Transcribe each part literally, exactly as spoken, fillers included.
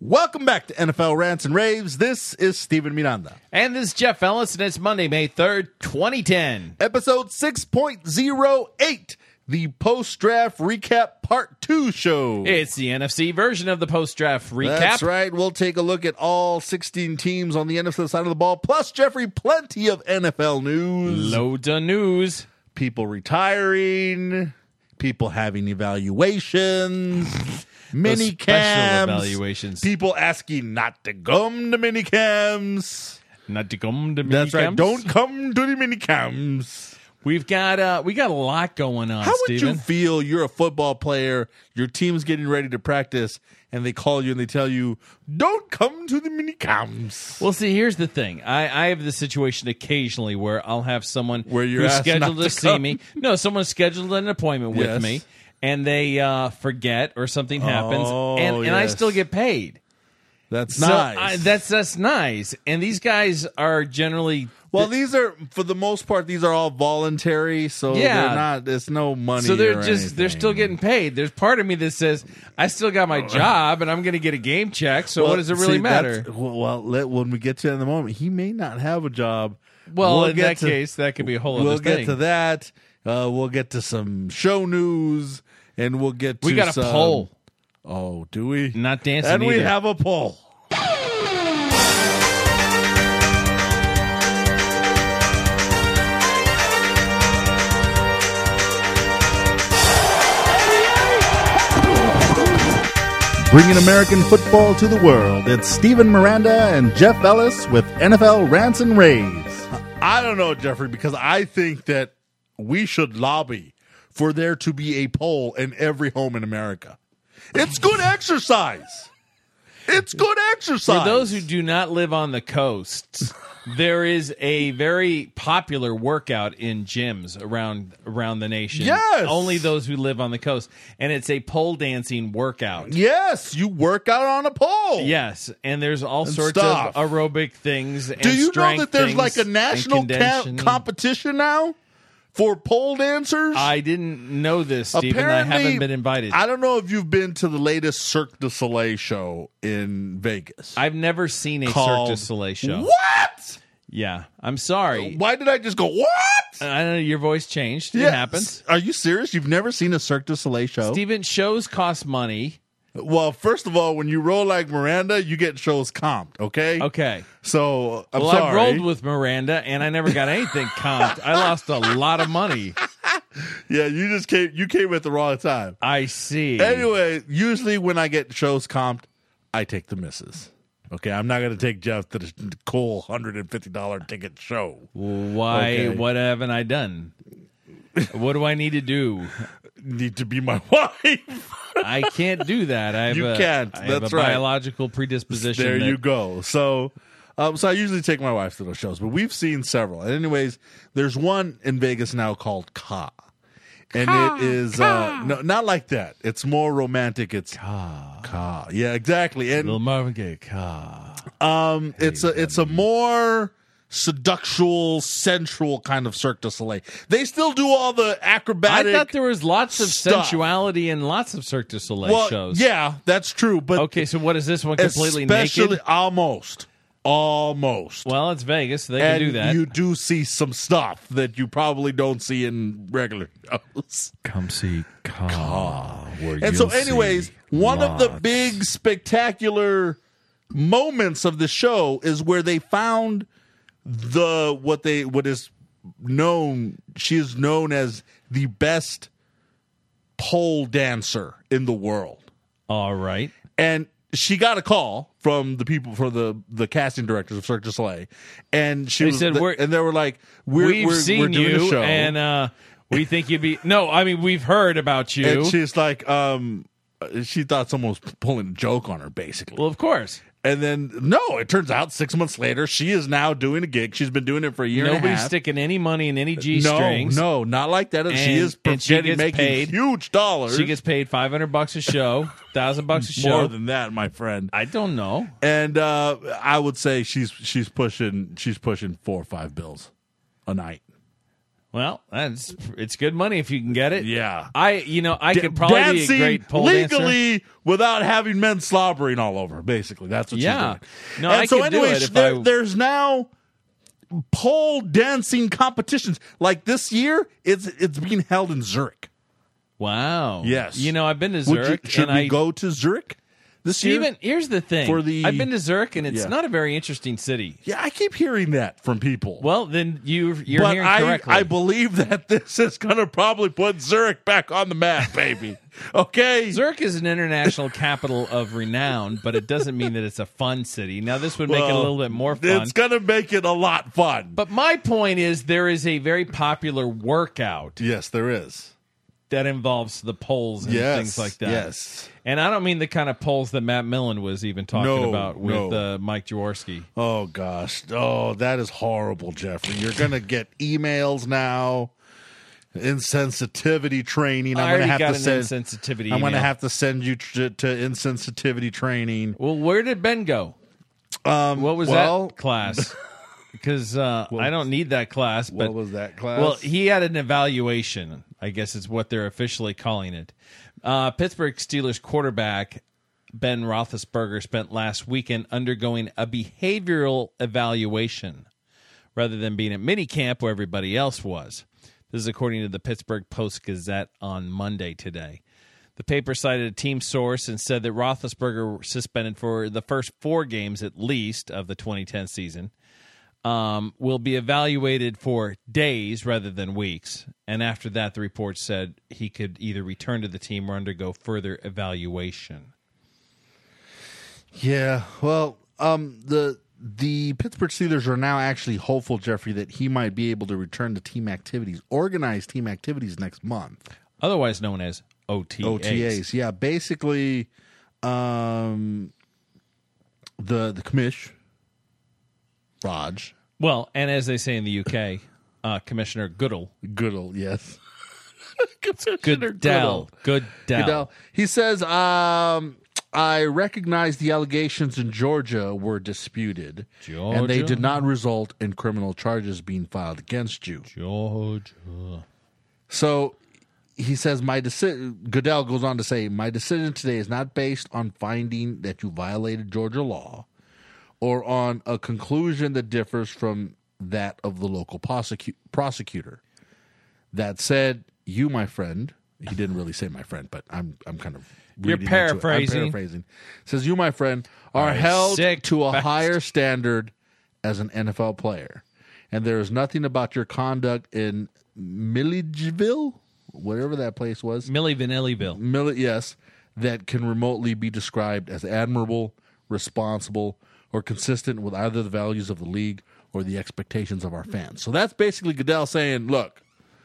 Welcome back to N F L Rants and Raves. This is Steven Miranda. And this is Jeff Ellis, and it's Monday, May third, twenty ten. Episode six point oh eight, the post-draft recap part two show. It's the N F C version of the post-draft recap. That's right. We'll take a look at all sixteen teams on the N F L side of the ball. Plus, Jeffrey, plenty of N F L news. Loads of news. People retiring. People having evaluations. Mini camps, evaluations. People asking not to come to mini camps. Not to come to mini That's right. camps? Don't come to the mini camps. We've got uh, we got a lot going on. How would Steven. you feel? You're a football player. Your team's getting ready to practice, and they call you and they tell you, "Don't come to the mini camps." Well, see, here's the thing. I, I have this situation occasionally where I'll have someone Where you're who's asked scheduled not to to see come. me. No, someone scheduled an appointment with Yes. me, and they uh, forget or something happens, Oh, and, and I yes. still get paid. That's So nice. I, that's that's nice. And these guys are generally well, these are for the most part. These are all voluntary, so Yeah. they're not. There's no money. so they're or just they're anything. still getting paid. There's part of me that says I still got my job and I'm going to get a game check. So Well, what does it really see, matter? that's- Well, well, let, when we get to it in the moment, he may not have a job. Well, We'll in get that to- case, that could be a whole We'll other get thing. to that. Uh, we'll get to some show news, and we'll get to We got a some, poll. Oh, do we? Not dancing And we either. have a poll. Bringing American football to the world, it's Steven Miranda and Jeff Ellis with N F L Rants and Raves. I don't know, Jeffrey, because I think that we should lobby for there to be a poll in every home in America. It's good exercise. It's good exercise. For those who do not live on the coasts, there is a very popular workout in gyms around around the nation. Yes. Only those who live on the coast. And it's a pole dancing workout. Yes, you work out on a pole. Yes, and there's all And sorts stuff. of aerobic things and Do you know strength that there's things like a and national ca- conditioning. competition now for pole dancers? I didn't know this, Stephen. I Apparently, haven't been invited. I don't know if you've been to the latest Cirque du Soleil show in Vegas. I've never seen a Called- Cirque du Soleil show. What? Yeah, I'm sorry. Why did I just go, what? I know your voice changed. It Yes. happens. Are you serious? You've never seen a Cirque du Soleil show? Stephen, shows cost money. Well, first of all, when you roll like Miranda, you get shows comped, okay? Okay. So, I'm well, sorry. I've rolled with Miranda, and I never got anything comped. I lost a lot of money. Yeah, you just came you came at the wrong time. I see. Anyway, usually when I get shows comped, I take the misses. Okay, I'm not going to take Jeff to the cool one hundred fifty dollars ticket show. Why? Okay. What haven't I done? What do I need to do? Need to be my wife. I can't do that. I have You a, can't. I have That's a right. biological predisposition. There that- you go. So, um, so I usually take my wife to those shows, but we've seen several. And anyways, there's one in Vegas now called Ka. And it is uh, no, not like that. It's more romantic. It's Ka. Ka. Yeah, exactly. And Little Marvin Gaye. Ka. Um, it's a it's a more seductual, sensual kind of Cirque du Soleil. They still do all the I acrobatic. thought there was lots of stuff. sensuality in lots of Cirque du Soleil well, shows. yeah, that's true. But Okay, so what is this one completely especially naked? almost, almost. Well, it's Vegas, so they and can do that. you do see some stuff that you probably don't see in regular shows. Come see Ka. And so, anyways, one of the big spectacular moments of the show is where they found the what they what is known. She is known as the best pole dancer in the world, All right. and she got a call from the people for the the casting directors of Cirque du Soleil, and she They was, said, "We're- and they were like, "We're We've we're, seen we're doing you, a show." and uh, we think you'd be. No, I mean we've heard about you. And she's like, um, she thought someone was pulling a joke on her, basically. well, of course. And then, no, it turns out six months later, she is now doing a gig. She's been doing it for a year and a Nobody's half. sticking any money in any G no, strings. no, not like that. she And- is and she getting, gets making paid. huge dollars. She gets paid five hundred bucks a show, thousand bucks a show. more than that, my friend. I don't know. And uh, I would say she's she's pushing she's pushing four or five bills a night. Well, that's it's good money if you can get it. Yeah. I you know I D- could probably dancing be a great pole legally dancer. without having men slobbering all over. Basically, that's what Yeah. she's doing. No, and I so could do anyways, it if there, I- there's now pole dancing competitions. Like this year, it's it's being held in Zurich. Wow. Yes. You know I've been to Would you- Zurich. should and we I, go to Zurich this year? Steven, here's the thing. For the- I've been to Zurich, and it's Yeah. not a very interesting city. Yeah, I keep hearing that from people. Well, then you you're but hearing I, correctly. I believe that this is going to probably put Zurich back on the map, baby. Okay? Zurich is an international capital of renown, but it doesn't mean that it's a fun city. Now, this would make it a Well, little bit more fun. It's going to make it a lot fun. But my point is, there is a very popular workout Yes, there is. that involves the poles and Yes, things like that. yes. And I don't mean the kind of poles that Matt Millen was even talking No, about with no. uh, Mike Jaworski. Oh, gosh. Oh, that is horrible, Jeffrey. You're going to get emails now. Insensitivity training. I I'm going already to have got to an send. insensitivity I'm going to email. have to send you to, to insensitivity training. Well, where did Ben go? Um, What was well, that class? Because uh, I don't need that class. But What was that class? Well, he had an evaluation, I guess is what they're officially calling it. Uh, Pittsburgh Steelers quarterback Ben Roethlisberger spent last weekend undergoing a behavioral evaluation rather than being at minicamp where everybody else was. This is according to the Pittsburgh Post-Gazette on Monday today. The paper cited a team source and said that Roethlisberger was suspended for the first four games at least of the twenty ten season. Um, will be evaluated for days rather than weeks. And after that, the report said he could either return to the team or undergo further evaluation. Yeah, well, um, the the Pittsburgh Steelers are now actually hopeful, Jeffrey, that he might be able to return to team activities, organize team activities next month. Otherwise known as O T As. O T As, yeah, basically, um, the the commish, Raj Well, and as they say in the U K, uh, Commissioner Goodall. Goodall, yes, Goodell. Goodell. Goodell. He says, um, I recognize the allegations in Georgia were disputed, and they Georgia? did not result in criminal charges being filed against you. Georgia. So he says, my decision, Goodell goes on to say, my decision today is not based on finding that you violated Georgia law or on a conclusion that differs from that of the local prosecu- prosecutor. That said, you, my friend, he didn't really say my friend, but I'm I'm kind of You're reading into it. I'm paraphrasing. paraphrasing. Says, you, my friend, are Are held sick to a bastard. higher standard as an N F L player. And there is nothing about your conduct in Milledgeville, whatever that place was, Millie Vanillieville. Milli- yes, that can remotely be described as admirable, responsible, or consistent with either the values of the league or the expectations of our fans. So that's basically Goodell saying, look,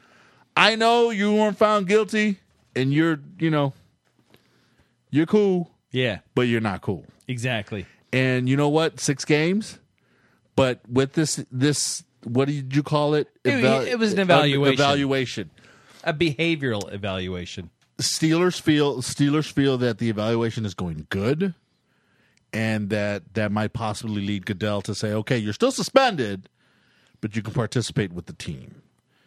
I know you weren't found guilty and you're, you know, you're cool, Yeah, but you're not cool. exactly. And you know what? Six games, but with this, this, what did you call it? It- it was an evaluation. Evaluation. A behavioral evaluation. Steelers feel Steelers feel that the evaluation is going good, and that that might possibly lead Goodell to say, "Okay, you're still suspended, but you can participate with the team."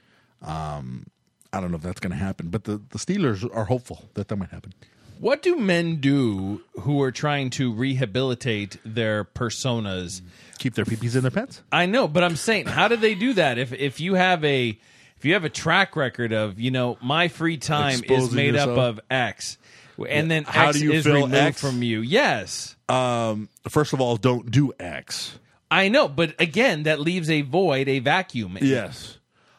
Um, I don't know if that's going to happen, but the, the Steelers are hopeful that that might happen. What do men do who are trying to rehabilitate their personas? Keep their peepees in their pants. I know, but I'm saying, how do they do that? If if you have a if you have a track record of, you know, my free time is Exposing made up yourself. of X, and then How X do you is fill removed X? from you. Yes, Um, first of all, don't do X. I know, but again, that leaves a void, a vacuum. Yes.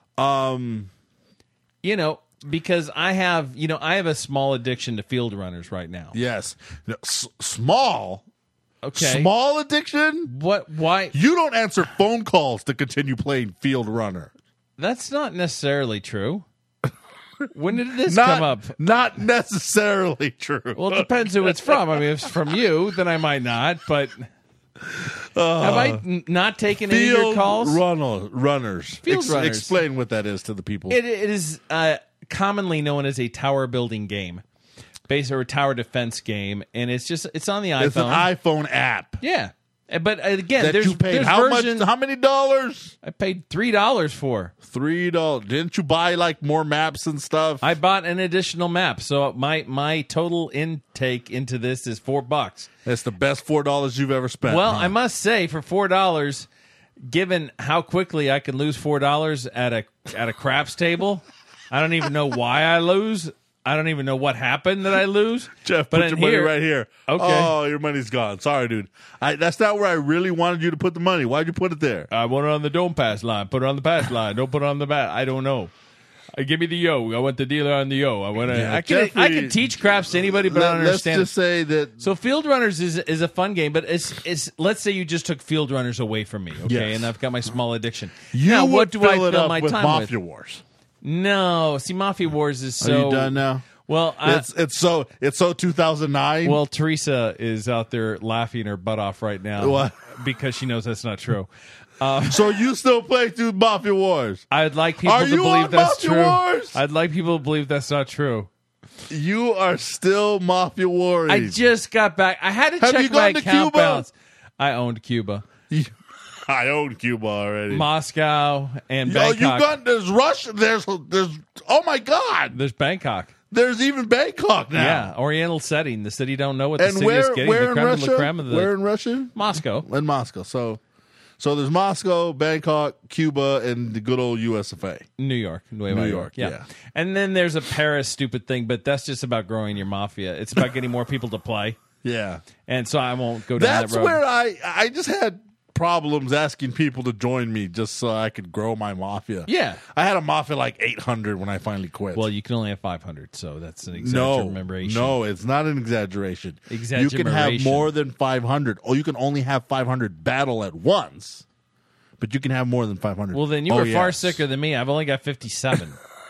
Um, You know, because I have, you know, I have a small addiction to field runners right now. yes. No, s- small. Okay. Small addiction. What? Why? You don't answer phone calls to continue playing field runner. That's not necessarily true. When did this Not, come up? not necessarily true. Well, it depends who it's from. I mean, if it's from you, then I might not. But have I n- not taken any of your field calls? runner, runners. Field runners. Explain what that is to the people. It, it is uh, commonly known as a tower building game, based or a tower defense game, and it's just it's on the iPhone. it's an iPhone app. Yeah, But again, that there's, you paid there's how version, much? How many dollars? I paid three dollars for. Three dollars. Didn't you buy like more maps and stuff? I bought an additional map, so my my total intake into this is four bucks. That's the best four dollars you've ever spent. Well, huh? I must say, for four dollars, given how quickly I can lose four dollars at a at a craps table, I don't even know why I lose. I don't even know what happened that I lose. Jeff, but put your in money here- right here. Okay. Oh, your money's gone. Sorry, dude. I, that's not where I really wanted you to put the money. Why'd you put it there? I want it on the don't pass line. Put it on the pass line. Don't put it on the bat. I don't know. Uh, give me the yo. I want the dealer on the yo. I want to. Yeah, I can. I Jeffrey- can teach craps to anybody, but I don't Let- understand. Let's just say that. So Field Runners is is a fun game, but it's it's. Let's say you just took Field Runners away from me, okay? Yes. And I've got my small addiction. You now, would what do fill I it fill up my with time Mafia with? Wars. No, see, Mafia Wars is so. Are you done now? Well, I, it's it's so it's so two thousand nine. well, Teresa is out there laughing her butt off right now What? because she knows that's not true. So you still play through Mafia Wars? I'd like people Are to you believe on that's Mafia true. Wars? I'd like people to believe that's not true. You are still Mafia Wars. I just got back. I had to Have check you my gone to account Cuba? balance. I owned Cuba, I own Cuba already. Moscow, and Yo, you Bangkok. got there's Russia. There's there's oh my god. There's Bangkok. There's even Bangkok now. Yeah, Oriental setting. The city don't know what the And city where is getting. where the in creme de Russia? la creme of the Where in Russia? Moscow. In Moscow. So so there's Moscow, Bangkok, Cuba, and the good old U S of A. New York. Nueva New York, Yeah. yeah. And then there's a Paris stupid thing, but that's just about growing your mafia. It's about getting more people to play. Yeah. And so I won't go down That's that road. where I I just had problems asking people to join me just so I could grow my mafia. Yeah. I had a mafia like eight hundred when I finally quit. Well, you can only have five hundred, so that's an no, exaggeration. no, it's not an exaggeration. You can have Exaggeration. more than five hundred. Or you can only have five hundred battle at once. But you can have more than five hundred. Well, then you Oh, were far yes. sicker than me. I've only got fifty-seven.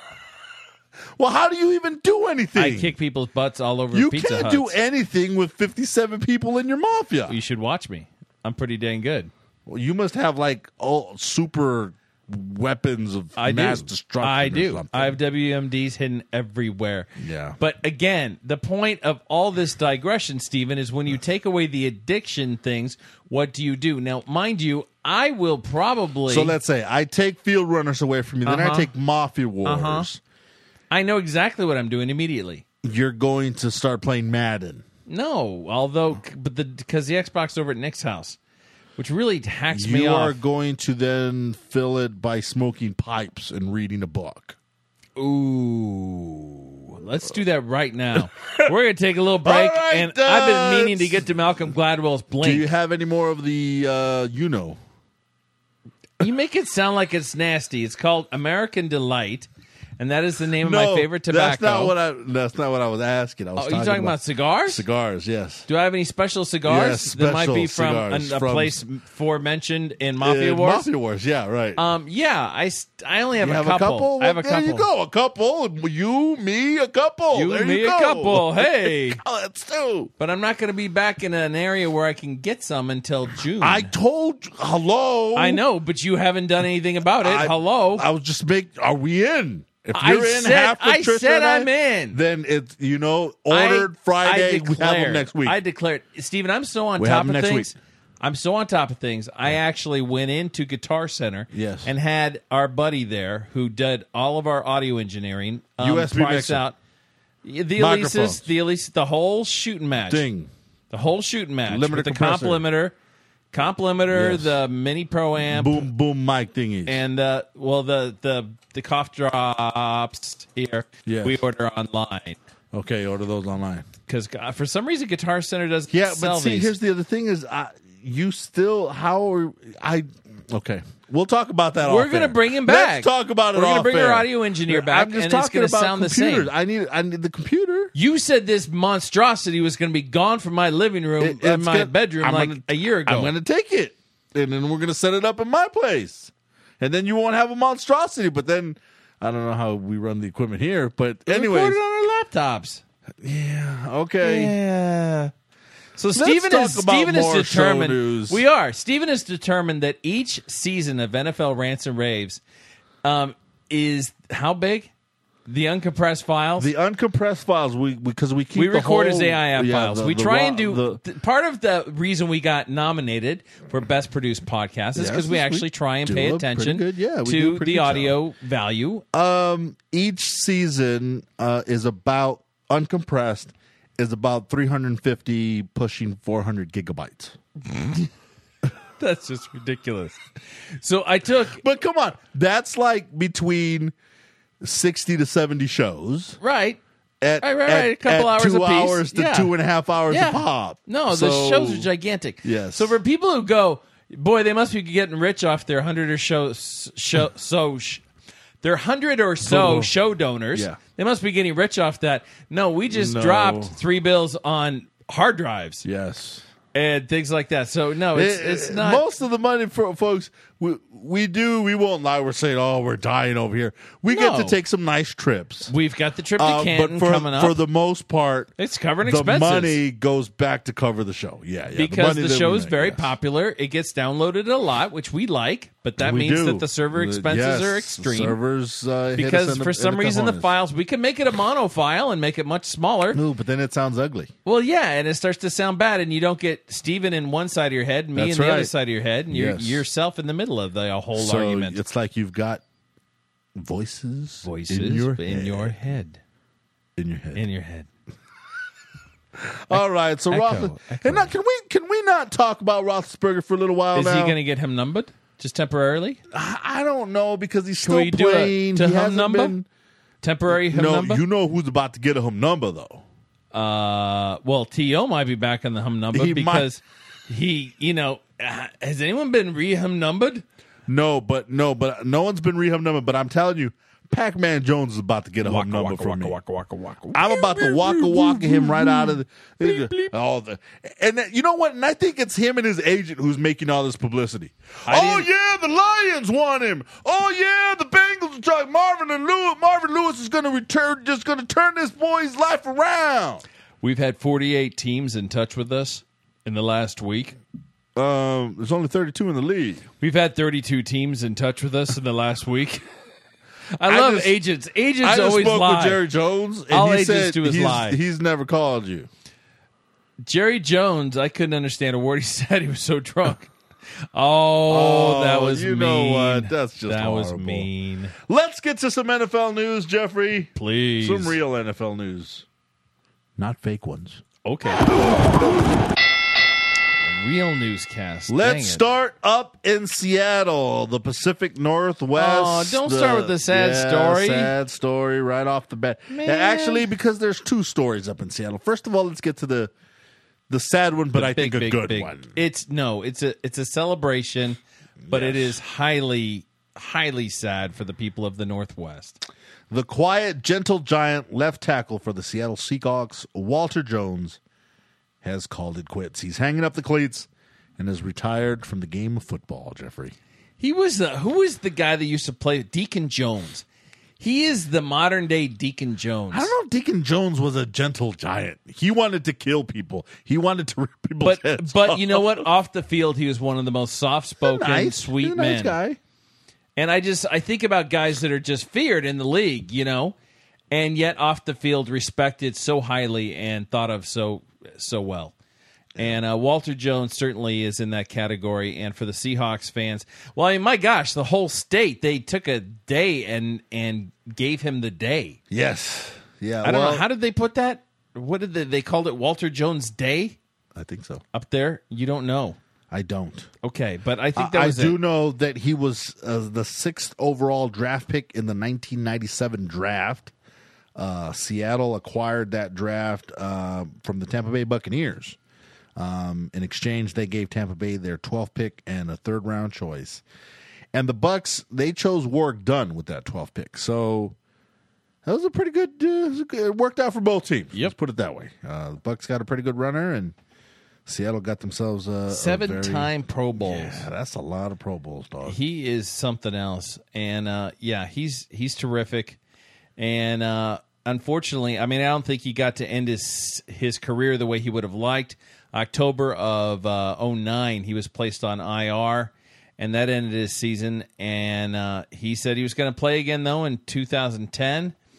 Well, how do you even do anything? I kick people's butts all over You Pizza can't Huts. do anything with fifty-seven people in your mafia. You should watch me. I'm pretty dang good. Well, you must have like all super weapons of I mass do. destruction. I or do. something. I have W M Ds hidden everywhere. Yeah. But again, the point of all this digression, Stephen, is when you take away the addiction things, what do you do? Now, mind you, I will probably. So let's say I take Field Runners away from you, then I Uh-huh. take Mafia Wars. Uh-huh. I know exactly what I'm doing immediately. You're going to start playing Madden. No, although, but the because the Xbox over at Nick's house, which really hacks me You off. are going to then fill it by smoking pipes and reading a book. Ooh, let's do that right now. We're gonna take a little break, All right, and I've been meaning to dudes. get to Malcolm Gladwell's Blink. Do you have any more of the, uh, you know? You make it sound like it's nasty. It's called American Delight, and that is the name of my favorite tobacco. That's not what I. That's not what I was asking. I was Oh, talking you talking about, cigars? cigars? Yes. Do I have any special cigars Yes, that might be special from cigars a, a from- place forementioned in Mafia Uh, Wars? Mafia Wars. Yeah. Right. Um, yeah, I, st- I only have, you a, have couple. a couple. I have a Well, couple. There you go. A couple. You, me, a couple. You, there me, you a go. couple. Hey. Oh, that's two. But I'm not going to be back in an area where I can get some until June. I told you. Hello. I know, but you haven't done anything about it. I- Hello. I was just make. Are we in? If I you're in said- half with I Trisha said and I, I'm in. Then it's you know I- ordered Friday. I We have them declared- next week. I declared, Stephen, I'm so on We top have of them next things. week. I'm so on top of things. I actually went into Guitar Center Yes. and had our buddy there who did all of our audio engineering um, U S B price mixer. out the Microphones. Elises, the Elise, the whole shooting match, Ding. the whole shooting match Limited with the compressor. complimeter, complimeter, Yes. the mini pro amp, Boom boom mic thingies. and uh, well the the the cough drops here. Yes. We order online okay, order those online. because for some reason Guitar Center doesn't Yeah, sell but see, these. here's the other thing: is I, you still how are I? Okay, we'll talk about that. We're off gonna air. bring him back. Let's talk about it. We're gonna off bring air. our audio engineer back, I'm just and it's talking gonna about sound the computers. same. I need I need the computer. You said this monstrosity was going to be gone from my living room, It- in it's my gonna- bedroom, I'm like gonna- a year ago. I'm going to take it, and then we're going to set it up in my place, and then you won't have a monstrosity. But then I don't know how we run the equipment here. But We anyways, record it on our laptops. okay. Yeah. So Let's Stephen talk is about Stephen is more show determined. news. We are. Stephen is determined that each season of N F L Rants and Raves um, is how big? The uncompressed files. The uncompressed files, we because we keep we the record whole, as A I F yeah, files. the- we the try raw- and do the- th- part of the reason we got nominated for best produced podcast is Yes, because we we actually try and do pay a pretty attention good- yeah, we do a to pretty the good audio value. Um, each season uh, is about uncompressed is about three hundred fifty pushing four hundred gigabytes. That's just ridiculous. So I took But come on, that's like between sixty to seventy shows. right. At, Right, right, at- right. A couple at hours two apiece. hours to Yeah. two and a half hours Yeah. a pop. No, the So- shows are gigantic. Yes. So for people who go, boy, they must be getting rich off their hundred or show, show so sh- their hundred or so Oh. show donors. Yeah. They must be getting rich off that. No, we just No. dropped three bills on hard drives Yes. and things like that. So no, it's It- it's it- not. most of the money for folks. We we do. We won't lie. We're saying, oh, we're dying over here. We get No. to take some nice trips. We've got the trip to Uh, Canton but for, coming up. for the most part, It's covering the expenses. money goes back to cover the show. Yeah, yeah. because money the that we show is make, very yes. popular. It gets downloaded a lot, which we like, but that We means do. that the server The- expenses yes, are the extreme. servers uh, hit us because in the- for in some the reason the cojones. files, we can make it a mono file and make it much smaller. No, but then it sounds ugly. Well, yeah, and it starts to sound bad, and you don't get Steven in one side of your head, me That's in the other right. side of your head, and you're Yes. yourself in the middle of the whole So argument. it's like you've got voices, Voices in your in head. your head, in your head. in your head. All right, so Echo, Roth, echo. and now can we can we not talk about Roethlisberger for a little while Is now? he going to get him numbered just temporarily? I I don't know because he's still we do a playing. to he hum hasn't number? been. Temporary him No, number? you know who's about to get a hum number though. Uh, well, T O might be back on the hum number He might. because he, you know, uh, has anyone been re-hum numbered? No, but no, but no one's been rehum number. But I'm telling you, Pac-Man Jones is about to get a hum number from me. I'm about to waka waka him right out of the all the and then, you know what? And I think it's him and his agent who's making all this publicity. I Oh didn't- yeah, the Lions want him. Oh yeah, the Bengals are trying. Marvin and Lewis. Marvin Lewis is going to return. Just going to turn this boy's life around. We've had forty-eight teams in touch with us in the last week. Um, there's only thirty-two in the league. We've had thirty-two teams in touch with us in the last week. I I love just- agents. Agents I just always spoke lie. with Jerry Jones, and All he agents said do is he's, lie. he's never called you. Jerry Jones, I couldn't understand a word he said. He was so drunk. Oh, Oh, that was you mean. know what? That's just that was horrible. mean. Let's get to some N F L news, Jeffrey. Please, Some real N F L news, not fake ones. okay. Real newscast. Dang Let's it. start up in Seattle, the Pacific Northwest. Oh, don't start with the sad yeah, story. Sad story right off the bat. Man. Yeah, actually, because there's two stories up in Seattle. First of all, let's get to the the sad one, but The I big, think a big, good big- one. It's no, it's a it's a celebration, but it Yes. is highly highly sad for the people of the Northwest. The quiet, gentle giant left tackle for the Seattle Seahawks, Walter Jones, has called it quits. He's hanging up the cleats and has retired from the game of football, Jeffrey. He was the who was the guy that used to play Deacon Jones. He is the modern day Deacon Jones. I don't know if Deacon Jones was a gentle giant. He wanted to kill people. He wanted to rip people's But heads but off. you know what? Off the field, he was one of the most soft spoken, nice, sweet He's a men. nice guy. And I just I think about guys that are just feared in the league, you know, and yet off the field respected so highly and thought of so so well. And uh, Walter Jones certainly is in that category. And for the Seahawks fans, well, I mean, my gosh, the whole state, they took a day and and gave him the day. Yes. Yeah. I don't well, know. How did they put that? What did they, they called it Walter Jones Day I think so. up there? You don't know. I don't. Okay, but I think that I was do it. know that he was uh, the sixth overall draft pick in the nineteen ninety-seven draft. Uh, Seattle acquired that draft uh, from the Tampa Bay Buccaneers. Um, in exchange, they gave Tampa Bay their twelfth pick and a third round choice. And the Bucks, they chose Warwick Dunn with that twelfth pick. So that was a pretty good. Uh, it, was a good- it worked out for both teams. Yep. Let's put it that way. Uh, the Bucks got a pretty good runner, and Seattle got themselves a, a Seven very- time Pro Bowls. Yeah, that's a lot of Pro Bowls, dog. He is something else, and uh, yeah, he's he's terrific. And uh, unfortunately, I mean, I don't think he got to end his his career the way he would have liked. October of uh, oh nine, he was placed on I R, and that ended his season. And uh, he said he was going to play again though in two thousand ten.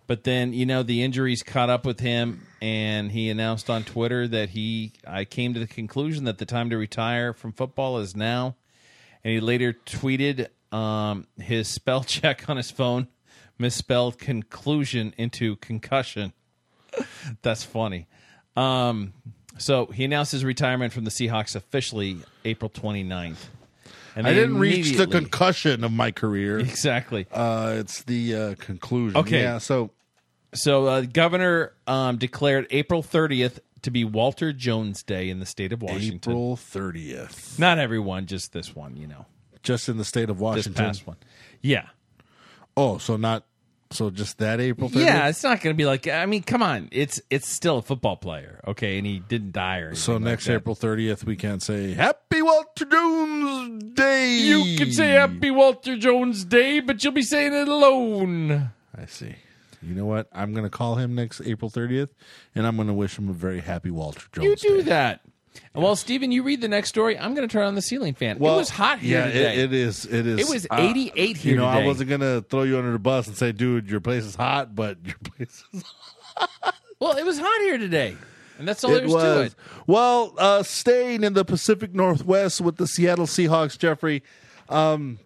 But then, you know, the injuries caught up with him, and he announced on Twitter that he, I came to the conclusion that the time to retire from football is now. And he later tweeted um, his spell check on his phone, misspelled conclusion into concussion. That's funny. Um, so he announced his retirement from the Seahawks officially April twenty-ninth. And I didn't reach the immediately- concussion of my career. Exactly. Uh, it's the uh, conclusion. Okay. Yeah, so So, uh, Governor um, declared April thirtieth to be Walter Jones Day in the state of Washington. April thirtieth. Not everyone, just this one, you know. Just in the state of This Washington. past one. Yeah. Oh, so not so just that April thirtieth? Yeah, it's not going to be like, I mean, come on. It's it's still a football player, okay? And he didn't die or anything So like next that. April thirtieth, we can't say Happy Walter Jones Day. You can say Happy Walter Jones Day, but you'll be saying it alone. I see. You know what? I'm going to call him next April thirtieth, and I'm going to wish him a very happy Walter Jones You do Day. that. Well, Steven, you read the next story. I'm going to turn on the ceiling fan. Well, it was hot here yeah, today. It, it is. It is. It was Uh, eighty-eight here You know, today. I wasn't going to throw you under the bus and say, dude, your place is hot, but your place is Well, it was hot here today, and that's all there It was, to was. it. Well, uh, staying in the Pacific Northwest with the Seattle Seahawks, Jeffrey, um,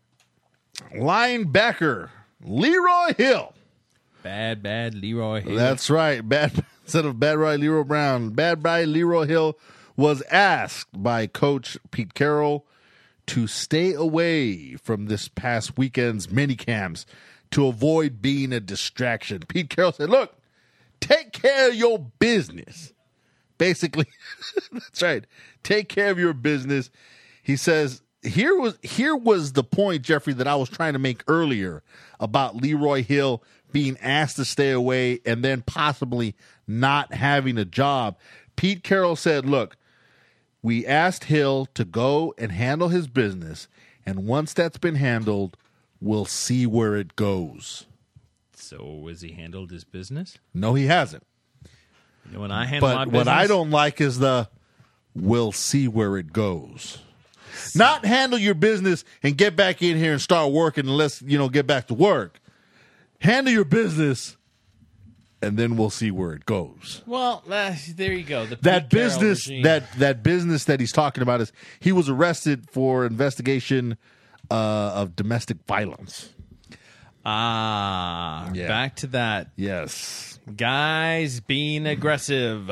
linebacker Leroy Hill. Bad, bad Leroy Hill. That's right. Bad instead of Bad Boy Leroy Brown, Bad Boy Leroy Hill was asked by Coach Pete Carroll to stay away from this past weekend's mini camps to avoid being a distraction. Pete Carroll said, "Look, take care of your business." Basically, that's right. Take care of your business. He says, here was here was the point, Jeffrey, that I was trying to make earlier about Leroy Hill being asked to stay away and then possibly not having a job. Pete Carroll said, look, we asked Hill to go and handle his business, and once that's been handled, we'll see where it goes. So has he handled his business? No, he hasn't. You know, when I handle my But business, what I don't like is the we'll see where it goes. Not handle your business and get back in here and start working and let's, you know, get back to work. Handle your business and then we'll see where it goes. Well, uh, there you go. The That Pete Carroll business regime. that that business that he's talking about is he was arrested for investigation uh, of domestic violence. ah, Yeah. back to that. Yes. Guys being aggressive.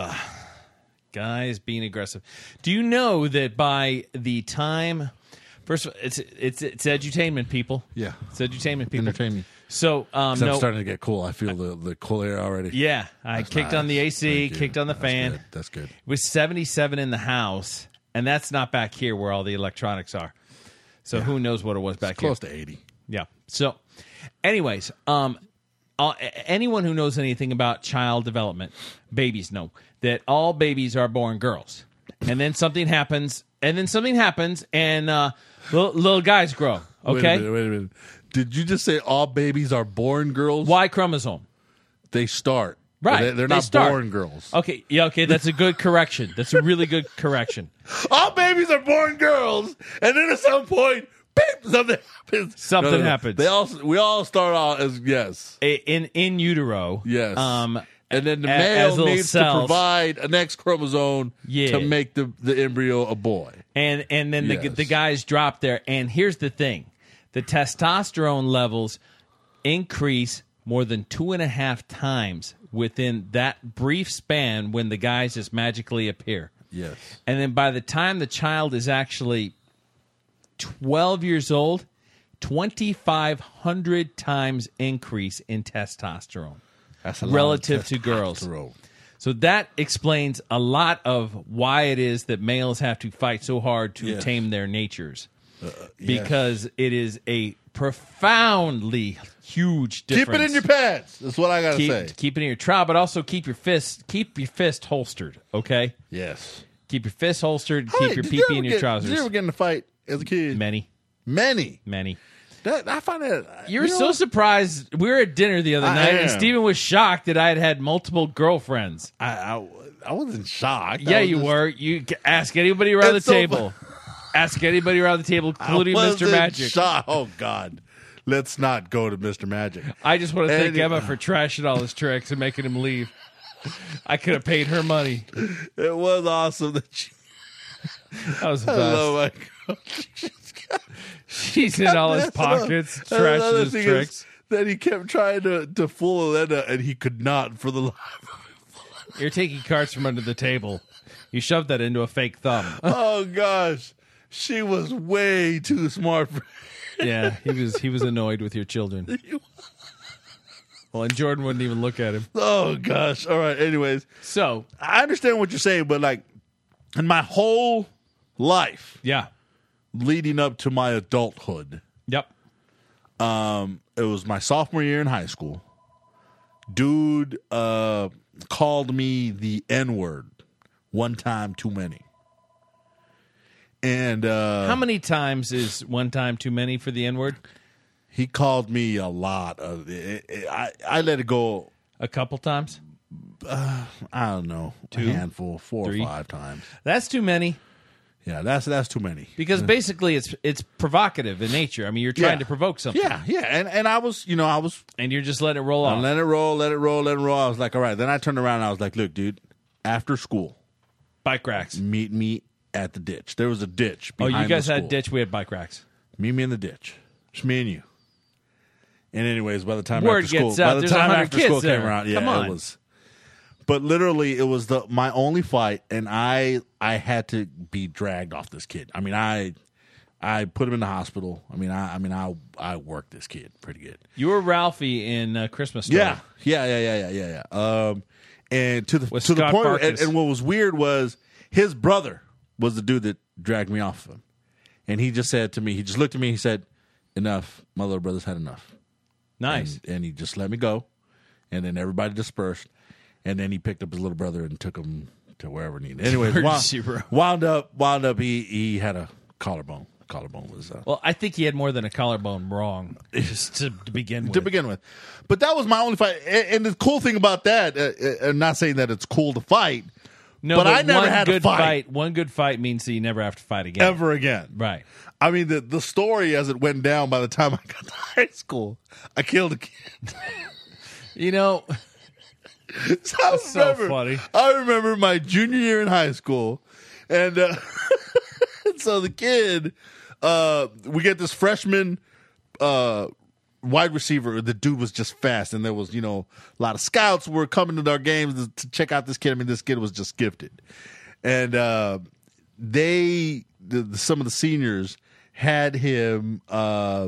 Guys being aggressive. Do you know that by the time, first of all, it's it's it's edutainment, people. Yeah. It's edutainment, people. Entertain me. So, um, 'Cause no, I'm starting to get cool. I feel the, the cool air already. yeah, I kicked on the A C, Thank you. kicked on the That's fan. good. That's good. It was seventy-seven in the house, and that's not back here where all the electronics are. So who knows what it was back here? Close to eighty. Yeah. So, anyways, um, uh, anyone who knows anything about child development, babies know that all babies are born girls, and then something happens, and then something happens, and uh, little, little guys grow. Wait a Okay, minute, wait a minute. Did you just say all babies are born girls? Y chromosome. They start. Right. They, they're They not start. born girls. Okay. Yeah. Okay. That's a good correction. That's a really good correction. All babies are born girls, and then at some point, beep, something happens. Something happens. They all we all start out as yes, In in utero. yes. Um. and then the a- male as little needs cells. to provide an X chromosome Yeah. to make the, the embryo a boy. And and then the Yes. the guys drop there. And here's the thing: the testosterone levels increase more than two and a half times within that brief span when the guys just magically appear. Yes. And then by the time the child is actually twelve years old, twenty-five hundred times increase in testosterone. That's a lot of Relative to girls. testosterone. So that explains a lot of why it is that males have to fight so hard to Yes. tame their natures. yes. Because it is a profoundly huge Keep difference. it in your pants. That's what I gotta keep, say. keep it in your trowel, but also keep your fist keep your fist holstered, okay? Yes. Keep your fist holstered, Hey, keep your did pee you pee ever in your get- trousers. Did you ever get in a fight as a kid? Many, Many. many. That, I find that You were know so what? surprised. We were at dinner the other I night, and am. Steven was shocked that I had had multiple girlfriends. I, I, I wasn't shocked. I Yeah, was you just- were. You c- ask anybody around the It's so table. Ask anybody around the table, I including Mister wasn't Magic. shocked. Oh God! let's not go to Mister Magic. I just want to thank And- Emma for trashing all his tricks and making him leave. I could have paid her money. It was awesome that she. That was the I best. love my girl. She's in all his pockets, And trashing another his thing tricks. is that he kept trying to, to fool Elena, and he could not for the life of him. You're taking cards from under the table. You shoved that into a fake thumb. Oh, gosh. She was way too smart for Yeah, he was he was annoyed with your children. Well, and Jordan wouldn't even look at him. Oh, gosh. All right. Anyways, So, I understand what you're saying, but like in my whole life yeah. leading up to my adulthood, Yep. um, it was my sophomore year in high school. Dude uh, called me the N-word one time too many. And uh, How many times is one time too many for the N-word? he called me a lot. Of it, it, I, I let it go, A couple times? I don't know, Two? a handful, four Three? or five times. That's too many Yeah, that's that's too many. because basically it's it's provocative in nature. I mean, you're trying Yeah. to provoke something. Yeah, yeah. And, and I was, you know, I was And you're just letting it roll I off. let it roll, let it roll, let it roll. I was like, all right. Then I turned around and I was like, look, dude, after school, Bike racks. meet me at the ditch. There was a ditch Oh, behind you guys the had school. ditch. We had bike racks. Meet me in the ditch. Just me and you. And anyways, by the time Word after school, gets out, by the there's time one hundred after kids school there. came around, yeah, Come on. it was. But literally, it was the my only fight, and I I had to be dragged off this kid. I mean, I I put him in the hospital. I mean, I I mean, I I worked this kid pretty good. You were Ralphie in uh, Christmas Story. Yeah, yeah, yeah, yeah, yeah, yeah, yeah. Um, and to the With to the Scott point, and, Farkas. and what was weird was his brother was the dude that dragged me off of him, and he just said to me, he just looked at me, he said, "Enough, my little brother's had enough." Nice. And, and he just let me go, and then everybody dispersed, and then he picked up his little brother and took him to wherever he needed. Anyways, Emergency wound, room. wound up, wound up. He he had a collarbone. Collarbone was uh, Well, I think he had more than a collarbone wrong, just to, to begin with. to begin with. But that was my only fight. And, and the cool thing about that, uh, uh, I'm not saying that it's cool to fight, no, but but I never one had good to fight. One good fight means that you never have to fight again. ever again. Right. I mean, the the story as it went down by the time I got to high school, I killed a kid. You know, So I That's so remember, funny. I remember my junior year in high school, and uh, so the kid, uh, we get this freshman uh, wide receiver. The dude was just fast, and there was, you know, a lot of scouts were coming to our games to, to check out this kid. I mean, this kid was just gifted, and uh, they, the, the, some of the seniors had him uh,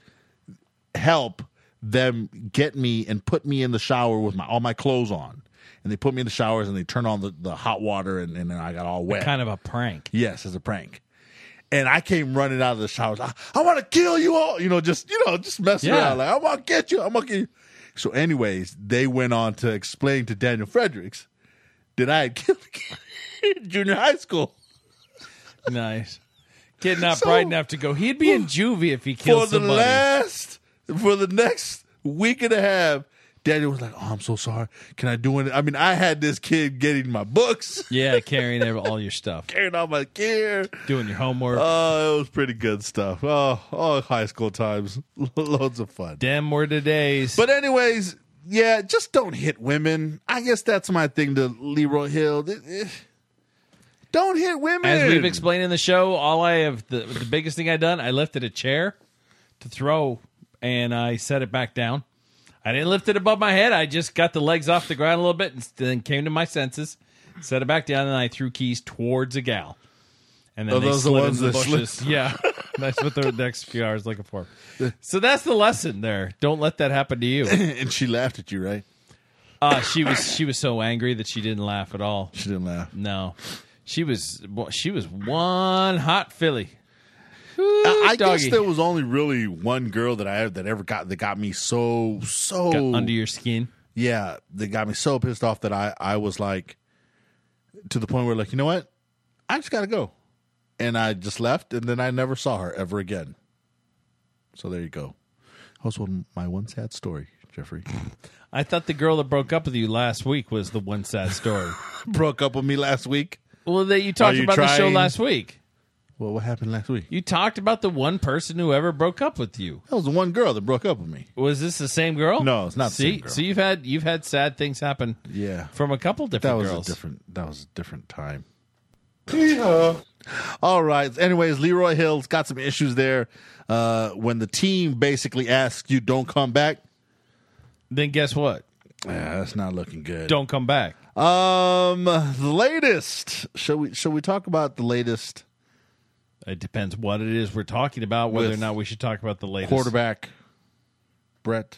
help them get me and put me in the shower with my all my clothes on. And they put me in the showers and they turn on the, the hot water and, and then I got all wet. kind of a prank. Yes, as a prank. And I came running out of the showers. I, I want to kill you all. You know, just, you know, just messing Yeah. around. Like, I want to get you. I'm going to get you. So anyways, they went on to explain to Daniel Fredericks that I had killed a kid in junior high school. Nice. Kid not So- bright enough to go. He'd be in juvie if he killed For the somebody. last, for the next week and a half, Daniel was like, "Oh, I'm so sorry. Can I do it?" I mean, I had this kid getting my books, Yeah, carrying every- all your stuff, carrying all my gear. doing your homework. Oh, it was pretty good stuff. Oh, oh, high school times, loads of fun. Damn were the days. But anyways, yeah, just don't hit women. I guess that's my thing to Leroy Hill. Eh, eh. Don't hit women. As we've explained in the show, all I have the the biggest thing I done, I lifted a chair to throw and I set it back down. I didn't lift it above my head. I just got the legs off the ground a little bit and then came to my senses, set it back down, and I threw keys towards a gal. And then Are they those the slid ones into the that slid? bushes. Yeah, that's what the next few hours looking for. So that's the lesson there. Don't let that happen to you. and she laughed at you, right? Uh, she was she was so angry that she didn't laugh at all. She didn't laugh. No, she was well, she was one hot filly. I, I doggy. guess there was only really one girl that I had that ever got that got me so so Got under your skin. yeah, that got me so pissed off that I I was like to the point where like, you know what? I just gotta go. And I just left and then I never saw her ever again. So there you go. That was one, my one sad story, Jeffrey. I thought the girl that broke up with you last week was the one sad story. Broke up with me last week. Well, that you talked you about the show trying- last week. Well, what happened last week? You talked about the one person who ever broke up with you. That was the one girl that broke up with me. Was this the same girl? No, it's not the See, same girl. so you've had you've had sad things happen. Yeah. From a couple different That was girls. a different. That was a different time. Yeah. All right. Anyways, Leroy Hill's got some issues there. Uh, when the team basically asks you, "Don't come back," Then guess what? yeah, that's not looking good. Don't come back. Um, the latest. Shall we? Shall we talk about the latest It depends what it is we're talking about, whether With or not we should talk about the latest. quarterback, Brett?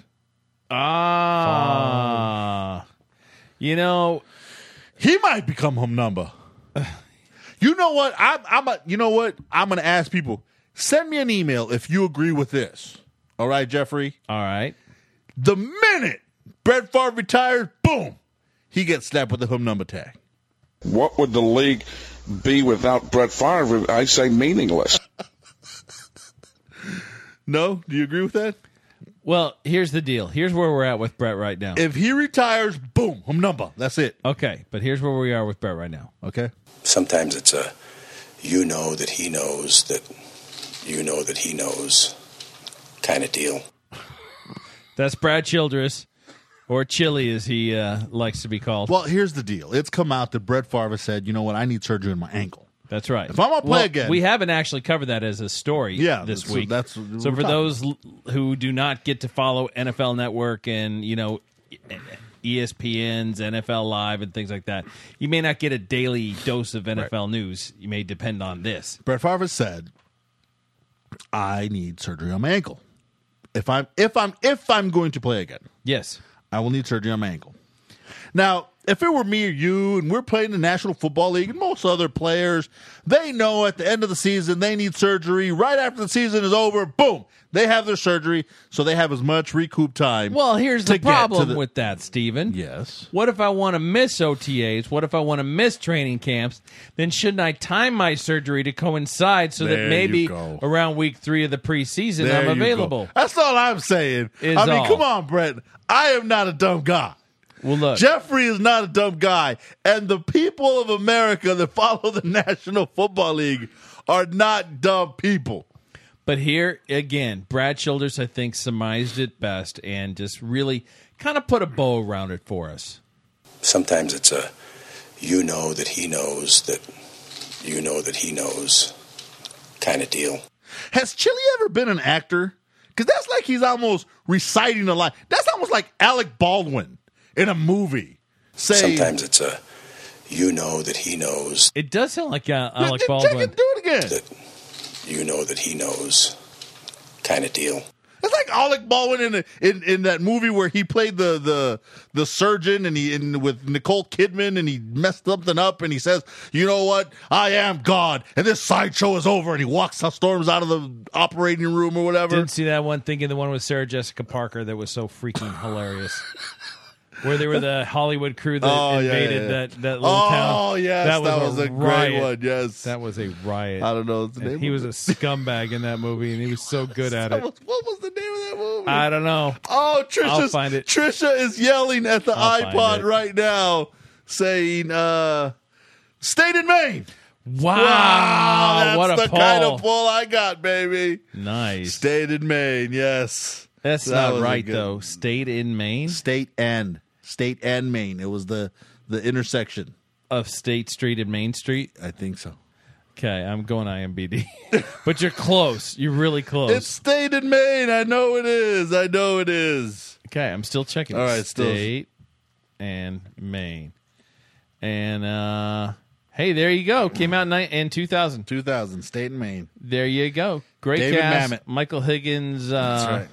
Ah. You know, He might become home number. You know what? I'm. I'm. A, you know what? I'm going to ask people. Send me an email if you agree with this. All right, Jeffrey. all right. The minute Brett Favre retires, boom, he gets slapped with the home number tag. What would the league be without Brett Favre? I say meaningless. No, do you agree with that? Well, here's the deal. Here's where we're at with Brett right now. If he retires, boom, home number. That's it. Okay, but here's where we are with Brett right now. Okay. Sometimes it's a you know that he knows that you know that he knows kind of deal. That's Brad Childress, or Chili as he uh, likes to be called. Well, here's the deal. It's come out that Brett Favre said, you know what, I need surgery on my ankle. That's right. If I'm gonna play well, again- we haven't actually covered that as a story Yeah, this so week. that's what so we're for talking those l- who do not get to follow N F L Network and you know E S P N's N F L Live and things like that, you may not get a daily dose of N F L news. You may depend on this. Brett Favre said, I need surgery on my ankle. If I'm if I'm if I'm going to play again, Yes. I will need surgery on my ankle. Now, if it were me or you, and we're playing the National Football League, and most other players, they know at the end of the season they need surgery. Right after the season is over, boom, they have their surgery, so they have as much recoup time. Well, here's to the get to problem the- with that, Steven. Yes. What if I want to miss O T As? What if I want to miss training camps? Then shouldn't I time my surgery to coincide so There that you maybe go. around week three of the preseason There I'm you go. available? That's all I'm saying. Is I mean, all. come on, Brett. I am not a dumb guy. Well, look. Jeffrey is not a dumb guy. And the people of America that follow the National Football League are not dumb people. But here, again, Brad Childers, I think, surmised it best and just really kind of put a bow around it for us. Sometimes it's a you know that he knows that you know that he knows kind of deal. Has Chili ever been an actor? Because that's like he's almost reciting a line. That's almost like Alec Baldwin in a movie. Say, Sometimes it's a you know that he knows It does sound like uh, Alec Check Baldwin. it, do it again. that you know that he knows kind of deal. It's like Alec Baldwin in, in in that movie where he played the the the surgeon and he in with Nicole Kidman and he messed something up and he says, "You know what? I am God and this sideshow is over." And he walks storms out of the operating room or whatever. Didn't see that one. Thinking the one with Sarah Jessica Parker that was so freaking hilarious. Where they were the Hollywood crew that Oh, yeah, invaded yeah, yeah. that, that little oh town. yes, that was, a, riot. great one. Yes, That was a riot. I don't know the And name. he of was a it. scumbag in that movie, and he was so good at That it. was- what was the name of that movie? I don't know. Oh, Trisha's, I'll find it. Trisha is yelling at the I'll find iPod it. right now, saying, uh, "State in Maine." Wow, Wow, that's what a the pull. kind of pull I got, baby. Nice. State in Maine, yes. That's That not was a right, good- though. State in Maine State and State and Maine. It was the the intersection. of State Street and Main Street. I think so. Okay, I'm going I M B D. But you're close. You're really close. It's State in Maine. I know it is. I know it is. Okay, I'm still checking. All right, still- State and Maine. And, uh, hey, there you go. Came out in, ni- in two thousand. two thousand. State and Maine. There you go. Great David cast. Mamet. Michael Higgins. Uh, That's right.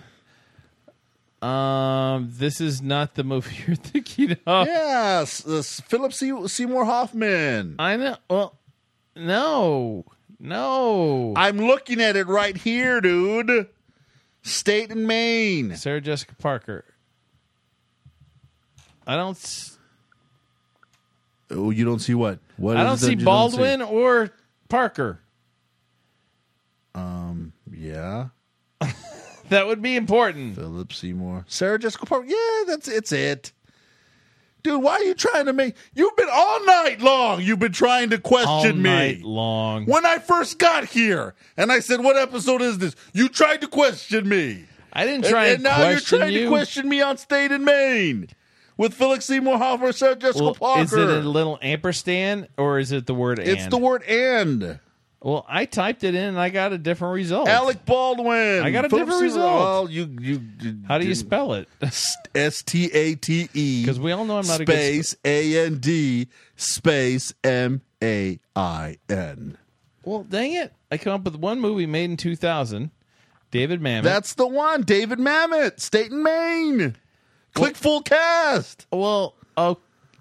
Um, this is not the movie you're thinking of. Yes, this Philip Se- Seymour Hoffman. I know. Well, no, no. I'm looking at it right here, dude. State and Maine. Sarah Jessica Parker. I don't. s- Oh, you don't see what? What? I don't is it see that you Baldwin or Parker. Um, yeah. That would be important. Philip Seymour. Sarah Jessica Parker. Yeah, that's it's it. Dude, why are you trying to make... You've been all night long. You've been trying to question All me. night long. When I first got here, and I said, what episode is this? You tried to question me. I didn't try and, and, and now you're question trying you. to question me on State in Maine with Felix Seymour Hoffman, Sarah Jessica Well, Parker. is it a little ampersand or is it the word and? It's the word and. Well, I typed it in and I got a different result. Alec Baldwin. I got a Philip different Seymour- result. Well, you, you, you, How do you spell it? S T A T E. Because we all know I'm not a good space A N D space M A I N. Well, dang it. I come up with one movie made in two thousand. David Mamet. That's the one. David Mamet. State in Maine. Click full cast. Well, oh,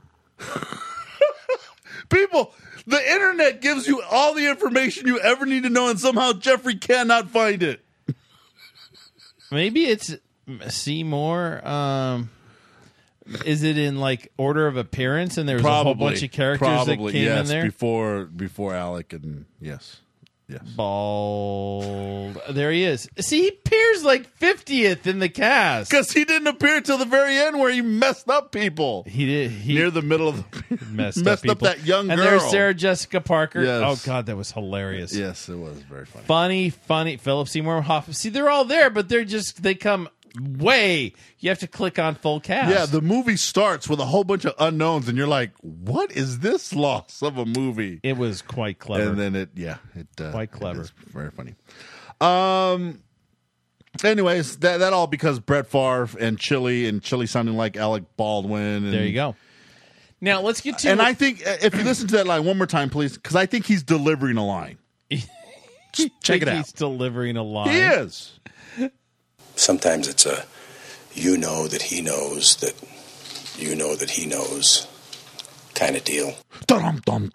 People, the internet gives you all the information you ever need to know, and somehow Jeffrey cannot find it. maybe it's Seymour. Um, is it in like order of appearance and there was a whole bunch of characters Probably, that came yes, in there? before before Alec and yes, yes. Bald. There he is. See, he appears like fiftieth in the cast. Because he didn't appear till the very end, where he messed up people He did. He near the middle of the messed, messed up, up people. that young and girl. there's Sarah Jessica Parker. Yes. Oh God, that was hilarious. Yes, it was very funny. Funny, funny. Philip Seymour Hoffman. See, they're all there, but they're just they come way. You have to click on full cast. Yeah, the movie starts with a whole bunch of unknowns, and you're like, "What is this loss of a movie?" it was quite clever. And then it, yeah, it uh, Quite clever. it is very funny. Um. Anyways, that that all because Brett Favre and Chili and Chili sounding like Alec Baldwin. And, there you go. Now let's get to. And I think uh, if you listen to that line one more time, please, because I think he's delivering a line. Just check it out. He's delivering a line. He is. Sometimes it's a you know that he knows that you know that he knows kind of deal. Dum dum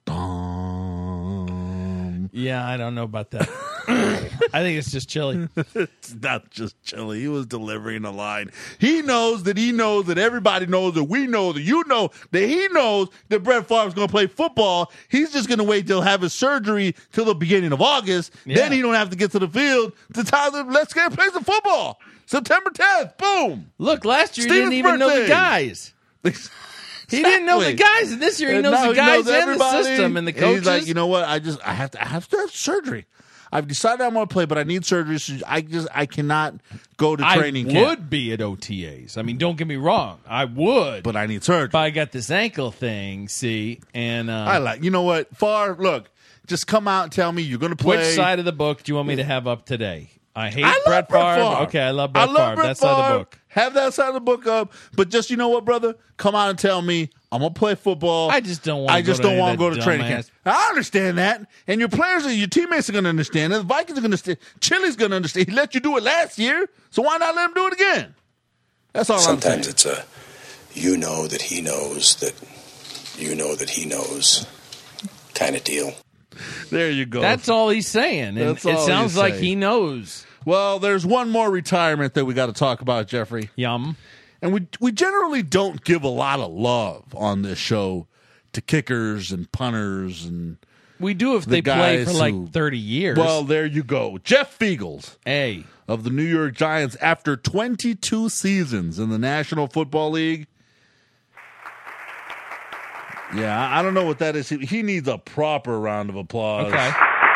dum. Yeah, I don't know about that. I think it's just Chili. It's not just Chili. He was delivering a line. He knows that he knows that everybody knows that we know that you know that he knows that Brett Favre's going to play football. He's just going to wait till have his surgery till the beginning of August. Yeah. Then he don't have to get to the field to tell them, let's get play some football. September tenth. Boom. Look, last year he Steven's didn't even know birthday. the guys. He didn't know the guys, and this year he And knows now the guys knows and the everybody. system and the And coaches. he's like, you know what? I just I have to I have to have surgery. I've decided I'm going to play, but I need surgery. So I just I cannot go to training I camp. would be at O T As. I mean, don't get me wrong, I would. But I need surgery. But I got this ankle thing, see, and uh, I like. You know what? Favre, look, just come out and tell me you're going to play. which side of the book do you want me to have up today? I hate I love Brett Brett Favre. Favre. Okay, I love Brett I love Favre. Brett That side of the Favre. book. Have that side of the book up. But just, you know what, brother? Come out and tell me I'm going to play football. I just don't wanna I go just to don't any want of to go that to training camp. dumbass- I understand that. And your players, and your teammates are going to understand it. The Vikings are going to understand. Chili's going to understand. He let you do it last year, so why not let him do it again? That's all Sometimes I'm it's a you know that he knows that you know that he knows kind of deal. saying. There you go. That's all he's saying. And That's it all sounds he's like saying. he knows. Well, there's one more retirement that we got to talk about, Jeffrey. Yum. And we we generally don't give a lot of love on this show to kickers and punters and We do if The they play guys for like who- thirty years. well, there you go. Jeff Fiegels hey, of the New York Giants after twenty-two seasons in the National Football League. Yeah, I I don't know what that is. He, he needs a proper round of applause. okay.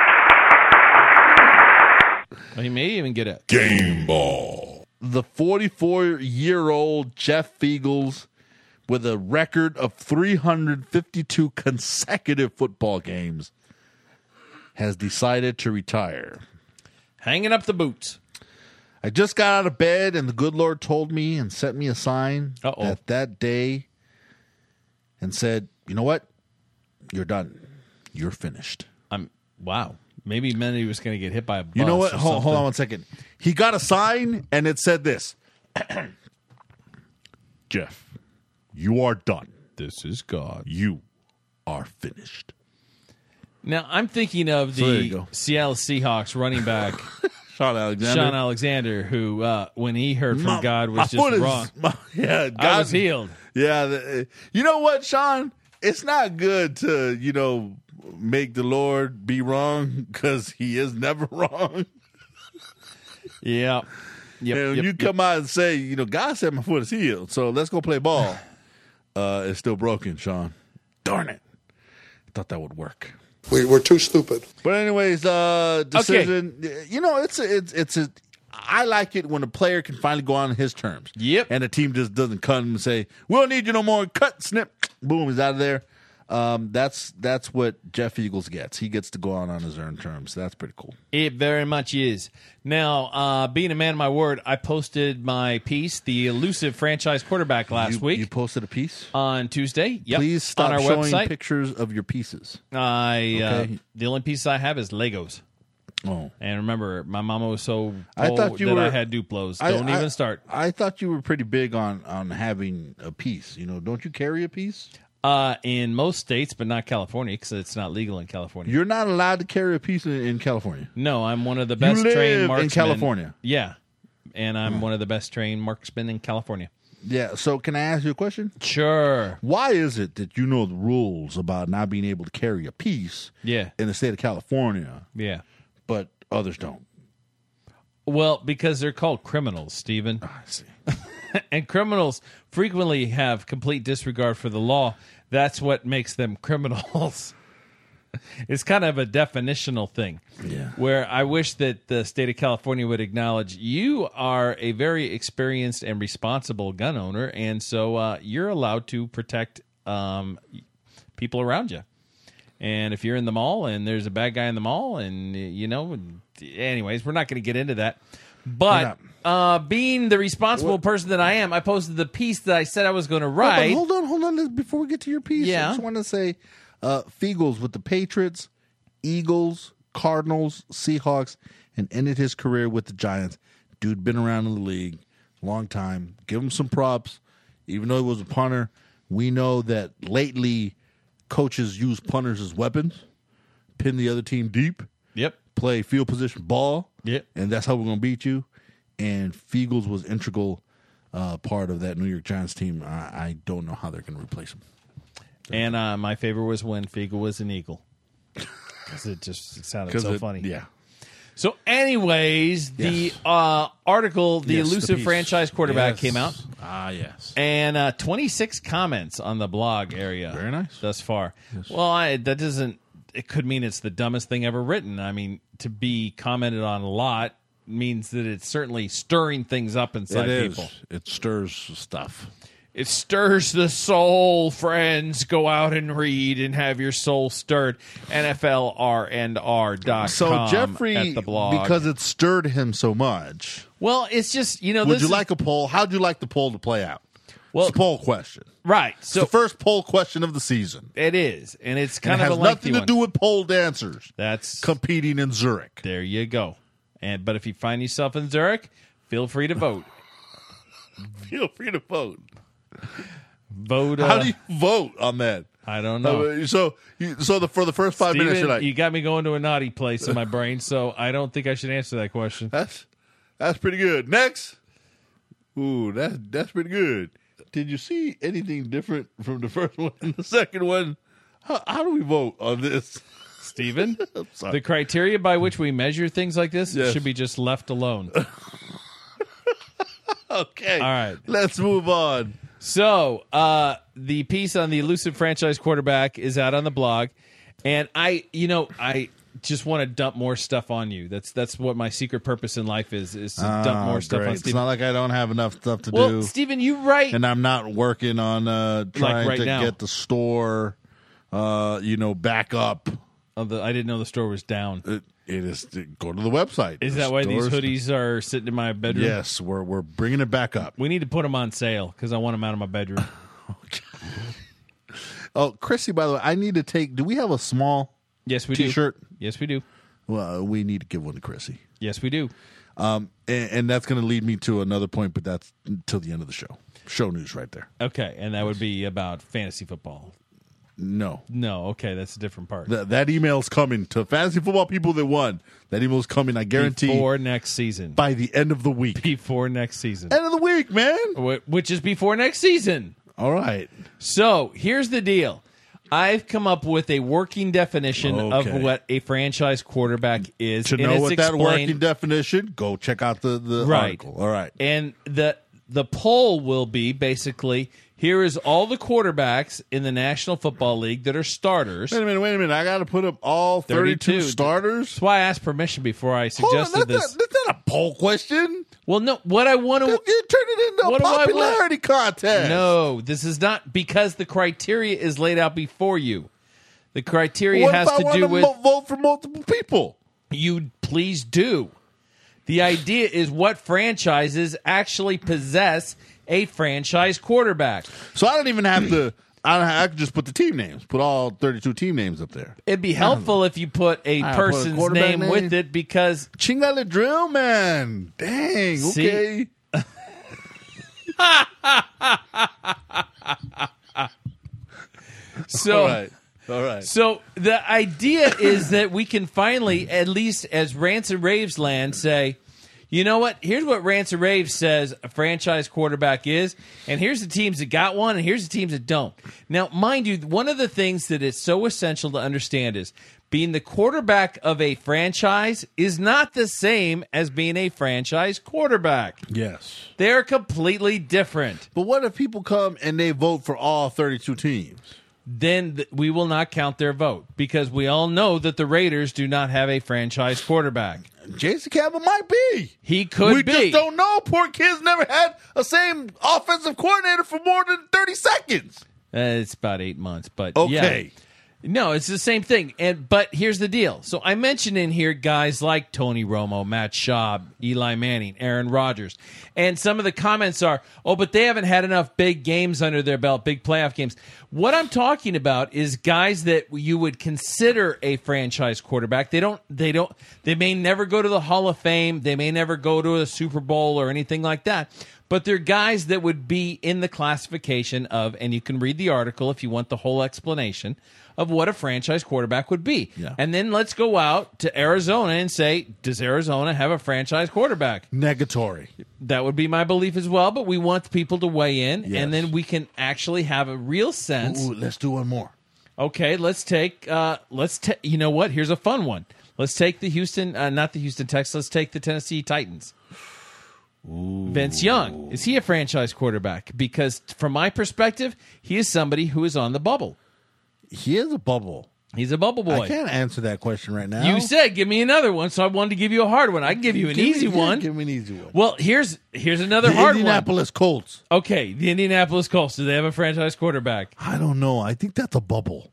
Well, he may even get a Game ball. The forty-four-year-old Jeff Fiegels, with a record of three hundred fifty-two consecutive football games, has decided to retire. hanging up the boots. I just got out of bed, and the good Lord told me and sent me a sign Uh-oh. that that day and said, you know what? You're done. You're finished. I'm wow. Maybe he meant he was going to get hit by a bus. You know what? or Hold, hold on something. one second. He got a sign, and it said this. Jeff, you are done. This is God. You are finished. Now I'm thinking of So there the you go. Seattle Seahawks running back Sean Alexander. Sean Alexander, who uh, when he heard from My- God my was just foot is- wrong. my- yeah, God I was healed. Yeah. The, you know what, Sean? It's not good to, you know, make the Lord be wrong because he is never wrong. Yeah. Yep, and when yep, you yep. come out and say, you know, God said my foot is healed, so let's go play ball. uh, is still broken, Sean. Darn it. I thought that would work. We, we're too stupid. But anyways, uh, decision. Okay. You know, it's a, it's it's a. I like it when a player can finally go on his terms. Yep. And the team just doesn't cut him and say, "We don't need you no more." Cut, snip, boom, he's out of there. Um, that's that's what Jeff Eagles gets. He gets to go on on his earned terms. That's pretty cool. It very much is. Now, uh, being a man of my word, I posted my piece, the elusive franchise quarterback, last you, week. You posted a piece on Tuesday. Yep. Please stop on our showing website. pictures of your pieces. I uh, Okay. the only piece I have is Legos. Oh, And remember, my mama was so I old thought you that were- I had Duplos. I- Don't I- even start. I thought you were pretty big on on having a piece. You know, don't you carry a piece? Uh, in most states, but not California, because it's not legal in California. You're not allowed to carry a piece in, in California. No, I'm one of the best live trained in marksmen California? Yeah, and I'm one of the best trained marksmen in California. Yeah. So, can I ask you a question? Sure. Why is it that you know the rules about not being able to carry a piece Yeah. in the state of California, Yeah. but others don't? Well, because they're called criminals, Stephen. I see. And criminals frequently have complete disregard for the law. That's what makes them criminals. It's kind of a definitional thing. Yeah. Where I wish that the state of California would acknowledge you are a very experienced and responsible gun owner, and so uh, you're allowed to protect um, people around you. And if you're in the mall and there's a bad guy in the mall, and you know, anyways, we're not going to get into that. But uh, being the responsible What? person that I am, I posted the piece that I said I was going to But write. hold on, hold on. Before we get to your piece, Yeah. I just want to say uh, Fiegels with the Patriots, Eagles, Cardinals, Seahawks, and ended his career with the Giants. Dude been around in the league a long time. Give him some props. Even though he was a punter, we know that lately coaches use punters as weapons, pin the other team deep, Yep. play field position ball, Yep. and that's how we're going to beat you. And Fiegels was integral uh, part of that New York Giants team. I, I don't know how they're going to replace him. And uh, my favorite was when Fiegel was an Eagle. Because it just it sounded so it- funny. Yeah. So, anyways, the Yes. uh, article, The Yes, the Elusive piece. Franchise Quarterback, Yes. came out. Ah, yes. And uh, twenty-six comments on the blog area. Very nice. Thus far. Well, I, that doesn't, it could mean it's the dumbest thing ever written. I mean, to be commented on a lot means that it's certainly stirring things up inside It is. people. It stirs stuff. It stirs the soul, friends. Go out and read and have your soul stirred. N F L R and R dot com So Jeffrey, at the blog. because it stirred him so much, well, it's just, you know, would this you is- like a poll? How'd you like the poll to play out? Well- it's a poll question. right. It's So the first poll question of the season. it is, and it's And kind it of has a lengthy nothing to one. do with poll dancers That's competing in Zurich. there you go. And but if you find yourself in Zurich, feel free to vote. Feel free to vote. Vote. Uh, How do you vote on that? I don't know. Uh, so, you, so the, for the first five minutes, Steven, you're like, you got me going to a naughty place in my brain, so I don't think I should answer that question. That's that's pretty good. Next. Ooh, that's that's pretty good. Did you see anything different from the first one and the second one? How, how do we vote on this? Steven, sorry. the criteria by which we measure things like this Yes. should be just left alone. Okay. All right. Let's move on. So, uh, the piece on the elusive franchise quarterback is out on the blog, and I, you know, I just want to dump more stuff on you. That's that's what my secret purpose in life is: is to dump Ah, more stuff great. on It's Steven. not like I don't have enough stuff to Well, do, Steven, you write. and I'm not working on uh, trying right to now. get the store, uh, you know, back up. Oh, the, I didn't know the store was down. It, it is. Go to the website. Is The that why these stores- hoodies are sitting in my bedroom? Yes, we're we're bringing it back up. We need to put them on sale because I want them out of my bedroom. Oh, Chrissy, by the way, I need to take. Do we have a small Yes, we T-shirt? do. Yes, we do. Well, we need to give one to Chrissy. Yes, we do. Um, and, and that's going to lead me to another point, but that's until the end of the show. Show news right there. Okay, and that would be about fantasy football. No, No, okay, that's a different part. Th- that email's coming to fantasy football people that won. That email's coming, I guarantee, Before next season. by the end of the week. Before next season. End of the week, man. Wh- Which is before next season. All right. So here's the deal. I've come up with a working definition Okay. of what a franchise quarterback is. To and know it's what that explained- working definition, go check out the, the Right. article. All right. And the the poll will be basically Here is all the quarterbacks in the National Football League that are starters. Wait a minute, wait a minute. I got to put up all thirty-two thirty-two starters? That's why I asked permission before I Hold on, suggested that's this. Not, that's not a poll question. Well, no, what I want to... You turn it into a What do I want? popularity contest. No, this is not, because the criteria is laid out before you. The criteria What has if I to want do to with... mo- vote for multiple people? You please do. The idea is what franchises actually possess a franchise quarterback. So I don't even have to. I, don't have, I could just put the team names. Put all thirty-two team names up there. It'd be helpful if you put a I put a person's quarterback name, name. with it, because Chingale Drill Man. Dang. See? Okay. so all right. All right. so the idea is that we can finally, at least as Rants and Raves land, say, you know what? Here's what Rants and Raves says a franchise quarterback is, and here's the teams that got one, and here's the teams that don't. Now, mind you, one of the things that is so essential to understand is being the quarterback of a franchise is not the same as being a franchise quarterback. Yes. They're completely different. But what if people come and they vote for all thirty-two teams? Then th- we will not count their vote, because we all know that the Raiders do not have a franchise quarterback. Jason Campbell might be. He could we be. just don't know. Poor kid's never had a same offensive coordinator for more than thirty seconds. Uh, it's about eight months, but Okay. yeah. No, it's the same thing. And but here's the deal. So I mentioned in here guys like Tony Romo, Matt Schaub, Eli Manning, Aaron Rodgers. And some of the comments are, oh, but they haven't had enough big games under their belt, big playoff games. What I'm talking about is guys that you would consider a franchise quarterback. They don't they don't they may never go to the Hall of Fame, they may never go to a Super Bowl or anything like that. But they're guys that would be in the classification of, and you can read the article if you want the whole explanation of what a franchise quarterback would be. Yeah. And then let's go out to Arizona and say, does Arizona have a franchise quarterback? Negatory. That would be my belief as well, but we want people to weigh in, Yes. and then we can actually have a real sense. Ooh, let's do one more. Okay, let's take, uh, let's ta- you know what? Here's a fun one. Let's take the Houston, uh, not the Houston Texans, let's take the Tennessee Titans. Ooh. Vince Young, is he a franchise quarterback? Because from my perspective, he is somebody who is on the bubble. He is a bubble. He's a bubble boy. I can't answer that question right now. You said give me another one, so I wanted to give you a hard one. I can give you an Give me- easy yeah, one. Give me an easy one. Well, here's here's another The hard Indianapolis Colts. one. Okay, the Indianapolis Colts. Do they have a franchise quarterback? I don't know. I think that's a bubble.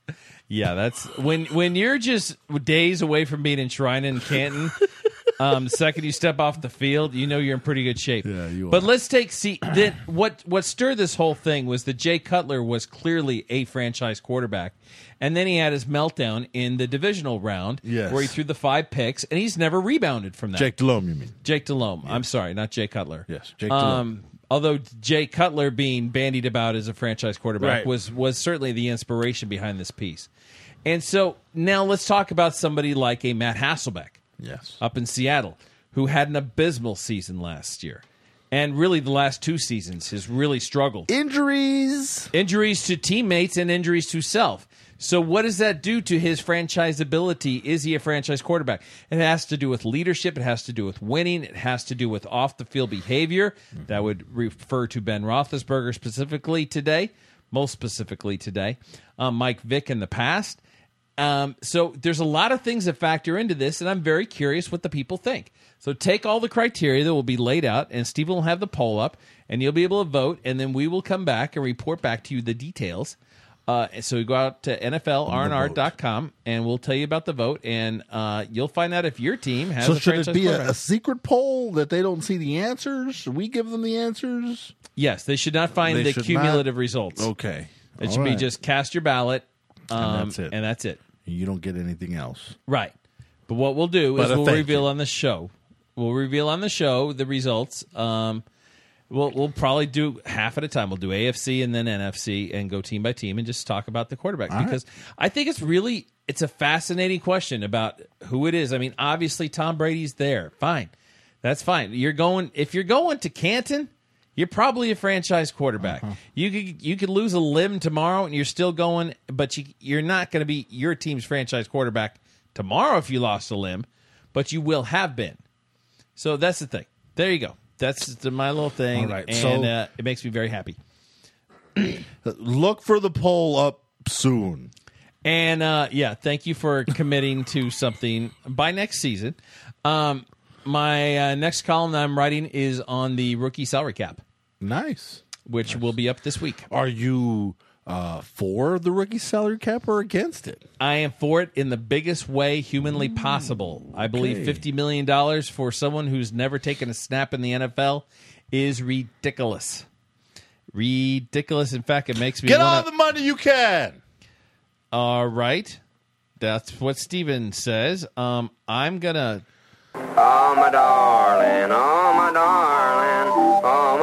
Yeah, that's when when you're just days away from being enshrined in Canton. Um, the second you step off the field, you know you're in pretty good shape. Yeah, you But are. let's take see then what what stirred this whole thing was that Jay Cutler was clearly a franchise quarterback, and then he had his meltdown in the divisional round, Yes. where he threw the five picks, and he's never rebounded from that. Jake Delhomme, you mean? Jake Delhomme. I'm sorry, not Jay Cutler. Yes, Jake Delhomme. Um, although Jay Cutler being bandied about as a franchise quarterback Right. was was certainly the inspiration behind this piece. And so now let's talk about somebody like a Matt Hasselbeck Yes. up in Seattle, who had an abysmal season last year. And really the last two seasons has really struggled. Injuries. Injuries to teammates and injuries to self. So what does that do to his franchise ability? Is he a franchise quarterback? It has to do with leadership. It has to do with winning. It has to do with off-the-field behavior. That would refer to Ben Roethlisberger specifically today, most specifically today. Um, Mike Vick in the past. Um, so there's a lot of things that factor into this, and I'm very curious what the people think. So take all the criteria that will be laid out, and Stephen will have the poll up, and you'll be able to vote, and then we will come back and report back to you the details. Uh, so you go out to N F L R N R dot com, and we'll tell you about the vote, and uh, you'll find out if your team has So a should franchise it be a, quarterback. a secret poll that they don't see the answers? Should we give them the answers? Yes, they should not find They the should cumulative not? results. Okay. It All should be right. just cast your ballot, um, that's it. And that's it. You don't get anything else. Right. But what we'll do But is a we'll thank reveal you. on the show. We'll reveal on the show the results. Um, we'll we'll probably do half at a time. We'll do A F C and then N F C and go team by team and just talk about the quarterback All because I think it's really it's a fascinating question about who it is. I mean, obviously Tom Brady's there. Fine. That's fine. You're going if you're going to Canton, you're probably a franchise quarterback. Uh-huh. You could you could lose a limb tomorrow and you're still going, but you you're not going to be your team's franchise quarterback tomorrow if you lost a limb, but you will have been. So that's the thing. There you go. That's the, my little thing, All right, and so- uh, it makes me very happy. Look for the poll up soon. And, uh, yeah, thank you for committing to something by next season. Um, my uh, next column that I'm writing is on the rookie salary cap. Nice. Which nice. will be up this week. Are you uh, for the rookie salary cap or against it? I am for it in the biggest way humanly possible. I believe okay. fifty million dollars for someone who's never taken a snap in the N F L is ridiculous. Ridiculous. In fact, it makes me Get wanna... all the money you can. All right. That's what Steven says. Um, I'm going to... Oh, my darling, oh, my darling, oh,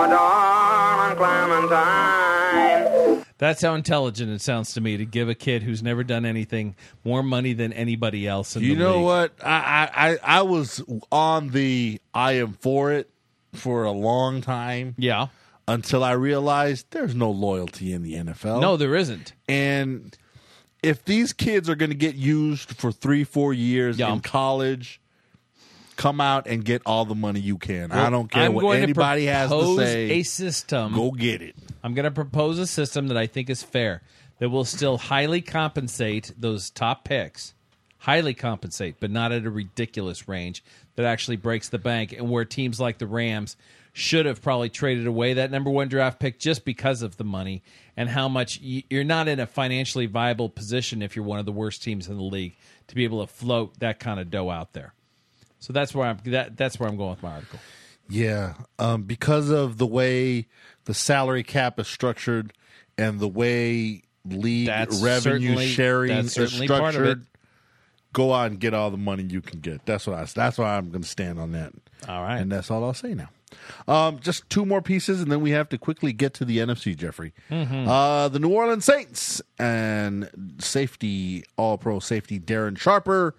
my darling Clementine. That's how intelligent it sounds to me, to give a kid who's never done anything more money than anybody else in you the know league. what? I, I, I was on the I am for it for a long time. Yeah. Until I realized there's no loyalty in the N F L. No, there isn't. And if these kids are going to get used for three, four years yeah. in college, come out and get all the money you can. Well, I don't care I'm what going anybody to has to say. A system. Go get it. I'm going to propose a system that I think is fair, that will still highly compensate those top picks, highly compensate, but not at a ridiculous range that actually breaks the bank, and where teams like the Rams should have probably traded away that number one draft pick just because of the money and how much you're not in a financially viable position if you're one of the worst teams in the league to be able to float that kind of dough out there. So that's where I'm that, that's where I'm going with my article. Yeah, um, because of the way the salary cap is structured and the way league that's revenue sharing is structured, it. go out and get all the money you can get. That's what I. That's why I'm going to stand on that. All right, and that's all I'll say now. Um, just two more pieces, and then we have to quickly get to the N F C, Jeffrey. Mm-hmm. Uh, the New Orleans Saints and safety, all-pro safety Darren Sharper,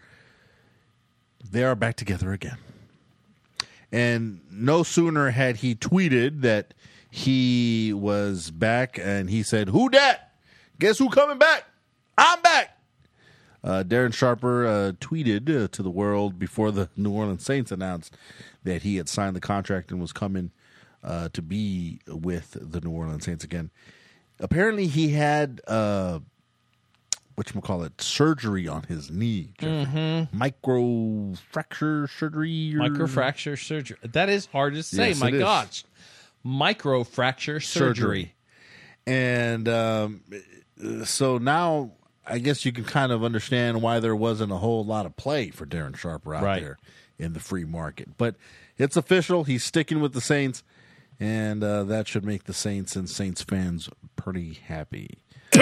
they are back together again. And no sooner had he tweeted that he was back, and he said, "Who dat? Guess who coming back? I'm back." Uh, Darren Sharper uh, tweeted uh, to the world before the New Orleans Saints announced that he had signed the contract and was coming uh, to be with the New Orleans Saints again. Apparently, he had uh, whatchamacallit, surgery on his knee. Mm-hmm. Microfracture surgery. Or... Microfracture surgery. That is hard to say. Yes, My gosh. Microfracture surgery. surgery. And um, so now I guess you can kind of understand why there wasn't a whole lot of play for Darren Sharper out right. there in the free market. But it's official. He's sticking with the Saints, and uh, that should make the Saints and Saints fans pretty happy.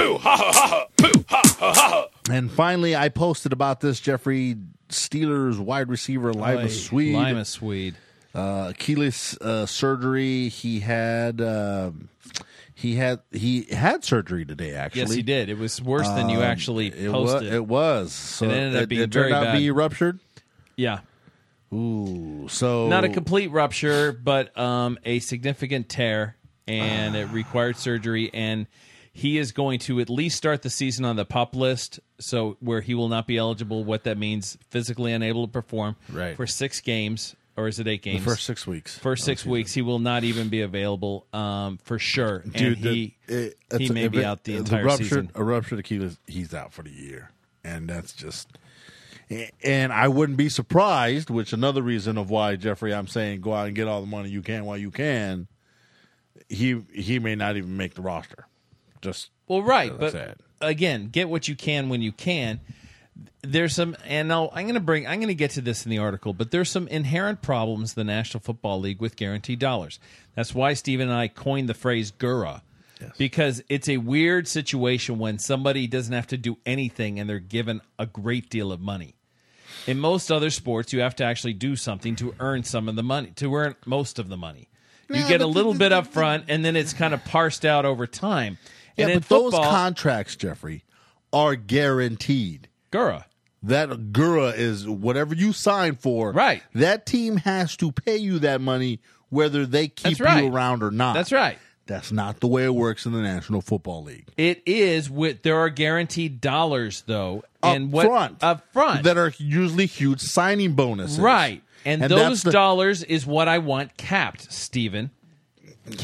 And finally, I posted about this, Jeffrey, Steelers wide receiver Lima Oy, Swede. Lima Swede. Uh, Achilles uh, surgery. He had... Uh, He had he had surgery today. Actually, yes, he did. It was worse than you um, actually it posted. Was, it was. So it ended up being it, it very turned out bad. Be ruptured. Yeah. Ooh. So not a complete rupture, but um, a significant tear, and it required surgery. And he is going to at least start the season on the PUP list, so where he will not be eligible. What that means: physically unable to perform right. for six games. Or is it eight games? The first six weeks. First six oh, weeks, he will not even be available um, for sure. Dude, and he the, it, he may be it, out the the entire ruptured, season. A ruptured Achilles, he's out for the year, and that's just. And I wouldn't be surprised, which another reason of why, Jeffrey, I'm saying go out and get all the money you can while you can. He he may not even make the roster. Just well, right, but sad. Again, get what you can when you can. There's some, and now I'm going to bring, I'm going to get to this in the article, but there's some inherent problems in the National Football League with guaranteed dollars. That's why Stephen and I coined the phrase G U R A, yes. Because it's a weird situation when somebody doesn't have to do anything and they're given a great deal of money. In most other sports, you have to actually do something to earn some of the money, to earn most of the money. You no, get a little bit up front, and then it's kind of parsed out over time. Yeah, and but in football, those contracts, Jeffrey, are guaranteed. G U R A. That G U R A is whatever you sign for. Right. That team has to pay you that money whether they keep That's right. you around or not. That's right. That's not the way it works in the National Football League. It is. With there are guaranteed dollars though, up and what front, up front that are usually huge signing bonuses. Right, and, and those the, dollars is what I want capped, Stephen.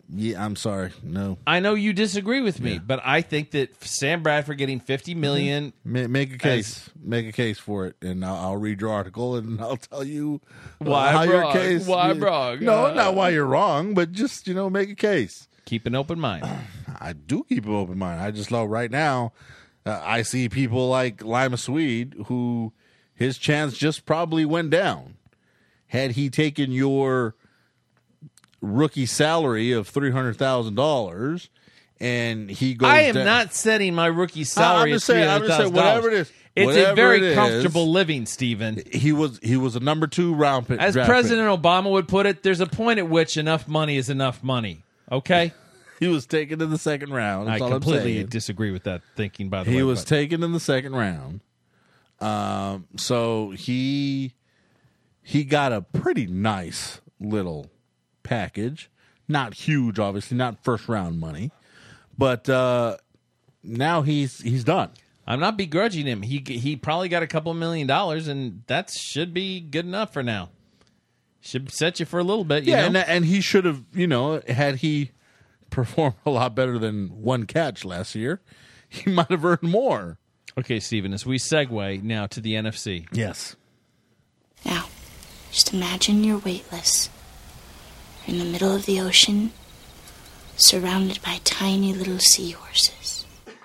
Yeah, I'm sorry. No. I know you disagree with me, Yeah. but I think that Sam Bradford getting fifty million Ma- Make a case. Make a case for it, and I'll, I'll read your article, and I'll tell you uh, Why how I'm your wrong. case. Why I'm wrong. No, Uh, not why you're wrong, but just you know, make a case. keep an open mind. I do keep an open mind. I just know right now, uh, I see people like Lima Swede who his chance just probably went down. Had he taken your rookie salary of three hundred thousand dollars, and he goes, I am down, not setting my rookie salary I'm at just saying- I'm just saying, whatever it is, It's whatever a very it is, comfortable living, Stephen. He was he was a number two round pick. As draft President Obama would put it, there's a point at which enough money is enough money. Okay? pick. He was taken in the second round. That's I all I'm completely saying. disagree with that thinking, by the He way. was but- taken in the second round. Um, so he he got a pretty nice little package. Not huge, obviously, not first round money, but uh, now he's he's done. I'm not begrudging him. He he probably got a couple million dollars, and that should be good enough for now. Should set you for a little bit, you Yeah, know? and and he should have, you know, had he performed a lot better than one catch last year, he might have earned more. Okay, Stephen, as we segue now to the N F C. Yes. Now, just imagine you're weightless. You're in the middle of the ocean, surrounded by tiny little seahorses.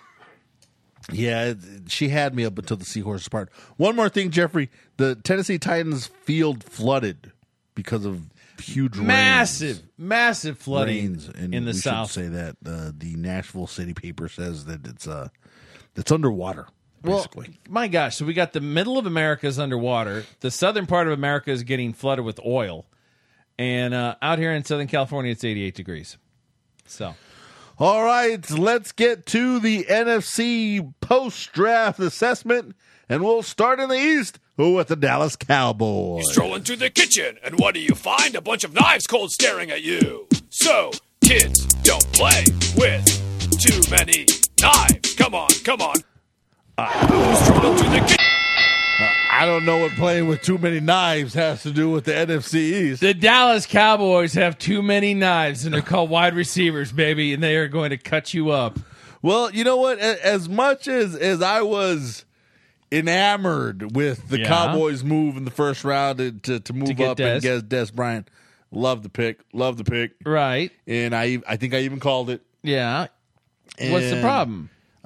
Yeah, it- she had me up until the seahorses part. One more thing, Jeffrey. The Tennessee Titans field flooded because of huge rains. Massive, massive flooding Rains, and in the we South. should say that uh, the Nashville City paper says that it's uh, it's underwater, basically. Well, my gosh, so we got the middle of America is underwater. The southern part of America is getting flooded with oil. And uh, out here in Southern California, it's eighty-eight degrees. So, All right, let's get to the N F C post-draft assessment, and we'll start in the East with the Dallas Cowboys. Stroll into the kitchen, and what do you find? A bunch of knives cold staring at you. So, kids, don't play with too many knives. Come on, come on. Stroll into the kitchen. I don't know what playing with too many knives has to do with the N F C East. the Dallas Cowboys have too many knives, and they're called wide receivers, baby, and they are going to cut you up. Well, you know what? A- As much as, as I was enamored with the Yeah. Cowboys' move in the first round to, to, to move get up and Dez. get Des Bryant, love the pick, love the pick. Right. And I I think I even called it. Yeah. What's the And problem?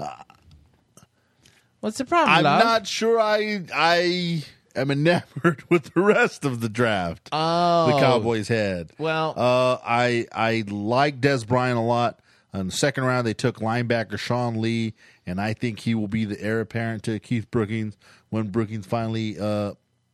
What's the problem, I'm love? not sure I I am enamored with the rest of the draft Oh. the Cowboys had. Well- uh, I I like Des Bryant a lot. In the second round, they took linebacker Sean Lee, and I think he will be the heir apparent to Keith Brookings when Brookings finally, uh,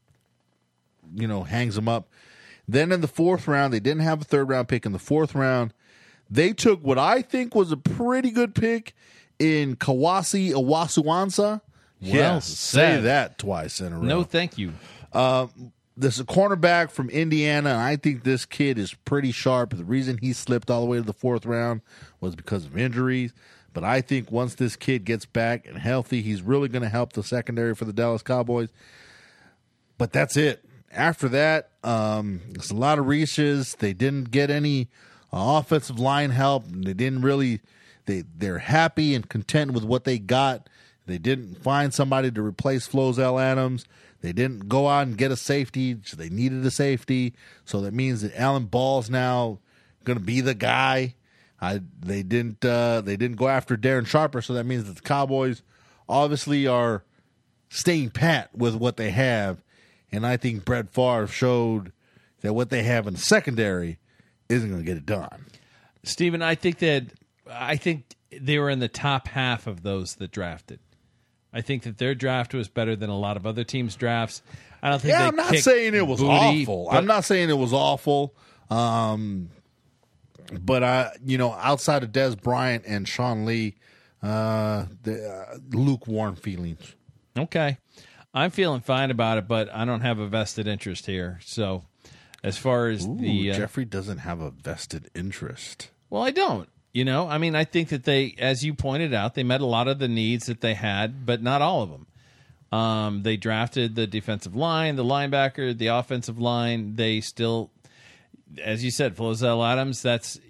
you know, hangs him up. Then in the fourth round, they didn't have a third round pick. In the fourth round, they took what I think was a pretty good pick in Kawasi Owasuansa. Yes, say said. that twice in a row. No, thank you. This is a cornerback from Indiana, and I think this kid is pretty sharp. The reason he slipped all the way to the fourth round was because of injuries. But I think once this kid gets back and healthy, he's really going to help the secondary for the Dallas Cowboys. But that's it. After that, um, it's a lot of reaches. They didn't get any uh, offensive line help. They didn't really. They they're happy and content with what they got. They didn't find somebody to replace Flozell Adams. They didn't go out and get a safety. So they needed a safety. So that means that Alan Ball's now going to be the guy. I they didn't uh, they didn't go after Darren Sharper. So that means that the Cowboys obviously are staying pat with what they have. And I think Brett Favre showed that what they have in the secondary isn't going to get it done. Stephen, I think that I think they were in the top half of those that drafted. I think that their draft was better than a lot of other teams' drafts. I don't think. Yeah, they I'm not kicked saying it was booty, awful. but- I'm not saying it was awful. Um, but I, you know, outside of Des Bryant and Sean Lee, uh, the uh, lukewarm feelings. Okay, I'm feeling fine about it, but I don't have a vested interest here. So, as far as Ooh, the uh, Jeffrey doesn't have a vested interest. well, I don't. You know, I mean, I think that they, as you pointed out, they met a lot of the needs that they had, but not all of them. Um, they drafted the defensive line, the linebacker, the offensive line. They still, as you said, Flozell Adams, that's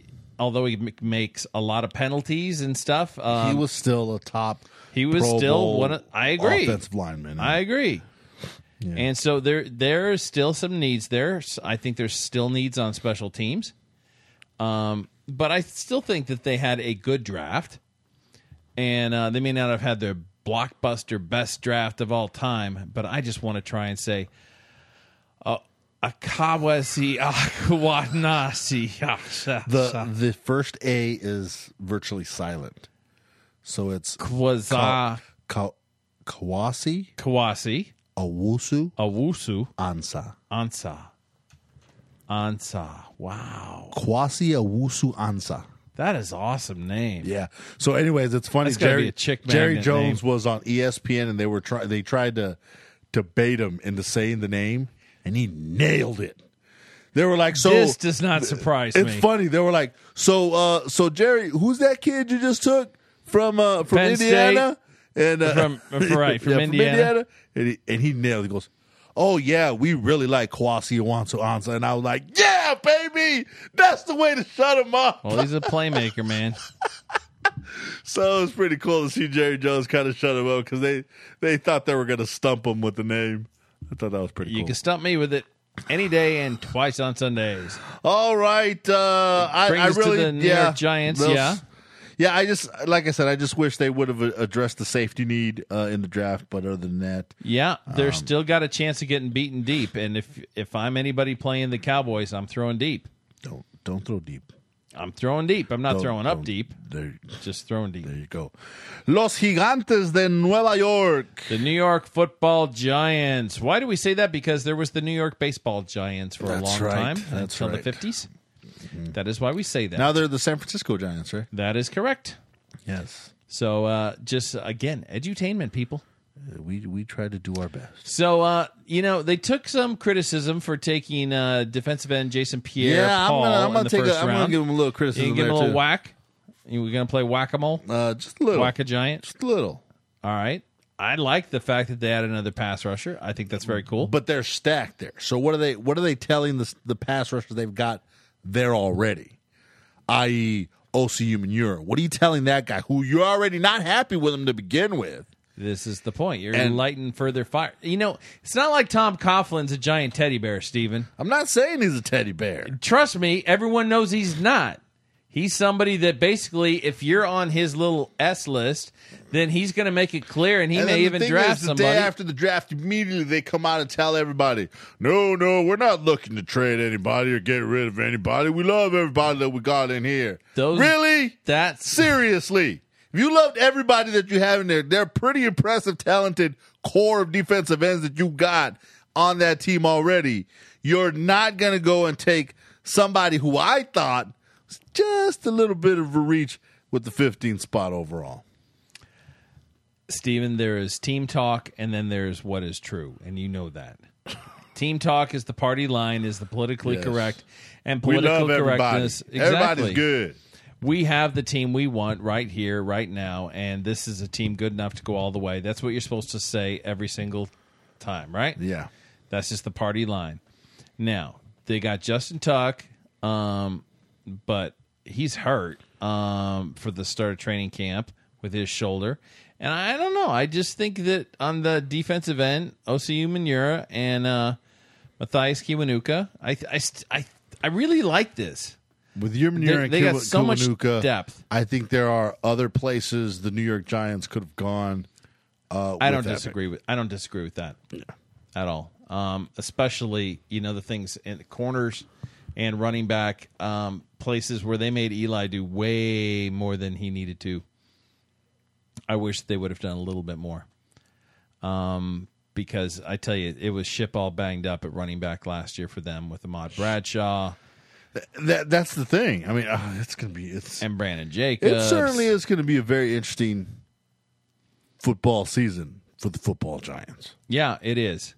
although he m- makes a lot of penalties and stuff, um, he was still a top. he was Pro still Bowl one. Of, I agree. Offensive lineman. I agree. Yeah. And so there there is still some needs there. I think there's still needs on special teams. Um, but I still think that they had a good draft. And uh, they may not have had their blockbuster best draft of all time, but I just want to try and say, uh, Akawasi Akwanasi. the the first A is virtually silent, so it's Kwaza Ka- Kawasi Kawasi Awusu Awusu Ansa. Ansa. Ansa. Wow. Kwasi Awusu Ansa. That is awesome name. Yeah. So, anyways, it's funny. That's gotta Jerry be a chick Jerry magnet Jones name. was on E S P N, and they were try they tried to to bait him into saying the name, and he nailed it. They were like, "So This does not surprise it's me. funny." They were like, "So, uh, so Jerry, who's that kid you just took from uh, from Penn Indiana?" And uh, From- right, from Indiana. And he and he nailed it. He goes, "Oh yeah, we really like Kwasi Awusu Ansa," and I was like, "Yeah, baby, that's the way to shut him up." Well, he's a playmaker, man. So it was pretty cool to see Jerry Jones kind of shut him up because they, they thought they were going to stump him with the name. I thought that was pretty You cool. can stump me with it any day and twice on Sundays. All right. Uh, I, Brings I us to really, the New yeah, York Giants, those- yeah. Yeah, I just, like I said, I just wish they would have addressed the safety need uh, in the draft. But other than that, Yeah, they're Um, still got a chance of getting beaten deep. And if if I'm anybody playing the Cowboys, I'm throwing deep. don't don't throw deep. I'm throwing deep. I'm not Don't- throwing up don't- deep. There, Just throwing deep. there you go. Los Gigantes de Nueva York. The New York Football Giants. Why do we say that? Because there was the New York Baseball Giants for That's a long right. time That's until the right. fifties. That is why we say that. Now they're the San Francisco Giants, right? that is correct. Yes. So uh, just again, edutainment, people. Uh, We we try to do our best. So uh, you know they took some criticism for taking uh, defensive end Jason Pierre Yeah, I'm Paul gonna I'm in gonna the take first a, I'm round. gonna give them a little You criticism can give there him a little too. whack. You going to play whack a mole? Uh, just a little. Whack a giant. Just a little. All right. I like the fact that they added another pass rusher. I think that's very cool. But they're stacked there. So what are they? What are they telling the the pass rushers they've got there already? that is, O C U Manura. What are you telling that guy who you're already not happy with him to begin with? This is the point. You're And- lighting further fire. You know, it's not like Tom Coughlin's a giant teddy bear, Steven. I'm not saying he's a teddy bear. Trust me, everyone knows he's not. He's somebody that basically, if you're on his little S list, then he's going to make it clear, and he And then may the even thing draft is, the somebody. day after the draft, immediately they come out and tell everybody, "No, no, we're not looking to trade anybody or get rid of anybody. We love everybody that we got in here." Those- really? That's Seriously. If you loved everybody that you have in there, they're pretty impressive, talented core of defensive ends that you got on that team already. You're not going to go and take somebody who I thought was just a little bit of a reach with the fifteenth spot overall. Steven, there is team talk, and then there's what is true, and you know that. Team talk is the party line, is the politically Yes. correct, and We political love everybody. correctness. Everybody's Exactly. good. We have the team we want right here, right now, and this is a team good enough to go all the way. That's what you're supposed to say every single time, right? Yeah. That's just the party line. Now, they got Justin Tuck, um, but he's hurt um, for the start of training camp with his shoulder. And I don't know. I just think that on the defensive end, O C U Manura and uh, Matthias Kiwanuka, I, I, I, I really like this. With Yurman They- and they got Kiwa- so much Kiwanuka, depth. I think there are other places the New York Giants could have gone. Uh, I with don't that disagree with. I don't disagree with that at all. Um, especially you know the things in the corners and running back um, places where they made Eli do way more than he needed to. I wish they would have done a little bit more. Um, because I tell you, it was ship all banged up at running back last year for them with Ahmad Bradshaw That that's the thing. I mean, uh, it's going to be it's and Brandon Jacobs. it certainly is going to be a very interesting football season for the football Giants. Yeah, it is.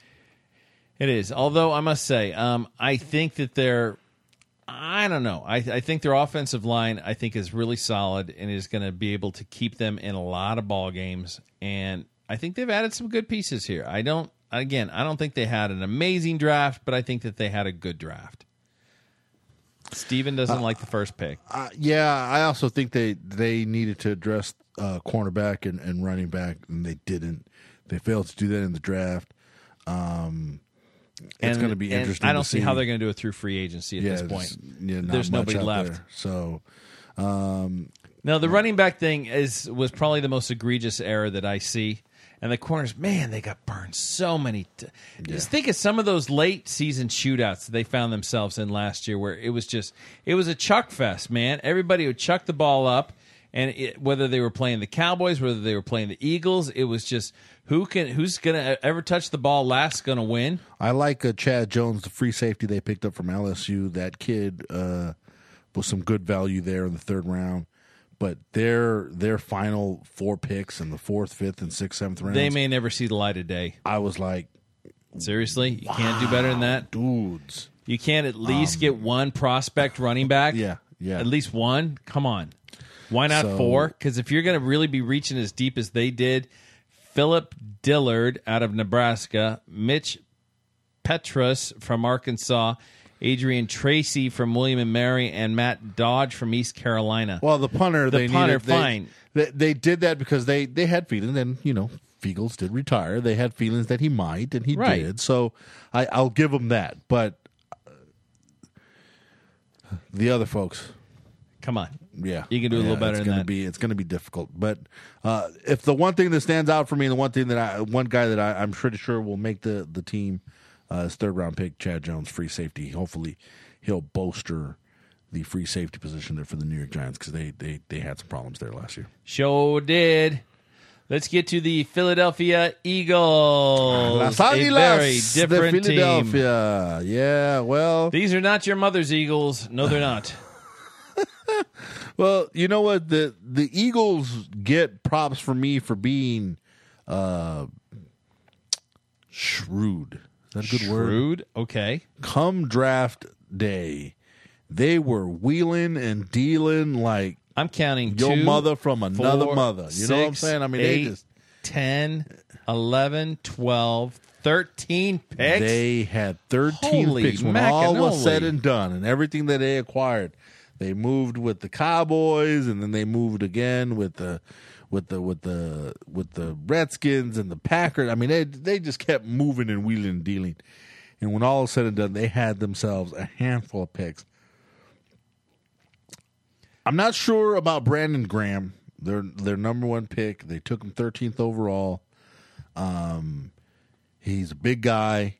It is. Although I must say, um, I think that they're, I don't know. I, I think their offensive line, I think, is really solid and is going to be able to keep them in a lot of ball games. And I think they've added some good pieces here. I don't, again, I don't think they had an amazing draft, but I think that they had a good draft. Steven doesn't uh, like the first pick. Uh, yeah, I also think they, they needed to address uh, cornerback and, and running back, and they didn't. They failed to do that in the draft. Um, it's going to be interesting. I don't to see see how they're going to do it through free agency at yeah, this point. Yeah, There's nobody left. There. So, um, no, the running back thing is was probably the most egregious error that I see. And the corners, man, they got burned so many. T- yeah. Just think of some of those late season shootouts that they found themselves in last year, where it was just it was a chuck fest, man. Everybody would chuck the ball up, and it, whether they were playing the Cowboys, whether they were playing the Eagles, it was just who can who's gonna ever touch the ball last gonna win. I like uh, Chad Jones, the free safety they picked up from L S U. That kid uh, was some good value there in the third round. But their their final four picks in the fourth, fifth, and sixth, seventh rounds, they may never see the light of day. I was like, seriously, you wow, can't do better than that, dudes. You can't at least um, get one prospect running back. Yeah, yeah, at least one. Come on, why not so, four? Because if you're going to really be reaching as deep as they did, Philip Dillard out of Nebraska, Mitch Petrus from Arkansas, Adrian Tracy from William and Mary, and Matt Dodge from East Carolina. Well, the punter, the they punter, needed, they, fine. They, they did that because they, they had feelings, and you know, Fiegels did retire. They had feelings that he might, and he right. did. So I, I'll give them that. But uh, the other folks, come on, yeah, you can do a yeah, little better it's than gonna that. Be, it's going to be difficult. But uh, if the one thing that stands out for me, and the one thing that I, one guy that I, I'm pretty sure will make the the team, uh, is third round pick Chad Jones, free safety. Hopefully, he'll bolster the free safety position there for the New York Giants because they, they, they had some problems there last year. Sure did. Let's get to the Philadelphia Eagles. Las Águilas, a very different de Philadelphia. team. Yeah, well. These are not your mother's Eagles. No, they're not. Well, you know what? The the Eagles get props for me for being uh, shrewd. Is that a good shrewd? word? Shrewd? Okay. Come draft day, they were wheeling and dealing like I'm counting your two, mother from another four, mother. You six, know what I'm saying? I mean, eight, they just ten, eleven, twelve, thirteen picks. They had thirteen Holy picks when macanoli. all was said and done, and everything that they acquired. They moved with the Cowboys, and then they moved again with the with the with the with the Redskins and the Packers. I mean, they they just kept moving and wheeling and dealing. And when all was said and done, they had themselves a handful of picks. I'm not sure about Brandon Graham, their their number one pick. They took him thirteenth overall. Um, he's a big guy.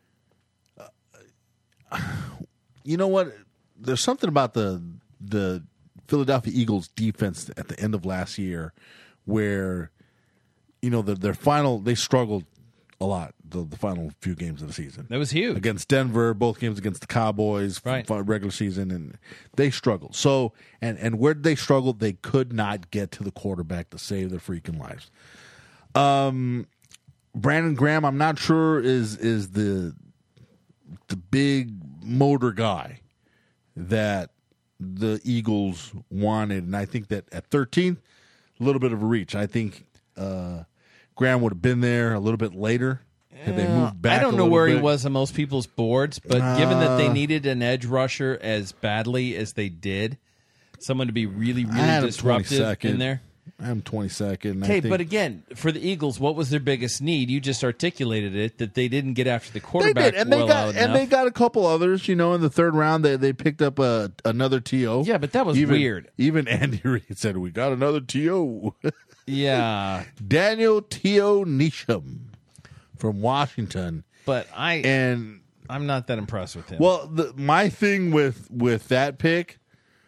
Uh, you know what? There's something about the the Philadelphia Eagles defense at the end of last year where, you know, the, their final, they struggled a lot the, the final few games of the season. That was huge. Against Denver, both games against the Cowboys, right. regular season, and they struggled. So, and, and where they struggled, they could not get to the quarterback to save their freaking lives. Um, Brandon Graham, I'm not sure is is the the big motor guy that the Eagles wanted, and I think that at thirteenth, a little bit of a reach. I think uh, Graham would have been there a little bit later had they moved back. I don't a know where bit. he was on most people's boards, but uh, given that they needed an edge rusher as badly as they did, someone to be really, really disruptive in there. I'm twenty-second. Okay, but again, for the Eagles, what was their biggest need? You just articulated it, that they didn't get after the quarterback. They did, and well they got out and enough. they got a couple others. You know, in the third round, they they picked up a another T O. Yeah, but that was even, weird. Even Andy Reid said, "We got another T O." Yeah, Daniel T O Nisham from Washington. But I and I'm not that impressed with him. Well, the, my thing with with that pick.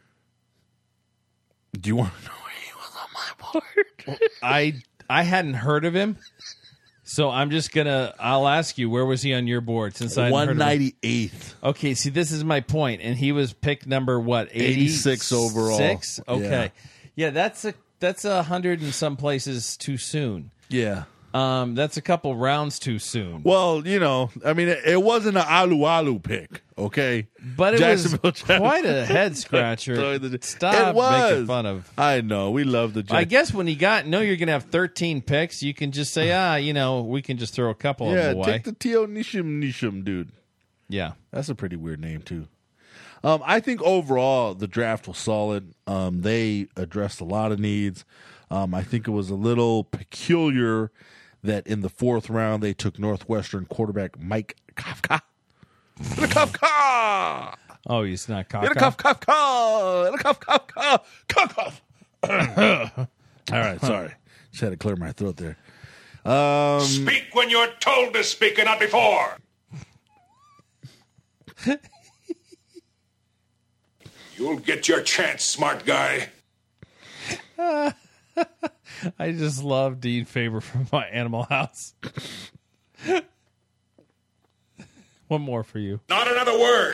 Do you want to know? I I hadn't heard of him, so I'm just gonna. I'll ask you, where was he on your board? Since I one ninety-eighth. Okay, see, this is my point, and he was picked number what? eighty-six overall. Six. Okay, yeah. yeah, that's a that's a hundred in some places too soon. Yeah. Um, that's a couple rounds too soon. Well, you know, I mean, it, it wasn't an Alu Alu pick, okay? But it was quite a head scratcher. Stop it was. making fun of. I know, we love the Jets. I guess when you got know you're going to have thirteen picks, you can just say, ah, you know, we can just throw a couple yeah, of them away. take the T O Nisham Nisham, dude. Yeah, that's a pretty weird name too. Um, I think overall the draft was solid. Um, they addressed a lot of needs. Um, I think it was a little peculiar that in the fourth round they took Northwestern quarterback Mike Kafka. Kafka! Oh, he's not Kafka. Kafka! Kafka! Kafka! Kafka! All right, sorry. Just had to clear my throat there. Um, Speak when you're told to speak and not before. You'll get your chance, smart guy. I just love Dean Faber from my Animal House. One more for you. Not another word.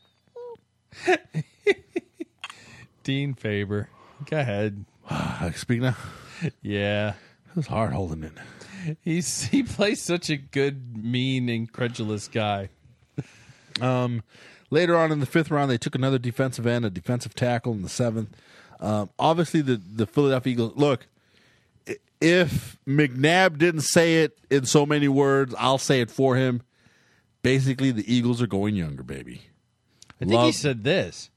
Dean Faber. Go ahead. I can speak now. Yeah. It was hard holding it. He's he plays such a good, mean, incredulous guy. Um, later on in the fifth round, they took another defensive end, a defensive tackle in the seventh. Um, obviously, the, the Philadelphia Eagles, look, if McNabb didn't say it in so many words, I'll say it for him. Basically, the Eagles are going younger, baby. I think Love- he said this.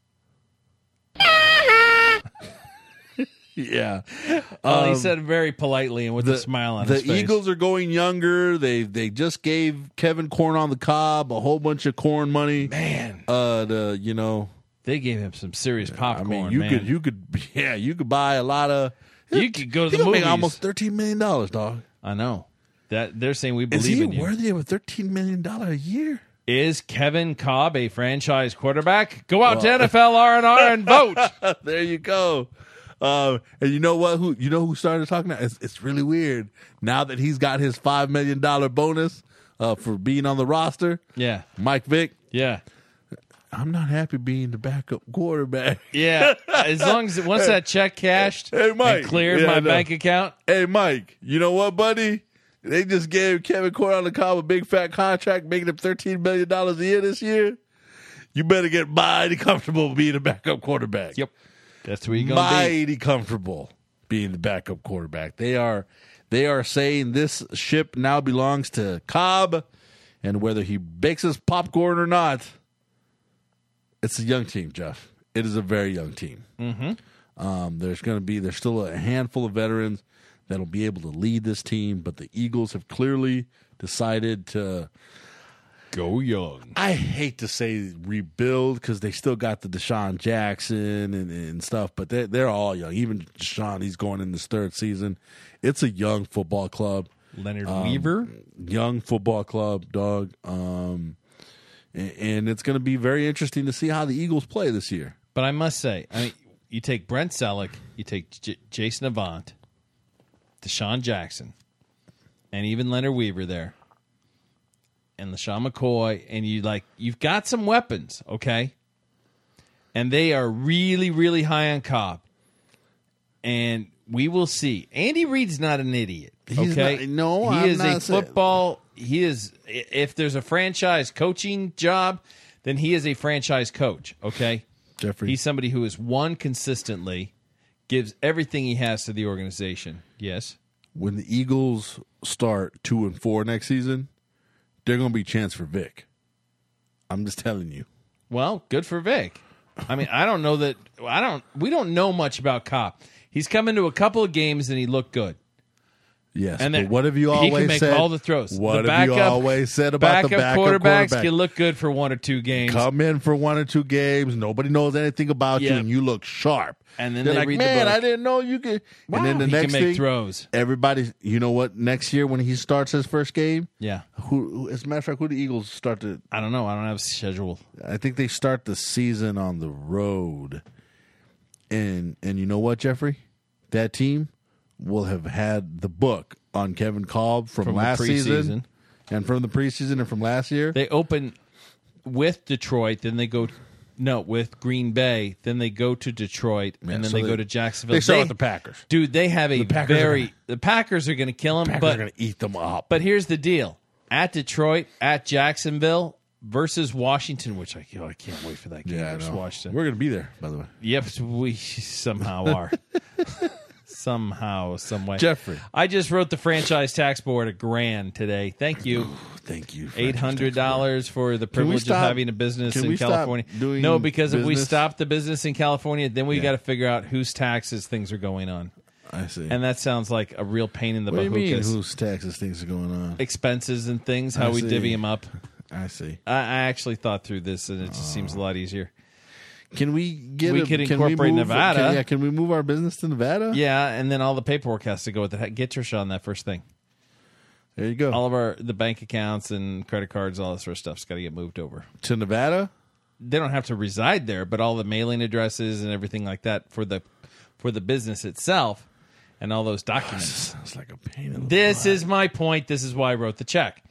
Yeah. Well, he Um, said it very politely and with a smile on the his face. Eagles are going younger. They they just gave Kevin Corn on the Cob a whole bunch of corn money. Man. Uh, to, you know, They gave him some serious popcorn, I mean, you man. could you could yeah, you could buy a lot of. You could go to He the gonna make movies. almost thirteen million dollars, dog. I know. That they're saying we Is believe he in you. worthy of a thirteen million dollar a year? Is Kevin Cobb a franchise quarterback? Go out to N F L R and R and vote. There you go. Um, and you know what? Who you know who started talking now? It's, it's really weird now that he's got his five million dollar bonus uh, for being on the roster. Yeah. Mike Vick. Yeah. I'm not happy being the backup quarterback. Yeah. As long as once that check cashed Hey, Mike. and cleared Yeah, my I know. bank account. Hey, Mike, you know what, buddy? They just gave Kevin Corn on the Cob a big fat contract, making him thirteen million dollars a year this year. You better get mighty comfortable being a backup quarterback. Yep. That's where you're going to be. Mighty comfortable being the backup quarterback. They are they are saying this ship now belongs to Cobb, and whether he bakes his popcorn or not, it's a young team, Jeff. It is a very young team. Mm-hmm. Um, there's going to be there's still a handful of veterans that'll be able to lead this team, but the Eagles have clearly decided to go young. I hate to say rebuild because they still got the Deshaun Jackson and, and stuff, but they're, they're all young. Even Deshaun, he's going in his third season. It's a young football club. Leonard Um, Weaver. Young football club, dog. Um, and, and it's going to be very interesting to see how the Eagles play this year. But I must say, I mean, you take Brent Selleck, you take J- Jason Avant, Deshaun Jackson, and even Leonard Weaver there, and LaShawn McCoy, and you like you've got some weapons, okay? And they are really, really high on Cobb. And we will see. Andy Reid's not an idiot. He's Okay, not- no, he I'm is a not saying- football. He is. If there's a franchise coaching job, then he is a franchise coach. Okay, Jeffrey. he's somebody who has won consistently, gives everything he has to the organization. Yes, When the Eagles start two and four next season, they're going to be a chance for Vic. I'm just telling you. well, good for Vic. I mean, I don't know that. I don't. We don't know much about Cobb. He's come into a couple of games and he looked good. Yes, And but that- what have you he always can make said? all the throws. What The have you backup- always said about the backup quarterbacks quarterback? can look good for one or two games. Come in for one or two games. Nobody knows anything about you, Yep. and you look sharp. And then They're they like, read the man, book." I didn't know you could. Wow, and then the he next can make thing, throws. everybody, you know what? Next year when he starts his first game, Yeah, who, who as a matter of fact, who do the Eagles start to? I don't know. I don't have a schedule. I think they start the season on the road, and and you know what, Jeffrey, that team will have had the book on Kevin Kolb from, From the last season, preseason. and from the preseason and from last year. They open with Detroit, then they go no with Green Bay, then they go to Detroit, Yeah, and then so they, they- go to Jacksonville. they start with the Packers. Dude, they have a The Packers are very gonna- the Packers are going to kill them, Packers but are going to eat them up. but here's the deal: at Detroit, at Jacksonville versus Washington, which I, oh, I can't wait for that game yeah, I versus know. Washington. We're going to be there, by the way. Yep, we somehow are. somehow, some way. Jeffrey. I just wrote the franchise tax board a grand today. Thank you. Thank you. Eight hundred dollars for the Can we privilege of stop- having a business can in we stop California. doing No, because if we business? stop the business in California, then we Yeah. got to figure out whose taxes things are going on. I see. And that sounds like a real pain in the what do you mean? bahukas. Whose taxes things are going on? Expenses and things, how I we see. divvy them up. I see. I, I actually thought through this, and it just seems a lot easier. Can we get? We a, could can incorporate we move, Nevada. Can, yeah, can we move our business to Nevada? Yeah, and then all the paperwork has to go with it. Get Trisha on that first thing. There you go. All of our the bank accounts and credit cards, all that sort of stuff's got to get moved over. To Nevada? They don't have to reside there, but all the mailing addresses and everything like that for the for the business itself and all those documents. Sounds like a pain in the This is my point. This is why I wrote the check.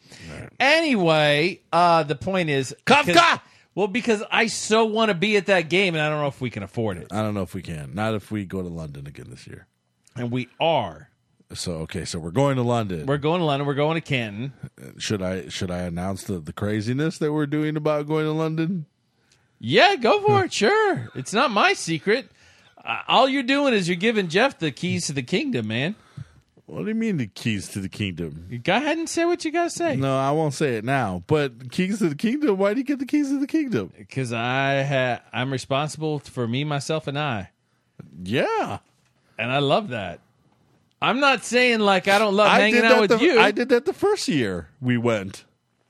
Anyway, uh, the point is Kafka! because- Well, because I so want to be at that game, and I don't know if we can afford it. I don't know if we can. Not if we go to London again this year. And we are. So okay, so we're going to London. We're going to London. We're going to Canton. should I should I announce the, the craziness that we're doing about going to London? Yeah, go for it. Sure. It's not my secret. Uh, all you're doing is you're giving Jeff the keys to the kingdom, man. What do you mean the keys to the kingdom? You go ahead and say what you got to say. No, I won't say it now. But keys to the kingdom? Why do you get the keys to the kingdom? Because I ha- I'm responsible for me, myself, and I. Yeah. And I love that. I'm not saying like I don't love I hanging did out that with the, you. I did that the first year we went.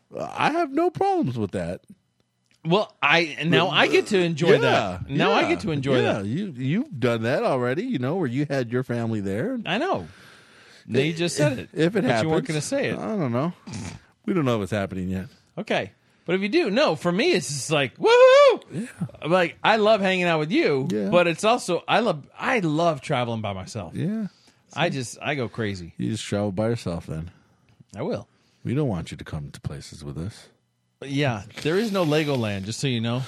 I have no problems with that. Well, I now I get to enjoy Yeah, that. Now I yeah, get to enjoy yeah. that. You you've done that already, you know, where you had your family there. I know. Now you just said it. If it but happens, you weren't going to say it. I don't know. We don't know if it's happening yet. Okay. But if you do, no, for me, it's just like, woohoo! Yeah. Like, I love hanging out with you, Yeah. but it's also, I love I love traveling by myself. Yeah. I just, I go crazy. You just travel by yourself then. I will. We don't want you to come to places with us. But yeah, there is no Legoland, just so you know.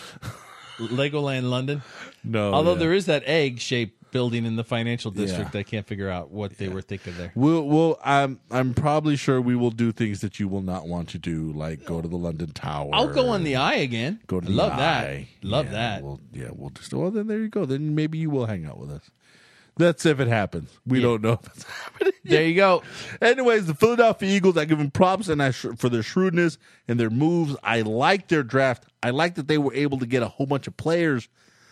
Legoland London. No. Although yeah. there is that egg-shaped building in the financial district. I can't figure out what they were thinking there. We'll, we'll, I'm, I'm probably sure we will do things that you will not want to do, like go to the London Tower. I'll go on the eye again. Go to I the love Eye. that. Love Yeah, that. We'll, yeah, we'll just. Well, then there you go. Then maybe you will hang out with us. That's if it happens. We Yeah. don't know if it's happening. There you go. Anyways, the Philadelphia Eagles, I give them props and I sh- for their shrewdness and their moves. I like their draft. I like that they were able to get a whole bunch of players.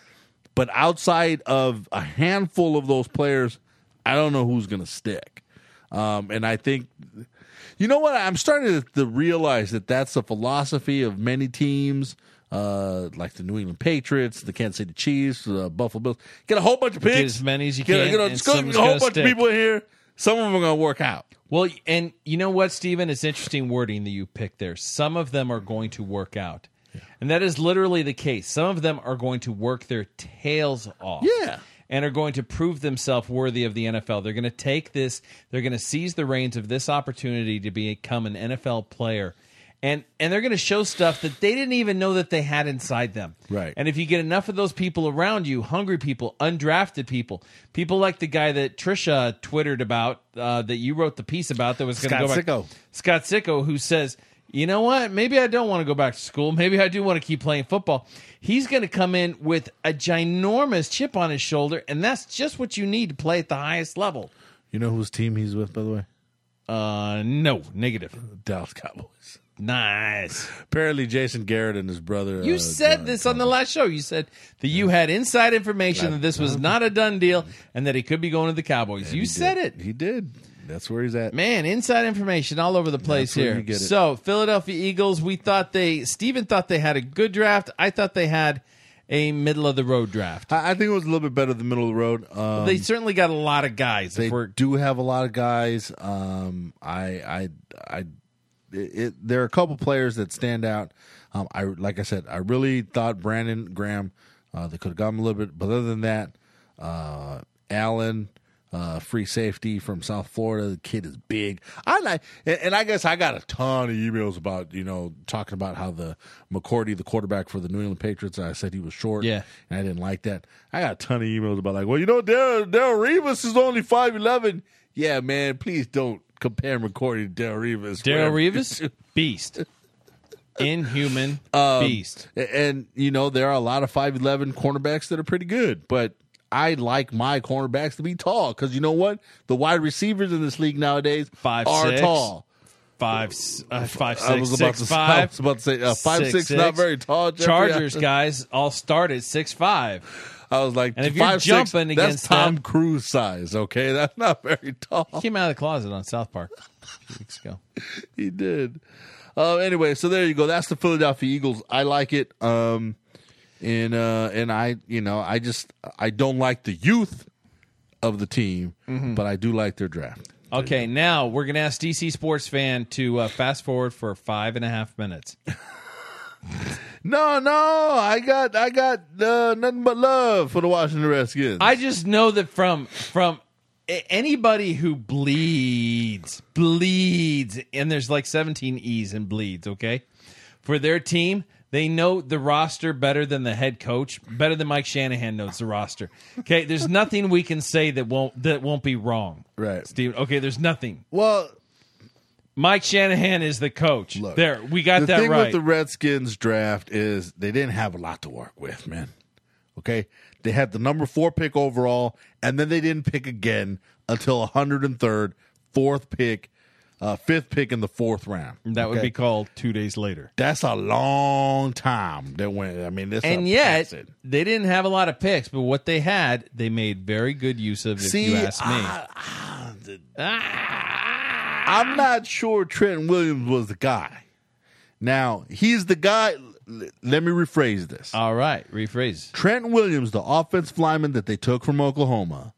But outside of a handful of those players, I don't know who's going to stick. Um, and I think, you know what? I'm starting to, to realize that that's the philosophy of many teams, uh, like the New England Patriots, the Kansas City Chiefs, the Buffalo Bills. Get a whole bunch of picks. Get as many as you Get, can, you know, and just go, someone's get a whole gonna bunch stick. of people in here. Some of them are going to work out. Well, and you know what, Steven? It's interesting wording that you picked there. Some of them are going to work out. And that is literally the case. Some of them are going to work their tails off. Yeah. And are going to prove themselves worthy of the N F L. They're going to take this, they're going to seize the reins of this opportunity to become an N F L player. And and they're going to show stuff that they didn't even know that they had inside them. Right. And if you get enough of those people around you, hungry people, undrafted people, people like the guy that Trisha twittered about, uh, that you wrote the piece about that was going to Scott go back. Sicko. Scott Sicko, who says, you know what? Maybe I don't want to go back to school. Maybe I do want to keep playing football. He's going to come in with a ginormous chip on his shoulder, and that's just what you need to play at the highest level. You know whose team he's with, by the way? Uh, no, negative. Dallas Cowboys. Nice. Apparently, Jason Garrett and his brother. You uh, said John this on the Cowboys. last show. You said that you had inside information that this was not a done deal and that he could be going to the Cowboys. You He said did. it. He did. That's where he's at. Man, inside information all over the place That's where here. you get it. So, Philadelphia Eagles, we thought they, Steven thought they had a good draft. I thought they had a middle of the road draft. I, I think it was a little bit better than middle of the road. Um, They certainly got a lot of guys. They If we're, do have a lot of guys. Um, I, I, I, it, it, there are a couple players that stand out. Um, I like I said, I really thought Brandon Graham. Uh, they could have gotten a little bit, but other than that, uh, Allen, uh, free safety from South Florida. The kid is big. I like, and, and I guess I got a ton of emails about you know talking about how the McCourty, the quarterback for the New England Patriots, I said he was short. Yeah. and I didn't like that. I got a ton of emails about like, well, you know, Darryl Darryl Revis is only five eleven. Yeah, man, please don't compare McCourty to Darryl Revis. Darryl Whatever. Revis, beast. Inhuman Um, beast. And, you know, there are a lot of five eleven cornerbacks that are pretty good, but I like my cornerbacks to be tall because you know what? The wide receivers in this league nowadays Five, are six. tall. Five, uh, five, six, I was about six, to, five. I was about to say uh, five, six, six, six. not very tall. Jeffrey. Chargers guys all start at six five. I was like, And if you're five, jumping six, against that's Tom them- Cruise size. Okay, that's not very tall. He came out of the closet on South Park a few weeks ago. He did. Uh, anyway, so there you go. That's the Philadelphia Eagles. I like it. Um, and uh, and I, you know, I just I don't like the youth of the team, Mm-hmm. but I do like their draft. Okay, now we're going to ask D C Sports Fan to uh, fast forward for five and a half minutes. No, no, I got I got uh, nothing but love for the Washington Redskins. I just know that from from a- anybody who bleeds, bleeds, and there's like seventeen E's in bleeds, okay? For their team, they know the roster better than the head coach, better than Mike Shanahan knows the roster. Okay, there's nothing we can say that won't that won't be wrong. Right. Steve. Okay, there's nothing. well, Mike Shanahan is the coach. look, there, we got the that thing right. with the Redskins draft is they didn't have a lot to work with, man. Okay, they had the number four pick overall, and then they didn't pick again until one hundred third, fourth pick, uh, fifth pick in the fourth round. that would Okay? be called two days later. That's a long time that went. I mean, this And yet, they didn't have a lot of picks, but what they had, they made very good use of, if See, you ask me. I, I'm not sure Trent Williams was the guy. Now, he's the guy. Let me rephrase this. All right, rephrase. Trent Williams, the offensive lineman that they took from Oklahoma,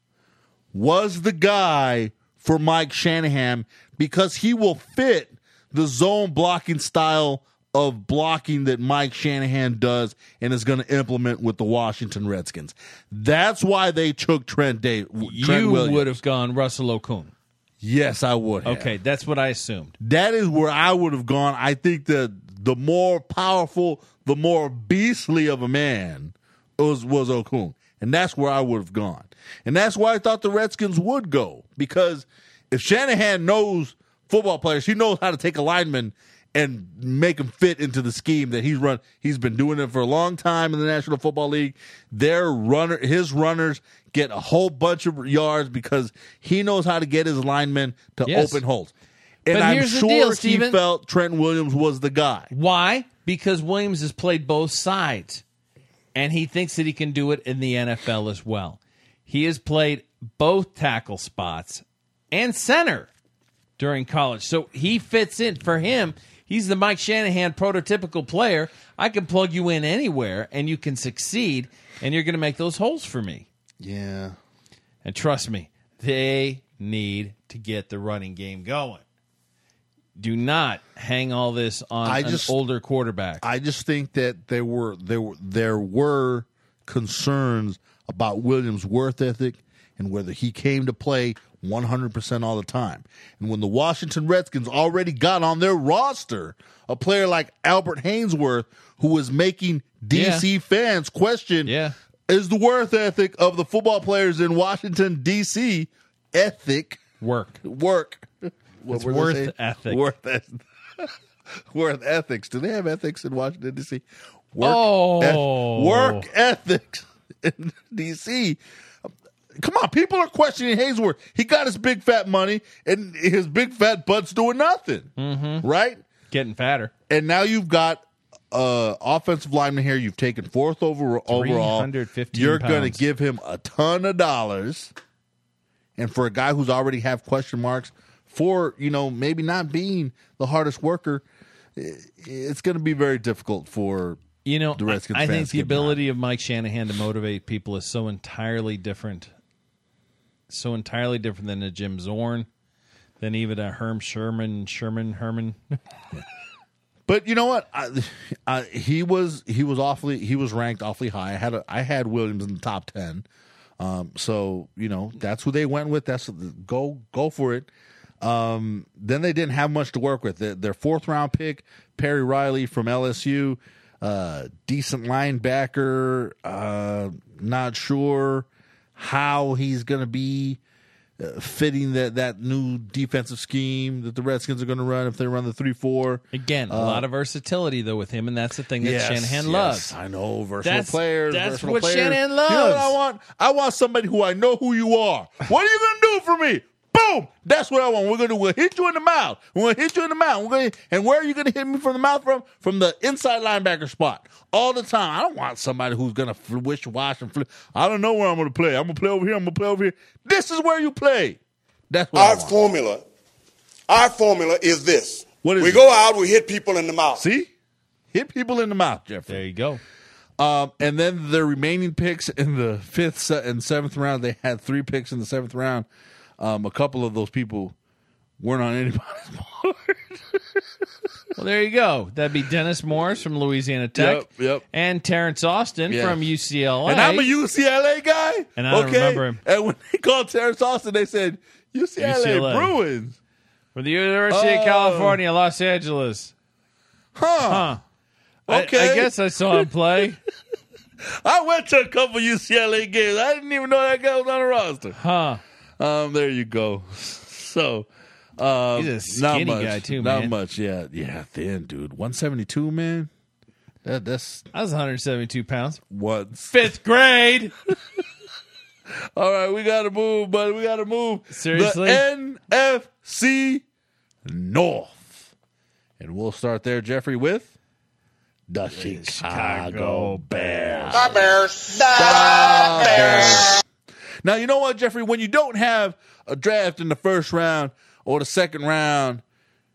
was the guy for Mike Shanahan because he will fit the zone blocking style of blocking that Mike Shanahan does and is going to implement with the Washington Redskins. That's why they took Trent Day. Trent You Williams. would have gone Russell Okung. Yes, I would have. Okay, that's what I assumed. That is where I would have gone. I think that the more powerful, the more beastly of a man was, was Okung. And that's where I would have gone. And that's why I thought the Redskins would go. Because if Shanahan knows football players, he knows how to take a lineman and make him fit into the scheme that he's run. He's been doing it for a long time in the National Football League. Their runner, his runners get a whole bunch of yards because he knows how to get his linemen to Yes. open holes. And But I'm here's the sure deal, he Steven. felt Trent Williams was the guy. Why? Because Williams has played both sides, and he thinks that he can do it in the N F L as well. He has played both tackle spots and center during college, so he fits in. For him, he's the Mike Shanahan prototypical player. I can plug you in anywhere, and you can succeed, and you're going to make those holes for me. Yeah. And trust me, they need to get the running game going. Do not hang all this on I an just- older quarterback. I just think that there were there were there were concerns about Williams' worth ethic and whether he came to play one hundred percent all the time. And when the Washington Redskins already got on their roster a player like Albert Hainsworth, who was making D C Yeah. fans question, Yeah. is the worth ethic of the football players in Washington, D C ethic Work. work. What It's were they worth saying? ethic. Worth eth- worth ethics. Do they have ethics in Washington, D C? Work Oh. eth- work ethics in D C. Come on, people are questioning Hainsworth. He got his big fat money, and his big fat butt's doing nothing, mm-hmm. right? Getting fatter. And now you've got uh, offensive lineman here. You've taken fourth over, overall. three hundred fifteen You're going to pounds. give him a ton of dollars. And for a guy who's already have question marks for, you know, maybe not being the hardest worker, i- it's going to be very difficult for You know, the Redskins I, I think fans the get behind. ability of Mike Shanahan to motivate people is so entirely different, so entirely different than a Jim Zorn, than even a Herm Sherman, Sherman, Herman. But you know what? I, I, he was he was awfully he was ranked awfully high. I had a, I had Williams in the top ten. Um, so you know that's who they went with. That's go go for it. Um, then they didn't have much to work with. Their, their fourth round pick, Perry Riley from L S U, uh, decent linebacker. Uh, not sure how he's going to be uh, fitting that, that new defensive scheme that the Redskins are going to run if they run the three four. Again, a Uh, lot of versatility, though, with him, and that's the thing that yes, Shanahan yes, loves. I know, versatile That's- players. that's versatile what players. Shanahan You know what I loves. want? I want somebody who I know who you are. What are you going to do for me? Boom! That's what I want. We're gonna we'll hit you in the mouth. We're gonna hit you in the mouth. We're gonna, and where are you gonna hit me from the mouth from? From the inside linebacker spot all the time. I don't want somebody who's gonna wish wash and flip. I don't know where I'm gonna play. I'm gonna play over here. I'm gonna play over here. This is where you play. That's what I Our want. formula, our formula is this. What is we it? go out, we hit people in the mouth. See, hit people in the mouth, Jeffrey. There you go. Um, and then the remaining picks in the fifth se- and seventh round, they had three picks in the seventh round. Um, a couple of those people weren't on anybody's board. Well, there you go. That'd be Dennis Morris from Louisiana Tech. Yep, yep. And Terrence Austin Yeah. from U C L A. And I'm a U C L A guy. And I don't okay? remember him. And when they called Terrence Austin, they said, U C L A, U C L A. Bruins. From the University Oh. of California, Los Angeles. Huh. Huh. I- Okay. I, guess I saw him play. I went to a couple U C L A games. I didn't even know that guy was on the roster. Huh. Um, there you go. So, um, He's a not skinny much, guy, too, Not man. much, yeah. Yeah, thin, dude. one seventy-two, man. That, that's I was one hundred seventy-two pounds. what. Fifth grade. All right, we got to move, buddy. We got to move. Seriously? The N F C North. And we'll start there, Jeffrey, with the Chicago, Chicago Bears. The Bears. The Bears. Now, you know what, Jeffrey? When you don't have a draft in the first round or the second round,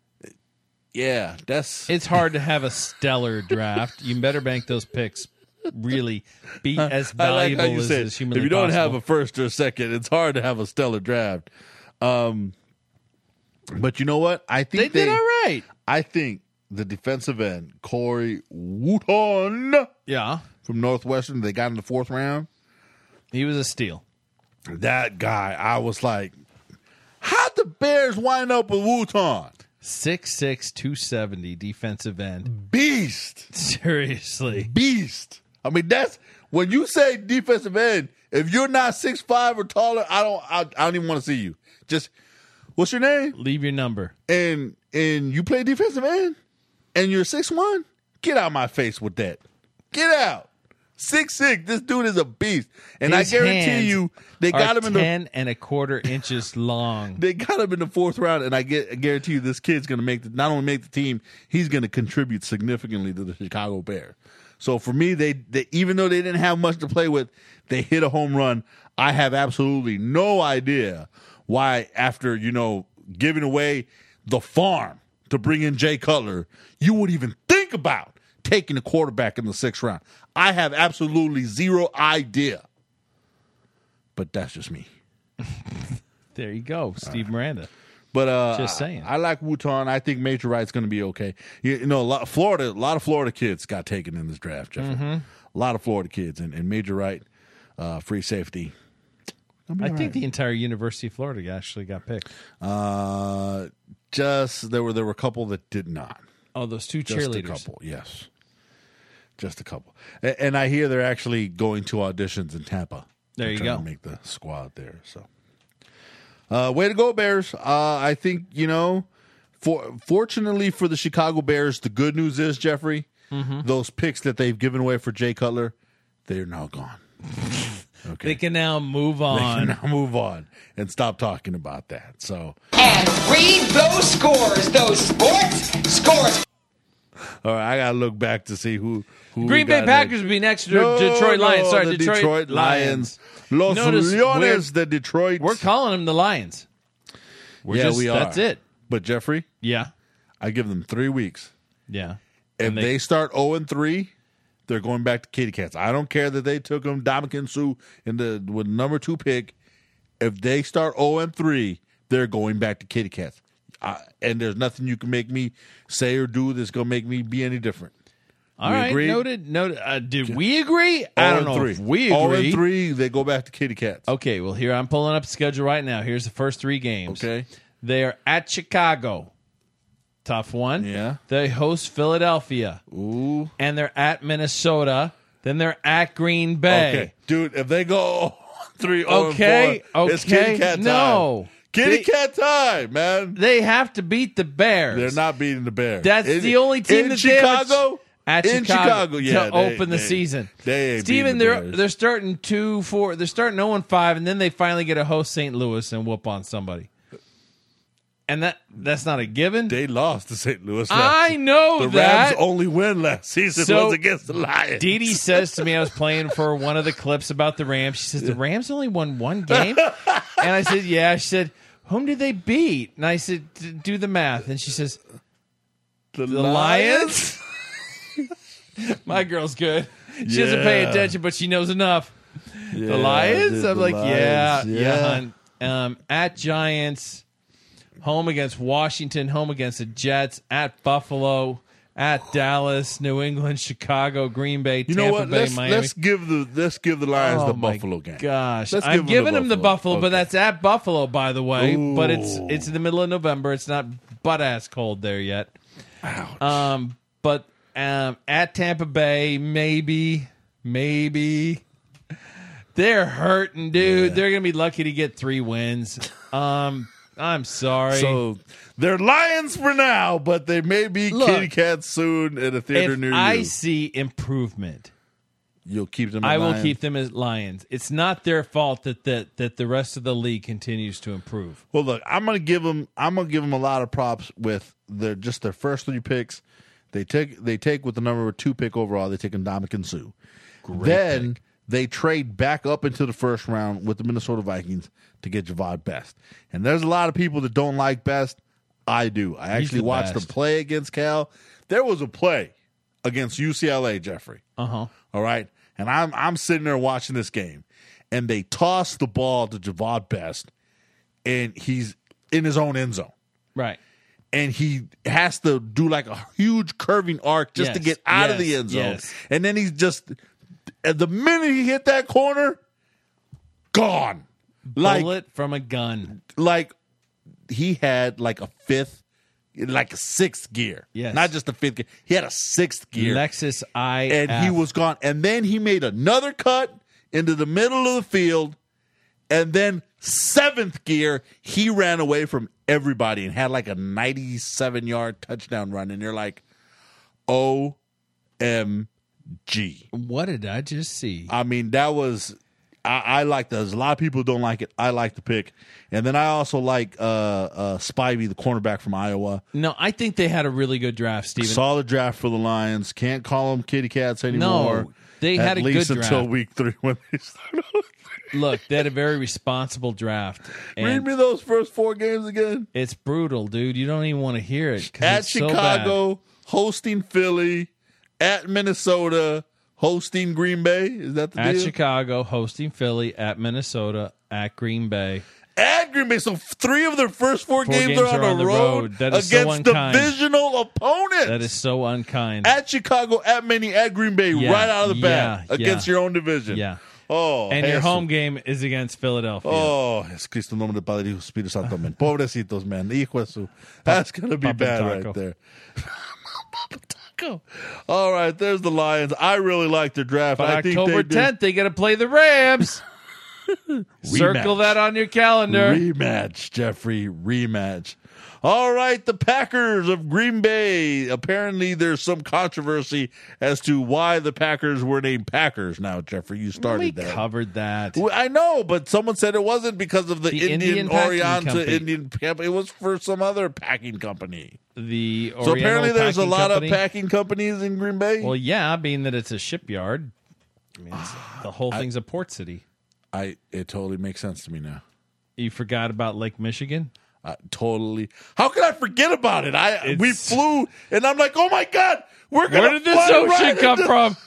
yeah, that's It's hard to have a stellar draft. You better bank those picks really be as I like valuable how you as, said, as humanly if you don't possible. have a first or a second, it's hard to have a stellar draft. Um, but you know what? I they think did all right. I think the defensive end, Corey Wooten Yeah. from Northwestern, they got in the fourth round. He was a steal. That guy, I was like, how'd the Bears wind up with Wooten? six six, two seventy defensive end. Beast. Seriously. Beast. I mean, that's when you say defensive end, if you're not six five or taller, I don't I, I don't even want to see you. Just what's your name? Leave your number. And and you play defensive end and you're six one? Get out of my face with that. Get out. six six. This dude is a beast. And His I guarantee hands you they are got him in the ten and a quarter inches long. they got him in the fourth round, and I get I guarantee you this kid's going to make the, not only make the team, he's going to contribute significantly to the Chicago Bears. So for me, they, they even though they didn't have much to play with, they hit a home run. I have absolutely no idea why, after you know giving away the farm to bring in Jay Cutler, you would even think about taking a quarterback in the sixth round. I have absolutely zero idea. But that's just me. There you go, Steve Miranda. But uh, Just saying. I, I like Wooten. I think Major Wright's going to be okay. You, you know, a lot, Florida, a lot of Florida kids got taken in this draft, Jeffrey. Mm-hmm. A lot of Florida kids, and, and Major Wright, uh, free safety. Gonna be I all think right. the entire University of Florida actually got picked. uh, just there were there were a couple that did not. Oh, those two Just cheerleaders. a couple, yes, just a couple. And, and I hear they're actually going to auditions in Tampa. There They're you trying go. to make the squad there. So, uh, way to go, Bears! Uh, I think you know. For fortunately for the Chicago Bears, the good news is Jeffrey, Mm-hmm. those picks that they've given away for Jay Cutler, they're now gone. Okay, They can now move They can on. now move on and stop talking about that. So, And read those scores, those sports scores. all right, I gotta look back to see who. who we Green Bay got Packers next. would be next to No, Detroit no, Lions. Sorry, the Detroit, Detroit Lions. Los Notice Leones de Detroit. We're calling them the Lions. We're yeah, just, we are. That's it. But Jeffrey, Yeah. I give them three weeks. Yeah. If And they, they- start zero and three, they're going back to Kitty Cats. I don't care that they took them Dominican Sue in the with number two pick. If they start zero and three, they're going back to Kitty Cats. I, and there's nothing you can make me say or do that's going to make me be any different. All We right. agree? Noted. Noted. Uh, did we agree? I don't oh and know three. if we oh agree. and three, they go back to Kitty Cats. Okay. Well, here I'm pulling up the schedule right now. Here's the first three games. Okay. They are at Chicago. Tough one. Yeah. They host Philadelphia. Ooh. And they're at Minnesota. Then they're at Green Bay. Okay. Dude, if they go three, oh Okay, and four. okay, It's kitty cat time. no. Kitty They- cat time, man. They have to beat the Bears. They're not beating the Bears. That's In- the only team in that they have a- Chicago. At in Chicago, Chicago, yeah, to they- open the they- season. they ain't Steven, beating the they're Bears. they're starting two four. They're starting zero and five, and then they finally get to host Saint Louis and whoop on somebody. And that that's not a given. They lost to Saint Louis. Last I know the that. Rams' only win last season So, was against the Lions. Dee Dee says to me, I was playing for one of the clips about the Rams. She says, the Rams only won one game? And I said, yeah. She said, whom did they beat? And I said, do the math. And she says, the, the Lions? My girl's good. She doesn't pay Yeah. attention, but she knows enough. Yeah, the Lions? the I'm like, Lions, yeah, yeah. yeah. hon. Um, at Giants, home against Washington, home against the Jets, at Buffalo, at Dallas, New England, Chicago, Green Bay, You Tampa know what? Bay, Let's, Miami. let's give the let's give the Lions Oh the my Buffalo game. Gosh, Let's I'm give giving them the Buffalo, but Okay. that's at Buffalo, by the way. But it's Ooh. it's in the middle of November. It's not butt ass cold there yet. Ouch. Um, but um, at Tampa Bay, maybe, maybe they're hurting, dude. Yeah. They're gonna be lucky to get three wins. Um, I'm sorry. So they're Lions for now, but they may be Look, kitty cats soon at a theater if near I you. see improvement, You'll keep them. At I will Lions? keep them as Lions. It's not their fault that that that the rest of the league continues to improve. Well, look, I'm gonna give them. I'm gonna give them a lot of props with their just their first three picks. They take they take with the number two pick overall. They take Ndamukong Suh. Then pick. they trade back up into the first round with the Minnesota Vikings to get Javad Best. And there's a lot of people that don't like Best. I do. I He's actually the watched best. him play against Cal. There was a play against U C L A, Jeffrey. Uh huh. All right. And I'm I'm sitting there watching this game, and they toss the ball to Javad Best, and he's in his own end zone. Right. And he has to do like a huge curving arc just to Yes, get out of yes, the end zone. yes. And then he's just, at the minute he hit that corner, gone. Like, Bullet from a gun. like he had like a fifth, like a sixth gear. Yes. Not just a fifth gear. He had a sixth gear. Lexus I and he was gone. And then he made another cut into the middle of the field. And then seventh gear, he ran away from everybody and had like a ninety-seven yard touchdown run. And you're like, O M G. What did I just see? I mean, that was, I, I like that. There's a lot of people who don't like it. I like the pick. And then I also like uh, uh, Spivey, the cornerback from Iowa. No, I think they had a really good draft, Steven. Solid draft for the Lions. Can't call them kitty cats anymore. No, they had At a least good until draft. week three when they started. Look, they had a very responsible draft. Read And me those first four games again. it's brutal, dude. You don't even want to hear it. 'cause At it's so Chicago, bad. hosting Philly. At Minnesota, hosting Green Bay. Is that the At deal? Chicago, hosting Philly. At Minnesota. At Green Bay. At Green Bay. So three of their first four, Four games, games are on, are on the the road, road. That is so against unkind. divisional opponents. That is so unkind. At Chicago, at Many, at Green Bay, Yeah, right out of the bat yeah, against yeah. your own division. Yeah. Oh, And your Jesus. home game is against Philadelphia. Oh, es Cristo en nombre del Padre, Hijo, Espíritu Santo, man. Pobrecitos, man. Hijo de su. That's going to be Papa bad Taco. right there. Papa Taco. All right, there's the Lions. I really like their draft. By I think October they did- tenth, they got to play the Rams. Circle Rematch. that on your calendar. Rematch, Jeffrey. Rematch. All right, the Packers of Green Bay. Apparently, there's some controversy as to why the Packers were named Packers. Now, Jeffrey, you started we that. covered that. Well, I know, but someone said it wasn't because of the, The Indian, Indian packing Oriental company. Indian. It was for some other packing company. The So apparently, Oriental there's a Packing lot Company. of packing companies in Green Bay. Well, yeah, being that it's a shipyard, I mean, it's, the whole thing's a port city. I it totally makes sense to me now. You forgot about Lake Michigan? Uh, totally. How could I forget about it? I It's- we flew, and I'm like, oh my god, we're gonna. Where did this fly ocean right come into- from?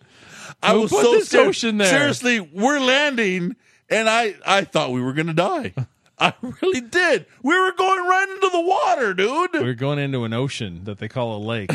I Who was put so this scared. ocean there? Seriously, we're landing, and I I thought we were gonna die. I really did. We were going right into the water, dude. We're going into an ocean that they call a lake.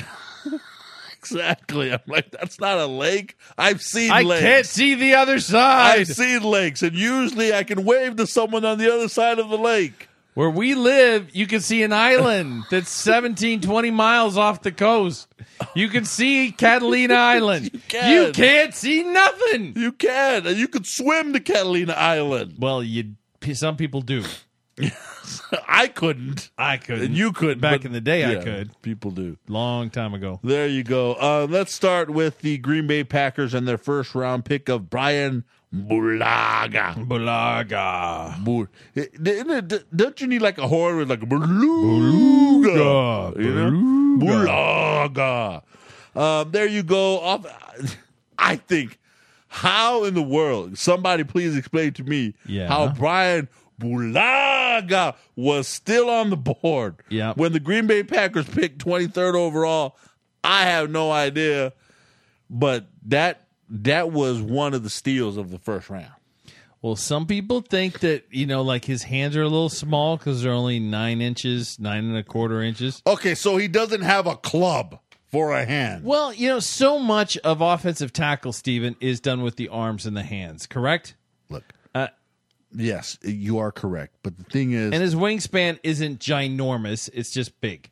Exactly. I'm like, that's not a lake. I've seen I lakes. can't see the other side. I've seen lakes, and usually I can wave to someone on the other side of the lake. Where we live, you can see an island that's seventeen, twenty miles off the coast. You can see Catalina Island. You can. You can't see nothing. You can. And you could swim to Catalina Island. Well, you some people do. I couldn't. I couldn't. And you couldn't. Back but, in the day, I yeah, could. People do. Long time ago. There you go. Uh, let's start with the Green Bay Packers and their first round pick of Brian Bulaga. Bulaga. Bul- Don't you need like a horn with like a Bulaga? Bulaga. You know? Bulaga. Uh, there you go. Off. I think, how in the world, somebody please explain to me Yeah. how Brian Bulaga was still on the board Yeah. when the Green Bay Packers picked twenty-third overall. I have no idea, but that that was one of the steals of the first round. Well, some people think that, you know, like his hands are a little small because they're only nine inches, nine and a quarter inches. Okay, so he doesn't have a club for a hand. Well, you know, so much of offensive tackle, Steven, is done with the arms and the hands, correct? Look, Uh, yes, you are correct. But the thing is, and his wingspan isn't ginormous. It's just big.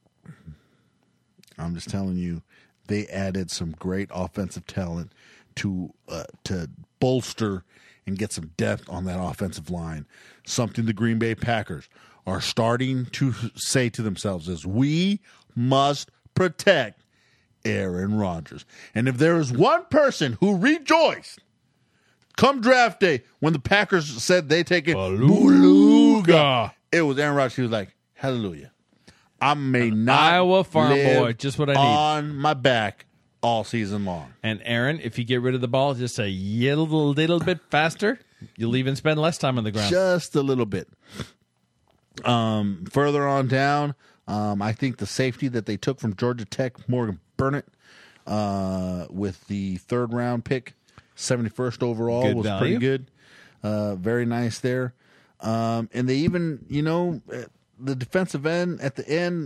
I'm just telling you, they added some great offensive talent to uh, to bolster and get some depth on that offensive line. Something the Green Bay Packers are starting to say to themselves is, we must protect Aaron Rodgers. And if there is one person who rejoiced come draft day when the Packers said they take it, Beluga, it was Aaron Rodgers. He was like, hallelujah. I may not Iowa farm live boy, just what I need. on my back all season long. And Aaron, if you get rid of the ball just a little, little bit faster, you'll even spend less time on the ground. Just a little bit. Um, further on down, um, I think the safety that they took from Georgia Tech, Morgan Burnett, uh, with the third round pick, seventy-first overall, Good was value. pretty good. Uh, very nice there. Um, and they even, you know, the defensive end at the end,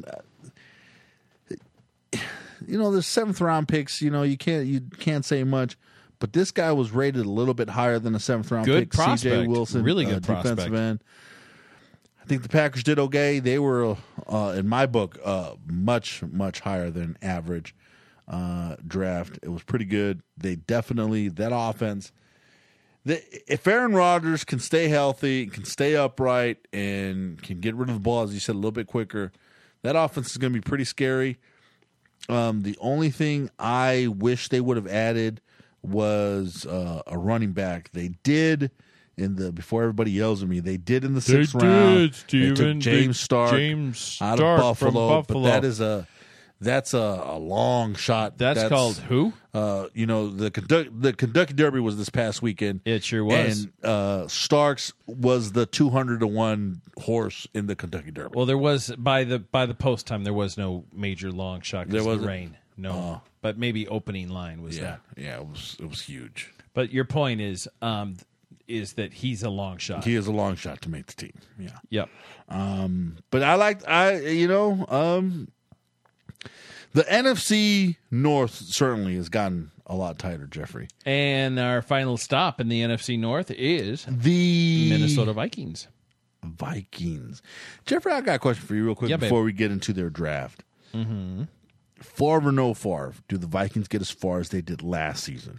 you know, the seventh round picks, you know, you can't you can't say much, but this guy was rated a little bit higher than a seventh round Good pick. C J prospect. Wilson, Really good uh, defensive prospect. end. I think the Packers did okay. They were, uh, in my book, uh, much much higher than average uh, draft. It was pretty good. They definitely that offense. The, if Aaron Rodgers can stay healthy, can stay upright, and can get rid of the ball, as you said, a little bit quicker, that offense is going to be pretty scary. Um, the only thing I wish they would have added was uh, a running back. They did in the before everybody yells at me. They did in the sixth did, round. Steven. They took James They- Stark, James out Stark of from Buffalo, Buffalo. but that is a that's a, a long shot. That's, called who? Uh, you know, the Kentucky, the Kentucky Derby was this past weekend. It sure was. And uh, Starks was the two hundred to one horse in the Kentucky Derby. Well, there was by the by the post time there was no major long shot There because of the wasn't? rain. No, Oh. but maybe opening line was yeah, that. yeah, it was it was huge. But your point is, um, is that he's a long shot. He is a long shot to make the team. Yeah. Yep. Um, but I like I you know um, the N F C North certainly has gotten a lot tighter, Jeffrey. And our final stop in the N F C North is The Minnesota Vikings. Vikings. Jeffrey, I got a question for you real quick Yeah, babe. before we get into their draft. Mm-hmm. Favre or no Favre, do the Vikings get as far as they did last season?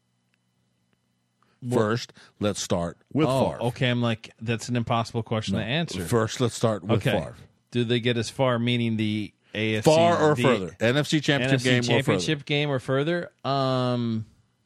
First, let's start with Oh, Favre. okay. I'm like, that's an impossible question to answer. First, let's start with okay. Favre. Do they get as far, meaning the A F C? Far or the further? N F C Championship N F C game championship or further? game or further? Um,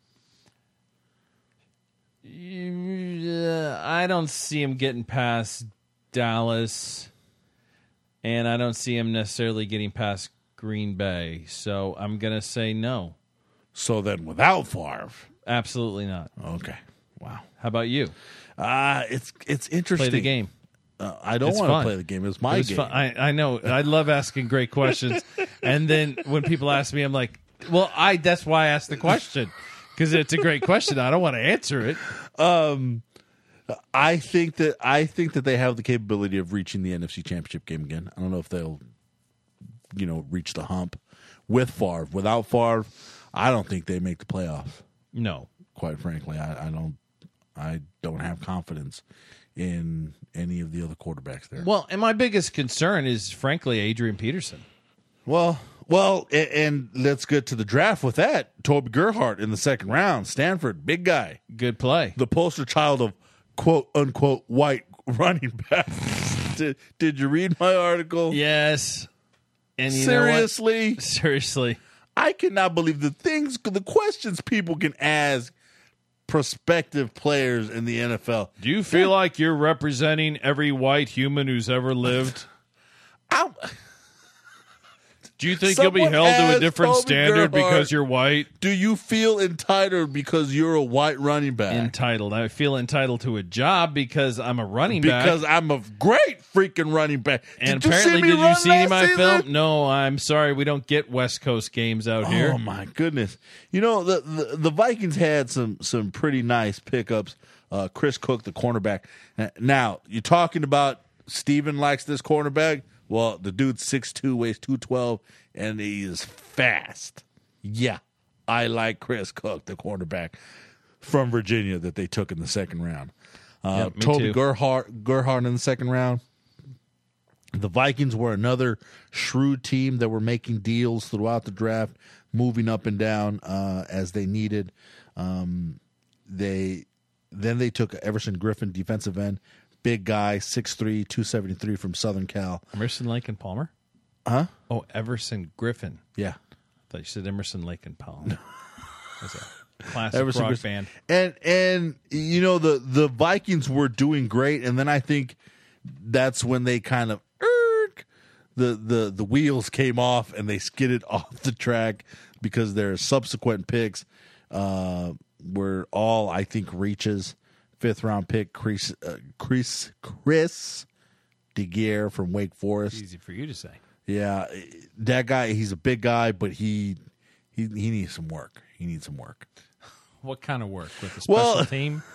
uh, I don't see him getting past Dallas, and I don't see him necessarily getting past Green Bay. So I'm gonna say no. So then, without Favre, absolutely not. Okay, wow. How about you? Uh it's it's interesting. Play the game. Uh, I don't It's want to fun. play the game. It's my It's game. fun. I, I know. I love asking great questions, and then when people ask me, I'm like, "Well, I." That's why I asked the question because it's a great question. I don't want to answer it. Um, I think that I think that they have the capability of reaching the N F C Championship game again. I don't know if they'll, you know, reach the hump with Favre. Without Favre, I don't think they make the playoffs. No, quite frankly, I, I don't. I don't have confidence in any of the other quarterbacks there. Well, and my biggest concern is, frankly, Adrian Peterson. Well, well, and, and let's get to the draft with that. Toby Gerhart in the second round, Stanford, big guy. Good play. The poster child of quote unquote white running backs. did, did you read my article? Yes. And you Seriously? know what? Seriously. I cannot believe the things, the questions people can ask prospective players in the N F L. Do you feel like you're representing every white human who's ever lived? I'm, Do you think you'll be held to a different Toby standard Gerhart, because you're white? Do you feel entitled because you're a white running back? Entitled. I feel entitled to a job because I'm a running back. Because I'm a great freaking running back. And did apparently, you see me did you run see any of last my season? film? No, I'm sorry. We don't get West Coast games out here. Oh, my goodness. You know, the, the, the Vikings had some, some pretty nice pickups. Uh, Chris Cook, the cornerback. Now, you're talking about Steven likes this cornerback. Well, the dude's six two, weighs two twelve, and he is fast. Yeah, I like Chris Cook, the cornerback from Virginia that they took in the second round. Uh, Yep, me Toby too. Gerhart, Gerhart in the second round. The Vikings were another shrewd team that were making deals throughout the draft, moving up and down uh, as they needed. Um, they then they took Everson Griffin, defensive end, big guy, six three, two seventy-three from Southern Cal. Emerson, Lake, and Palmer? Huh? Oh, Everson Griffin. Yeah. I thought you said Emerson, Lake, and Palmer. That's a classic Everson rock Griffin. band. And and you know the the Vikings were doing great, and then I think that's when they kind of erk, the the the wheels came off and they skidded off the track because their subsequent picks uh, were all I think reaches. Fifth round pick Chris uh, Chris Chris DeGear from Wake Forest. Easy for you to say. Yeah, that guy. He's a big guy, but he he he needs some work. He needs some work. What kind of work? With the special Well- team?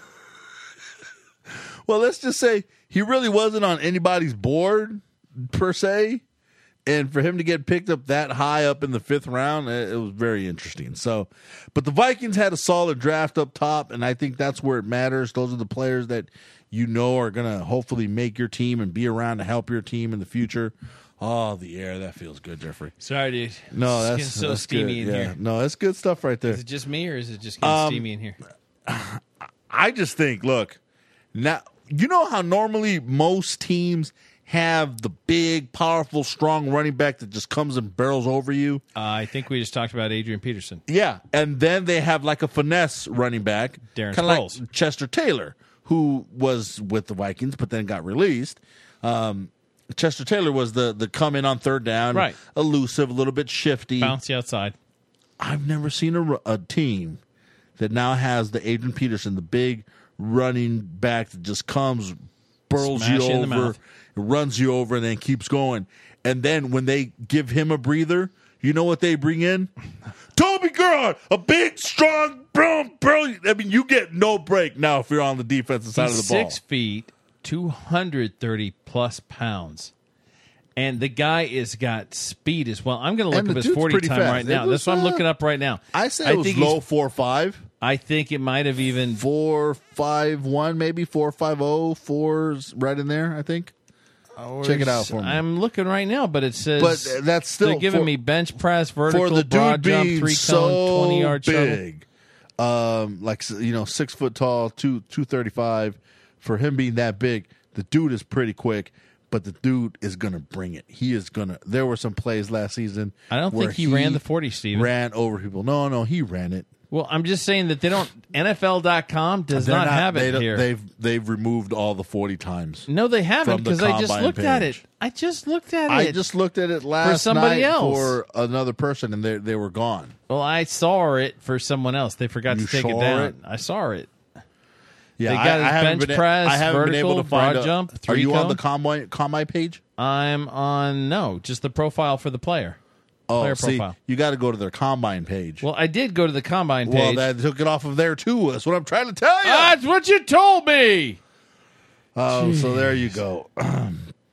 Well, let's just say he really wasn't on anybody's board per se, and for him to get picked up that high up in the fifth round, it, it was very interesting. So, but the Vikings had a solid draft up top, and I think that's where it matters. Those are the players that you know are going to hopefully make your team and be around to help your team in the future. Oh, the air, that feels good, Jeffrey. Sorry, dude. No, It's that's getting so that's steamy good. in Yeah. here. No, that's good stuff right there. Is it just me, or is it just getting Um, steamy in here? I just think, look, now you know how normally most teams have the big, powerful, strong running back that just comes and barrels over you. Uh, I think we just talked about Adrian Peterson. Yeah, and then they have like a finesse running back, Darren kind of Sproles. like Chester Taylor, who was with the Vikings but then got released. Um, Chester Taylor was the the come in on third down, Right. elusive, a little bit shifty. Bouncy outside. I've never seen a, a team that now has the Adrian Peterson, the big running back that just comes, burls Smash you you in the over, mouth. runs you over, and then keeps going. And then when they give him a breather, you know what they bring in? Toby Gerhart, a big, strong, brilliant, brilliant. I mean, you get no break now if you're on the defensive side He's of the ball. six feet, two hundred thirty plus pounds. And the guy is got speed as well. I'm going to look And up the his dude's forty pretty time fast. right It now. was, That's what I'm uh, looking up right now. I say it was think low he's- four five. I think it might have even Four five one, maybe four five oh, fours right in there. I think. Check it out for me. I'm looking right now, but it says But that's still they're giving for- me bench press, vertical, for the broad dude jump, being three so cone, twenty yard shuttle. big, um, like you know, six foot tall, two two thirty five. For him being that big, the dude is pretty quick. But the dude is gonna bring it. He is gonna. There were some plays last season. I don't where think he, ran the forty, Steven. Ran over people. No, no, he ran it. Well, I'm just saying that they don't. N F L dot com does They're not, have they it don't- here. They've they've removed all the forty times. No, they haven't from the because I just combine looked at page. it. I just looked at it. I just looked at it last somebody night else. for another person, and they they were gone. Well, I saw it for someone else. They forgot You to take it saw down. it? I saw it. Yeah, They got I, his I haven't bench been, press, I haven't been able vertical, to find broad a, jump, Are three you on cone. the combine combine page? I'm on no, just the profile for the player. Oh, Player see, profile. you got to go to their combine page. Well, I did go to the combine Well, page. that took it off of there too. That's what I'm trying to tell you. That's what you told me. Oh, so there you go. I,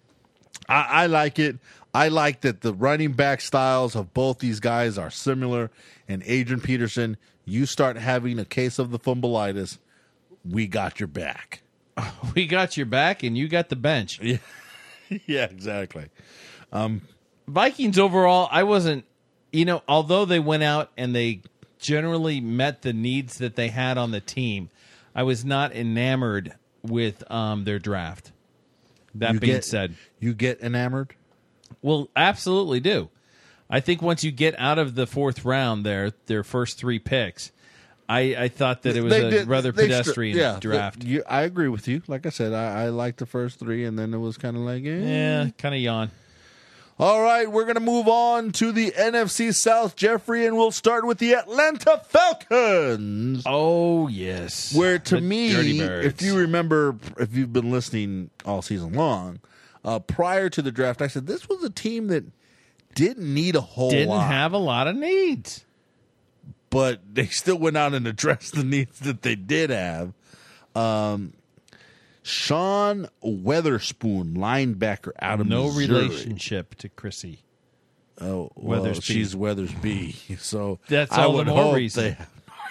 I like it. I like that the running back styles of both these guys are similar. And Adrian Peterson, you start having a case of the fumbleitis, we got your back. We got your back, and you got the bench. Yeah, yeah, exactly. Um, Vikings overall, I wasn't, you know, although they went out and they generally met the needs that they had on the team, I was not enamored with um, their draft. That you being get, said. You get enamored? Well, absolutely do. I think once you get out of the fourth round, their their first three picks, I, I thought that it was They a did- rather they pedestrian str- yeah, draft. the- you, I agree with you. Like I said, I, I liked the first three, and then it was kind of like, eh. Yeah, kind of yawn. All right, we're going to move on to the N F C South, Jeffrey, and we'll start with the Atlanta Falcons. Oh, yes. Where, to The me, Dirty Birds. if you remember, if you've been listening all season long, uh, prior to the draft, I said this was a team that didn't need a whole Didn't lot. have a lot of needs. But they still went out and addressed the needs that they did have. Um, Sean Weatherspoon, linebacker out of No Missouri. relationship to Chrissy. Oh, well, Weathersby. she's Weathersby. So That's I all the would more hope reason. they have-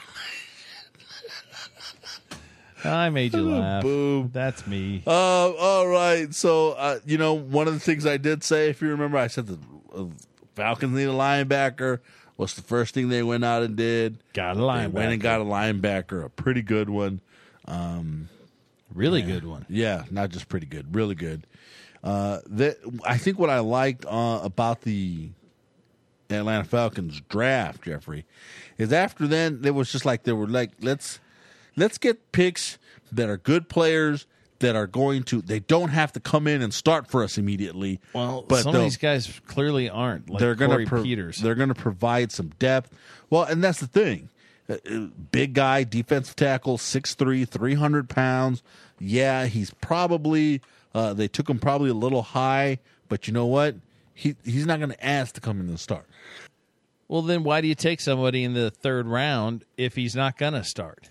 I made you laugh. Boom. That's me. Uh, all right. So, uh, you know, one of the things I did say, if you remember, I said the uh, Falcons need a linebacker. What's the first thing they went out and did? Got a They linebacker. went and got a linebacker, a pretty good one. Um, really yeah. good one. Yeah, not just pretty good, really good. Uh, that I think what I liked uh, about the Atlanta Falcons draft, Jeffrey, is after then there was just like they were like let's let's get picks that are good players that are going to they don't have to come in and start for us immediately. Well, but some of they'll- these guys clearly aren't. Like they're Corey going to Peters. they're going to provide some depth. Well, and that's the thing. Uh, uh, big guy, defensive tackle, six three, three hundred pounds. Yeah, he's probably uh, they took him probably a little high, but you know what? He he's not going to ask to come in and start. Well, then why do you take somebody in the third round if he's not going to start?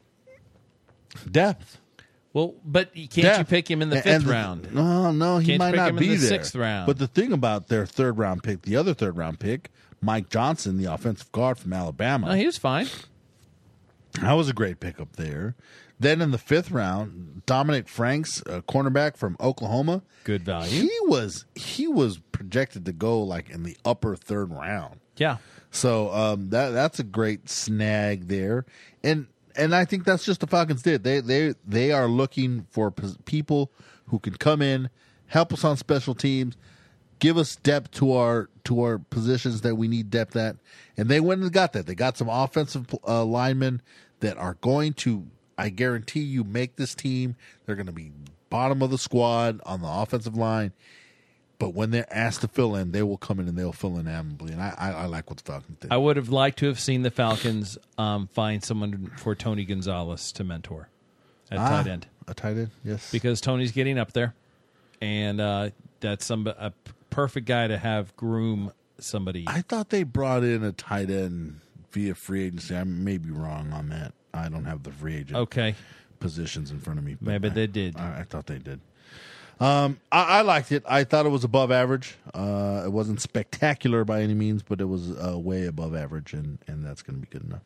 Depth. Well, but can't you Depth. pick him in the And- fifth and the- round? No, no, he Can't you might pick not him in be the there. sixth round? But the thing about their third round pick, the other third round pick, Mike Johnson, the offensive guard from Alabama. No, he was fine. That was a great pickup there. Then in the fifth round, Dominic Franks, a cornerback from Oklahoma. Good value. He was he was projected to go like in the upper third round. Yeah. So um, that that's a great snag there, and and I think that's just the Falcons did. They they they are looking for pos- people who can come in, help us on special teams, give us depth to our to our positions that we need depth at, and they went and got that. They got some offensive uh, linemen that are going to, I guarantee you, make this team. They're going to be bottom of the squad on the offensive line. But when they're asked to fill in, they will come in and they'll fill in admirably. And I, I, I like what the Falcons did. I would have liked to have seen the Falcons um, find someone for Tony Gonzalez to mentor at Ah, tight end. A tight end, yes. Because Tony's getting up there, and uh, that's some a perfect guy to have groom somebody. I thought they brought in a tight end via free agency. I may be wrong on that. I don't have the free agent Okay. positions in front of me. but Maybe I- they did. I, I thought they did. Um, I, I liked it. I thought it was above average. Uh, it wasn't spectacular by any means, but it was uh, way above average, and, and that's going to be good enough.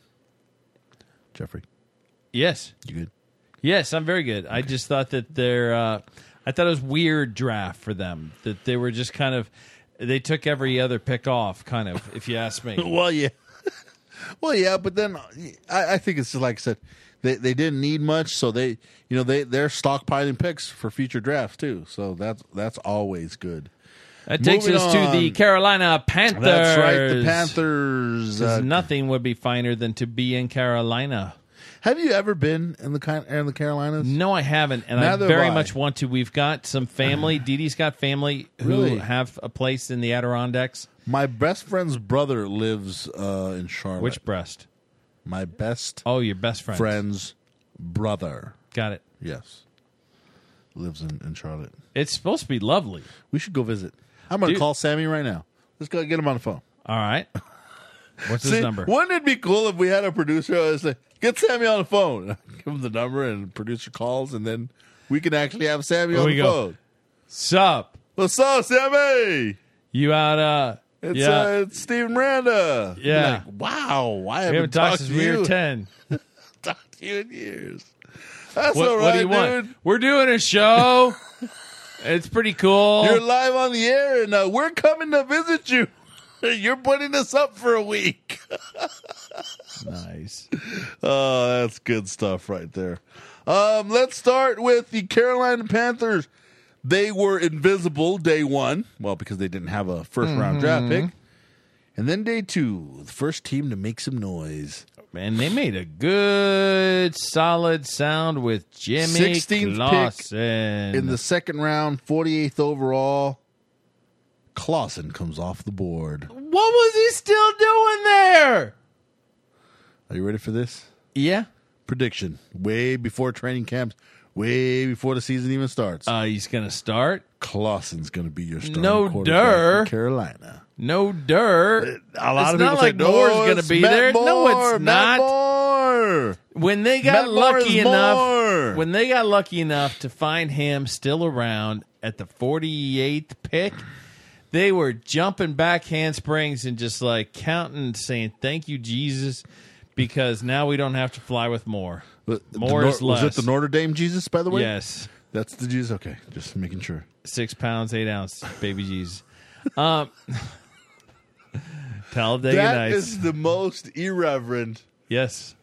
Jeffrey, Yes. you good? Yes, I'm very good. I just thought that they're. Uh, I thought it was weird draft for them. That they were just kind of. They took every other pick off, kind of. If you ask me. Well, yeah. Well, yeah, but then I, I think it's just like I said, they they didn't need much, so they you know they they're stockpiling picks for future drafts too. So that's that's always good. That takes Moving us to the on. Carolina Panthers. That's right, the Panthers. 'Cause Uh, nothing would be finer than to be in Carolina. have you ever been in the Car- in the Carolinas? No, I haven't, and Neither I very have I. much want to. We've got some family. Dee Dee's got family who Really? have a place in the Adirondacks. My best friend's brother lives uh, in Charlotte. Which breast? My best Oh, your best friend. friend's brother. Got it. Yes, lives in, in Charlotte. It's supposed to be lovely. We should go visit. I'm going to Dude. call Sammy right now. Let's go get him on the phone. All right. What's See, his number? Wouldn't it be cool if we had a producer who was like, get Sammy on the phone? Give him the number and producer calls, and then we can actually have Sammy Here on we the go. phone. Sup? What's up, Sammy? You out? Uh, It's, yeah. uh, it's Steve Miranda. Yeah. You're like, wow. I we haven't, haven't talked talked since to we you. were ten. talk to you in years. That's What, all right, what do you dude. want? We're doing a show. It's pretty cool. You're live on the air, and uh, we're coming to visit you. You're putting us up for a week. Nice. Oh, that's good stuff right there. Um, let's start with the Carolina Panthers. They were invisible day one. Well, because they didn't have a first-round draft pick. And then day two, the first team to make some noise. Man, they made a good, solid sound with Jimmy sixteenth Clausen. pick in the second round, forty-eighth overall. Clausen comes off the board. What was he still doing there? Are you ready for this? Yeah. Prediction. Way before training camps, way before the season even starts. Uh, he's going to start. Clausen's going to be your starting No quarterback dur. for Carolina. No dirt. A lot it's of not people like say, Moore's no, going to it's be Matt there. Moore, No, it's Matt not. Moore. When they got Matt lucky Moore is enough, Moore. when they got lucky enough to find him still around at the forty-eighth pick, they were jumping back handsprings and just like counting, saying, "Thank you, Jesus," because now we don't have to fly with Moore. The- More the is Nor- less. Was it the Notre Dame Jesus, by the way? Yes. That's the Jesus? Okay, just making sure. Six pounds, eight ounce, baby Jesus. Um, Talladega That Nights. is the most irreverent, Yes.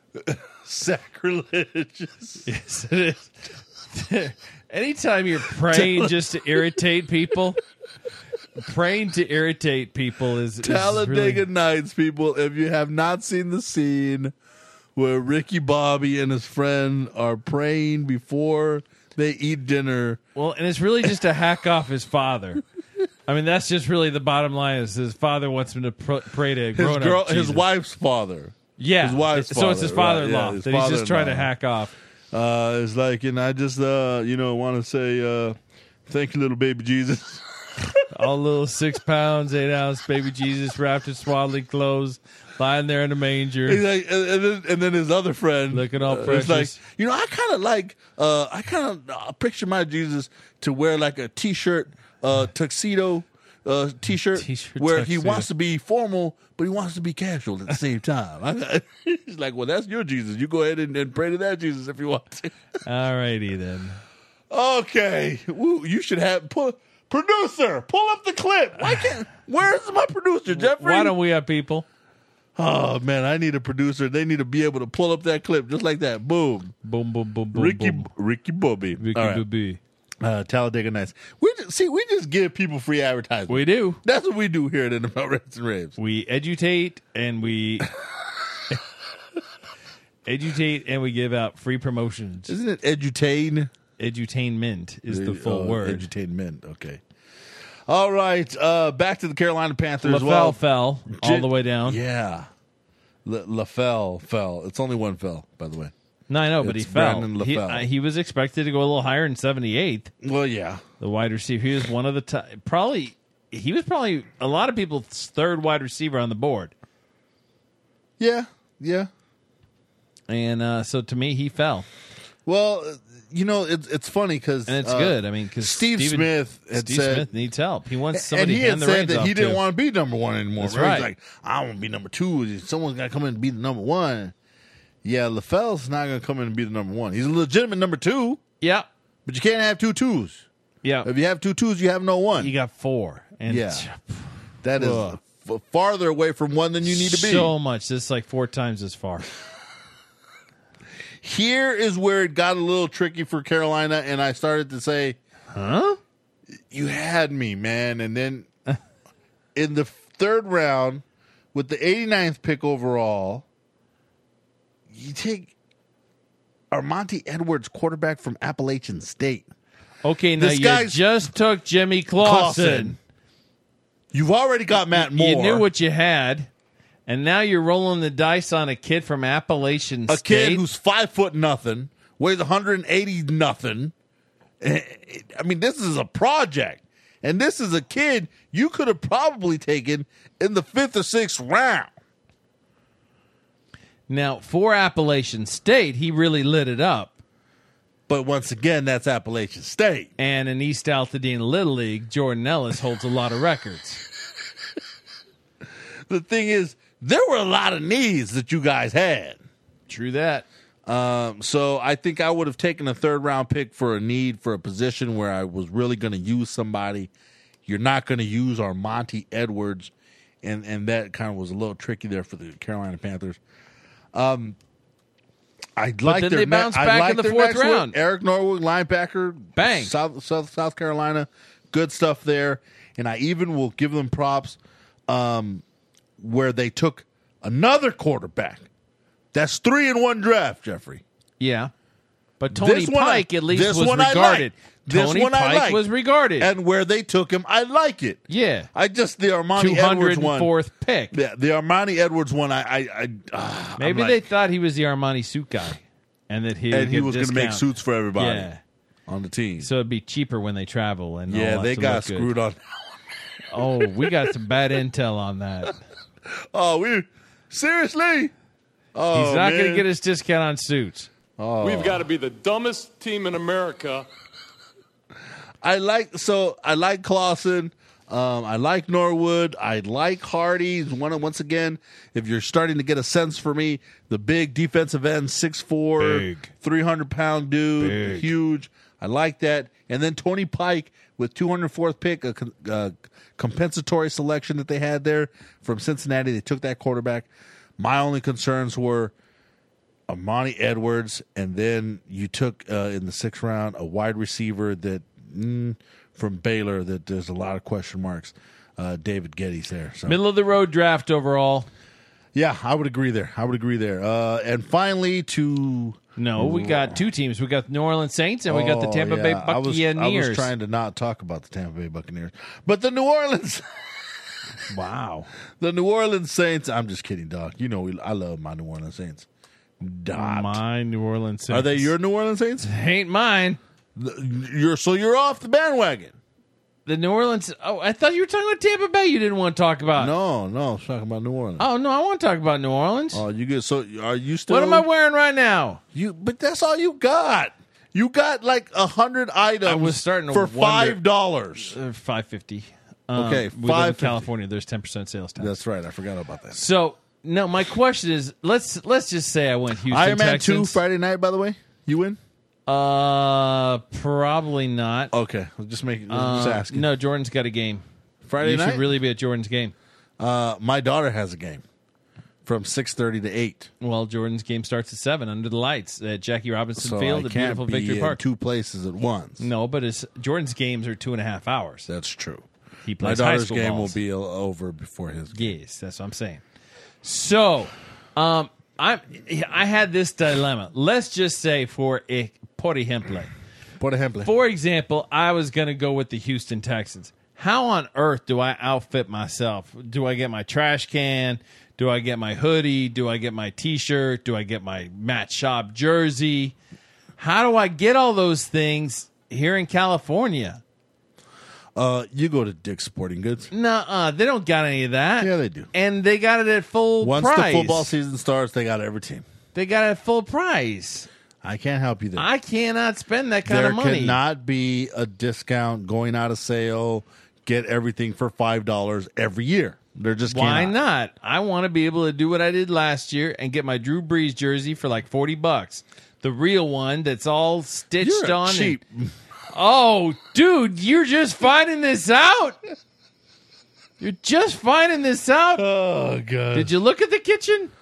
sacrilegious. Yes, it is. Anytime you're praying just to irritate people, praying to irritate people is, is Talladega really... Nights, people. If you have not seen the scene where Ricky Bobby and his friend are praying before they eat dinner, Well, and it's really just to hack off his father. I mean, that's just really the bottom line. Is his father wants him to pr- pray to his grown girl, up his Jesus. wife's father. Yeah, his wife's so it's his father, right, father-in-law yeah, his that he's just trying to father-in-law. hack off. Uh, it's like, and I just, uh, you know, want to say, uh, thank you, little baby Jesus. All little six pounds, eight ounce baby Jesus wrapped in swaddling clothes, lying there in a manger. He's like, and, and, then, and then his other friend, Looking all uh, precious. is like, you know, I kind of like, uh, I kind of uh, picture my Jesus to wear like a t-shirt, uh, tuxedo, uh, t-shirt, T-shirt where tuxedo. he wants to be formal, but he wants to be casual at the same time. I, he's like, well, that's your Jesus. You go ahead and, and pray to that Jesus if you want to. All righty then. Okay, Woo, you should have pull producer pull up the clip. Why can't? Where's my producer, Jeffrey? Why don't we have people? Oh man, I need a producer. They need to be able to pull up that clip just like that. Boom, Boom, boom, boom, boom, Ricky, boom. Ricky Bobby, Ricky All right. Bobby. Uh, Talladega Nights. We just, see, we just give people free advertising. We do. That's what we do here at N F L Rants and Raves. We edutate and we edutate and we give out free promotions. Isn't it edutain? Edutainment is the full Oh, word. Edutainment. Okay. All right. Uh, back to the Carolina Panthers. LaFell well, fell all J- the way down. Yeah. La- LaFell fell. It's only one fell, by the way. No, I know, but he It's fell. Brandon He, LaFell. uh, he was expected to go a little higher in seventy-eighth. Well, yeah. The wide receiver. He was one of the top. Probably, he was probably a lot of people's third wide receiver on the board. Yeah. Yeah. And uh, so to me, he fell. Well, uh, you know, it's it's funny because And it's good. I mean, because Steve Smith had Steve said, Smith needs help. He wants and somebody he to had hand the said reins that off he didn't to. want to be number one anymore. That's right? right. He's like, I want to be number two. Someone's got to come in and be the number one. Yeah, LaFell's not going to come in and be the number one. He's a legitimate number two, Yeah, but you can't have two twos. yeah. If you have two twos, you have no one. You got four, and Yeah. That is Ugh. f- farther away from one than you need to be. so much. This is like four times as far. Here is where it got a little tricky for Carolina, and I started to say, Huh? you had me, man. And then in the third round, with the eighty-ninth pick overall, you take Armonte Edwards, quarterback from Appalachian State. Okay, now This you guy's- just took Jimmy Clausen. Clausen. You've already got Matt Moore. You knew what you had, and now you're rolling the dice on a kid from Appalachian a State. kid who's five foot nothing, weighs one hundred eighty nothing. I mean, this is a project, and this is a kid you could have probably taken in the fifth or sixth round. Now, for Appalachian State, he really lit it up. But once again, that's Appalachian State. And in East Altadena Little League, Jordan Ellis holds a lot of records. The thing is, there were a lot of needs that you guys had. True that. Um, so I think I would have taken a third round pick for a need for a position where I was really going to use somebody. You're not going to use our Monty Edwards, and and that kind of was a little tricky there for the Carolina Panthers. Um, I But like then their they bounced ne- I back like in the their fourth next one. round. Eric Norwood, linebacker, Bang. South South South Carolina, good stuff there. And I even will give them props um, where they took another quarterback. That's three in one draft, Jeffrey. Yeah. But Tony This one I- Pike at least this was one I regarded. like. This Tony one I Pike like. was regarded. And where they took him, I like it. Yeah. I just the Armani Edwards one. two hundred fourth pick. Yeah, the Armani Edwards one. I, I, I uh, Maybe I'm they like, thought he was the Armani suit guy, and that he and he was going going to make suits for everybody Yeah. on the team. So it'd be cheaper when they travel. And Yeah, all they that to got look good. screwed on. Oh, we got some bad intel on that. Oh, we seriously? Oh, He's not going to man. get his discount on suits. Oh. We've got to be the dumbest team in America. I like so I like Clausen. Um, I like Norwood. I like Hardy. One once again, if you're starting to get a sense for me, the big defensive end, six foot four, Big. three hundred pound dude, Big. huge. I like that. And then Tony Pike with two hundred fourth pick, a, con- a compensatory selection that they had there from Cincinnati. They took that quarterback. My only concerns were Amani Edwards, and then you took uh, in the sixth round a wide receiver that mm, from Baylor that there's a lot of question marks. Uh, David Geddes there. So. Middle of the road draft overall. Yeah, I would agree there. I would agree there. Uh, and finally, to No, we got two teams. We got the New Orleans Saints and we got the Oh, Tampa Bay yeah. I was, Buccaneers. I was trying to not talk about the Tampa Bay Buccaneers, but the New Orleans. Wow. The New Orleans Saints. I'm just kidding, Doc. You know, we, I love my New Orleans Saints. Dot. My New Orleans Saints. Are they your New Orleans Saints? Ain't mine. You're so you're off the bandwagon. The New Orleans. Oh, I thought you were talking about Tampa Bay. You didn't want to talk about. No, no, I was talking about New Orleans. Oh no, I want to talk about New Orleans. Oh, you get so are you still? What am I wearing right now? You, but that's all you got. You got like a hundred items. I was starting to for wonder- five dollars. Uh, Five fifty. Um, Okay, we live in five fifty. California. There's ten percent sales tax. That's right. I forgot about that. So no, my question is, let's let's just say I went Houston Iron Man two Texans. Friday night. By the way, you win. Uh, probably not. Okay, I'll just make just Uh, asking. no, Jordan's got a game. Friday you night. should really be at Jordan's game. Uh, my daughter has a game from six thirty to eight. Well, Jordan's game starts at seven under the lights at Jackie Robinson So Field I at can't beautiful be Victory in Park. two places at once. No, but it's, Jordan's games are two and a half hours. That's true. He My plays high daughter's school game balls. will be o- over before his game. Yes, that's what I'm saying. So, um, I I had this dilemma. Let's just say for a por ejemplo. Por ejemplo. For example, I was going to go with the Houston Texans. How on earth do I outfit myself? Do I get my trash can? Do I get my hoodie? Do I get my T-shirt? Do I get my Matt Schaub jersey? How do I get all those things here in California? Uh, you go to Dick's Sporting Goods. Nuh-uh, they don't got any of that. Yeah, they do. And they got it at full Once price. the football season starts, they got every team. They got it at full price. I can't help you there. I cannot spend that kind there of money. cannot be a discount going out of sale. Get everything for five dollars every year. They're just Why cannot. not? I want to be able to do what I did last year and get my Drew Brees jersey for like forty bucks. The real one that's all stitched You're on. and- cheap. oh, dude, you're just finding this out? You're just finding this out? Oh, God. Did you look at the kitchen?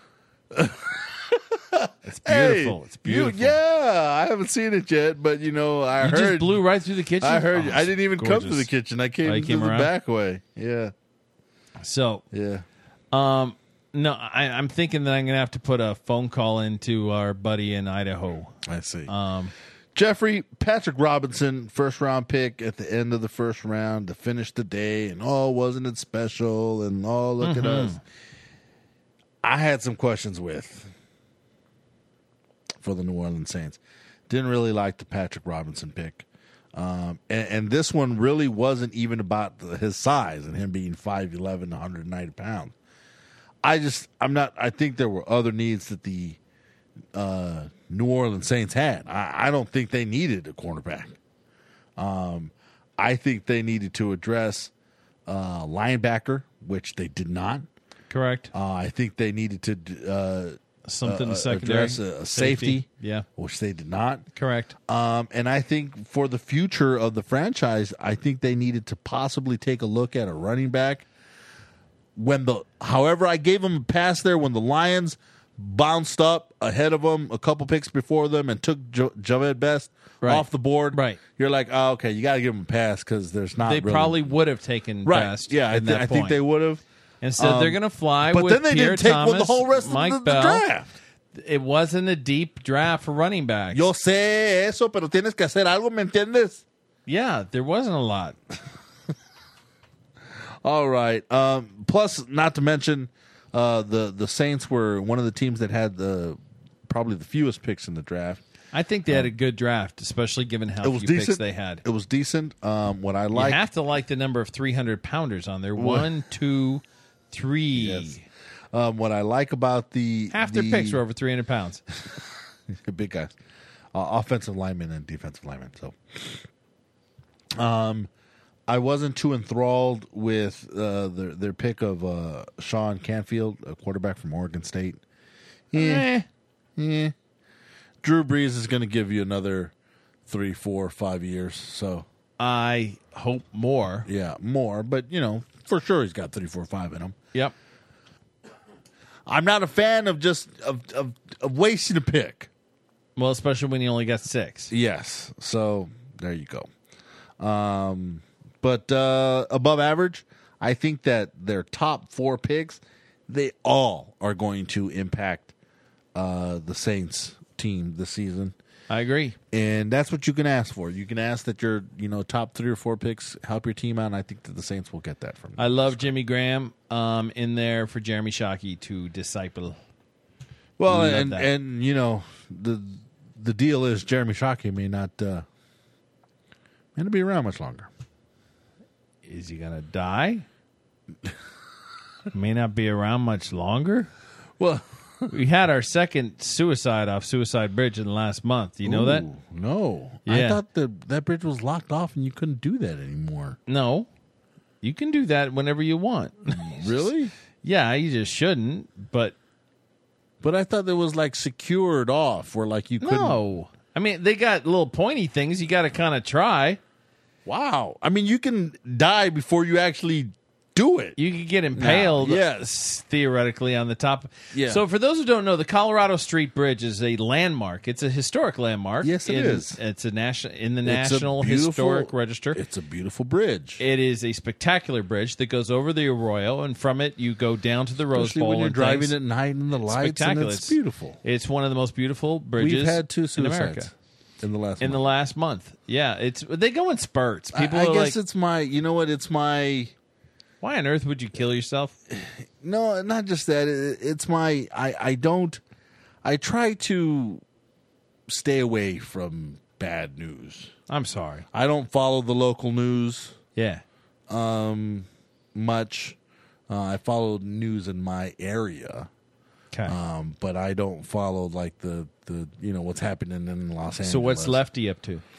It's beautiful. Hey, it's beautiful. You, yeah, I haven't seen it yet, but you know, I You heard just blew right through the kitchen? I heard. Oh, you. I didn't even come to gorgeous. the kitchen. I came Oh, you to came the around? back way. Yeah, So, yeah. um, no, I, I'm thinking that I'm going to have to put a phone call into our buddy in Idaho. I see. Um, Jeffrey, Patrick Robinson, first round pick at the end of the first round to finish the day, and oh, wasn't it special? And oh, look at Mhm. us. I had some questions with for the New Orleans Saints. Didn't really like the Patrick Robinson pick. Um, and, and this one really wasn't even about the, his size and him being five eleven, one hundred ninety pounds. I just, I'm not, I think there were other needs that the uh, New Orleans Saints had. I, I don't think they needed a cornerback. Um, I think they needed to address uh, linebacker, which they did not. Correct. Uh, I think they needed to uh, Something a, secondary. address a, a safety, Safety. Yeah. which they did not. Correct. Um, and I think for the future of the franchise, I think they needed to possibly take a look at a running back. When the, however, I gave them a pass there when the Lions bounced up ahead of them a couple picks before them and took jo- Javed Best Right. off the board. Right. You're like, oh, okay, you got to give them a pass because there's not. They really... probably would have taken right. Best. Yeah, I, at th- that I think point. they would have. Instead, Um, they're going to fly but with then they Pierre didn't take Thomas, the whole rest Mike of the, the Bell. draft. It wasn't a deep draft for running backs. Yo sé eso, pero tienes que hacer algo, ¿me entiendes? Yeah, there wasn't a lot. All right. Um, plus, not to mention, uh, the the Saints were one of the teams that had the probably the fewest picks in the draft. I think they had a good draft, especially given how It was few decent. picks they had. It was decent. Um, what I like, You have to like the number of three hundred pounders on there. One, two, three. Yes. um, what I like about the Half the, their picks were over three hundred pounds. big guys, uh, offensive linemen and defensive linemen. So, um, I wasn't too enthralled with uh, their their pick of uh, Sean Canfield, a quarterback from Oregon State. Yeah, yeah. Drew Brees is going to give you another three, four, five years. So I hope more. yeah, more. But you know, for sure, he's got three, four, five in him. Yep. I'm not a fan of just of of, of wasting a pick. Well, especially when you only got six. Yes. So there you go. Um, but uh, above average, I think that their top four picks, they all are going to impact uh, the Saints team this season. I agree. And that's what you can ask for. You can ask that your, you know, top three or four picks help your team out, and I think that the Saints will get that from them. I love Jimmy Graham um, in there for Jeremy Shockey to disciple. Well, Love and that. and you know, the the deal is Jeremy Shockey may not uh, may not be around much longer. Is he going to die? May not be around much longer. Well, we had our second suicide off Suicide Bridge in the last month. You know that? Ooh, no. Yeah. I thought the, that bridge was locked off and you couldn't do that anymore. No. You can do that whenever you want. Really? Yeah, you just shouldn't, but But I thought it was like secured off where like you couldn't. no. I mean, they got little pointy things. You got to kind of try. Wow. I mean, you can die before you actually do it. You could get impaled, No, yes. theoretically, on the top. Yeah. So, for those who don't know, the Colorado Street Bridge is a landmark. It's a historic landmark. Yes, it it is. is. It's a national in the It's a National beautiful- Historic Register. It's a beautiful bridge. It is a spectacular bridge that goes over the Arroyo, and from it you go down to the Rose Especially Bowl. when you're and driving things. at night in the lights, and Spectacular. it's beautiful. It's one of the most beautiful bridges. We've had two in America. suicides in the last in month. the last month. Yeah, it's they go in spurts. People I, I are guess like, it's my, you know what, it's my, why on earth would you kill yourself? no, not just that. It, it's my, I, I don't, I try to stay away from bad news. I'm sorry. I don't follow the local news Yeah. um, much. Uh, I follow news in my area. Okay. Um, but I don't follow like the, the you know what's happening in Los Angeles. So what's Lefty up to?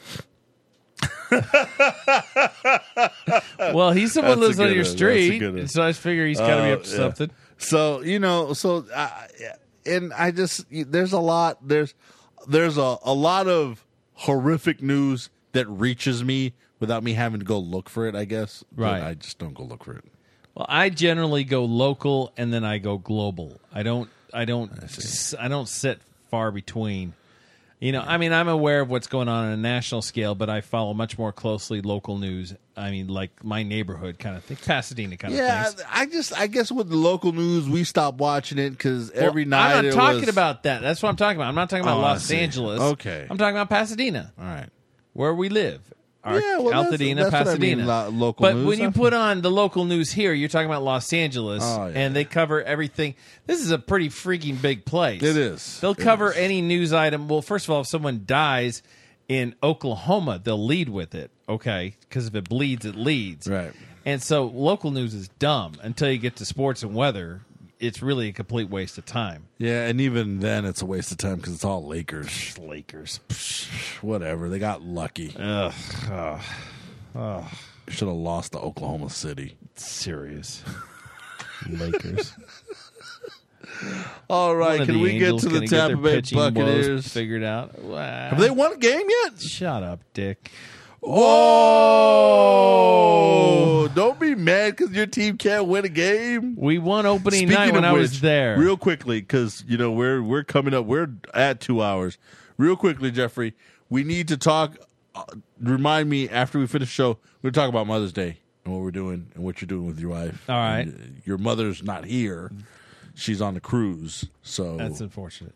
Well, he's the one That's who lives a on good your one. That's a street, good one. so I figure he's got to be Uh, up to yeah. something. So you know, so uh, and I just there's a lot there's there's a, a lot of horrific news that reaches me without me having to go look for it. I guess, But Right. I just don't go look for it. Well, I generally go local and then I go global. I don't. I don't. I, I don't sit far between. You know, I mean, I'm aware of what's going on on a national scale, but I follow much more closely local news. I mean, like my neighborhood kind of thing, Pasadena kind Yeah, of things. I just I guess with the local news we stopped watching it because every Well, night I'm not it talking was, about that. That's what I'm talking about. I'm not talking about Oh, I Los see. Angeles. Okay. I'm talking about Pasadena, All right. where we live. Our Yeah, well, that's- Altadena, that's what I Pasadena. mean, lo- local but news. when you put on the local news here, you're talking about Los Angeles, Oh, yeah. and they cover everything. This is a pretty freaking big place. It is. They'll It cover is. any news item. Well, first of all, if someone dies in Oklahoma, they'll lead with it, okay? Because if it bleeds, it leads. Right. And so local news is dumb until you get to sports and weather. It's really a complete waste of time. Yeah, and even then it's a waste of time because it's all Lakers. Lakers. Whatever, they got lucky. Ugh. Ugh. Ugh. Should have lost to Oklahoma City. Serious. Lakers. All right, One of can the we get Angels to the gonna get their Tampa Bay pitching woes Buccaneers? figured out? Wow. Have they won a game yet? Shut up, Dick. Whoa! Don't be mad because your team can't win a game. We won opening Speaking night when of I which, was there. Real quickly, because you know we're we're coming up. We're at two hours. Real quickly, Jeffrey, we need to talk. Uh, remind me after we finish the show. We're gonna talk about Mother's Day and what we're doing and what you're doing with your wife. All right. And, uh, your mother's not here; she's on the cruise. So That's unfortunate.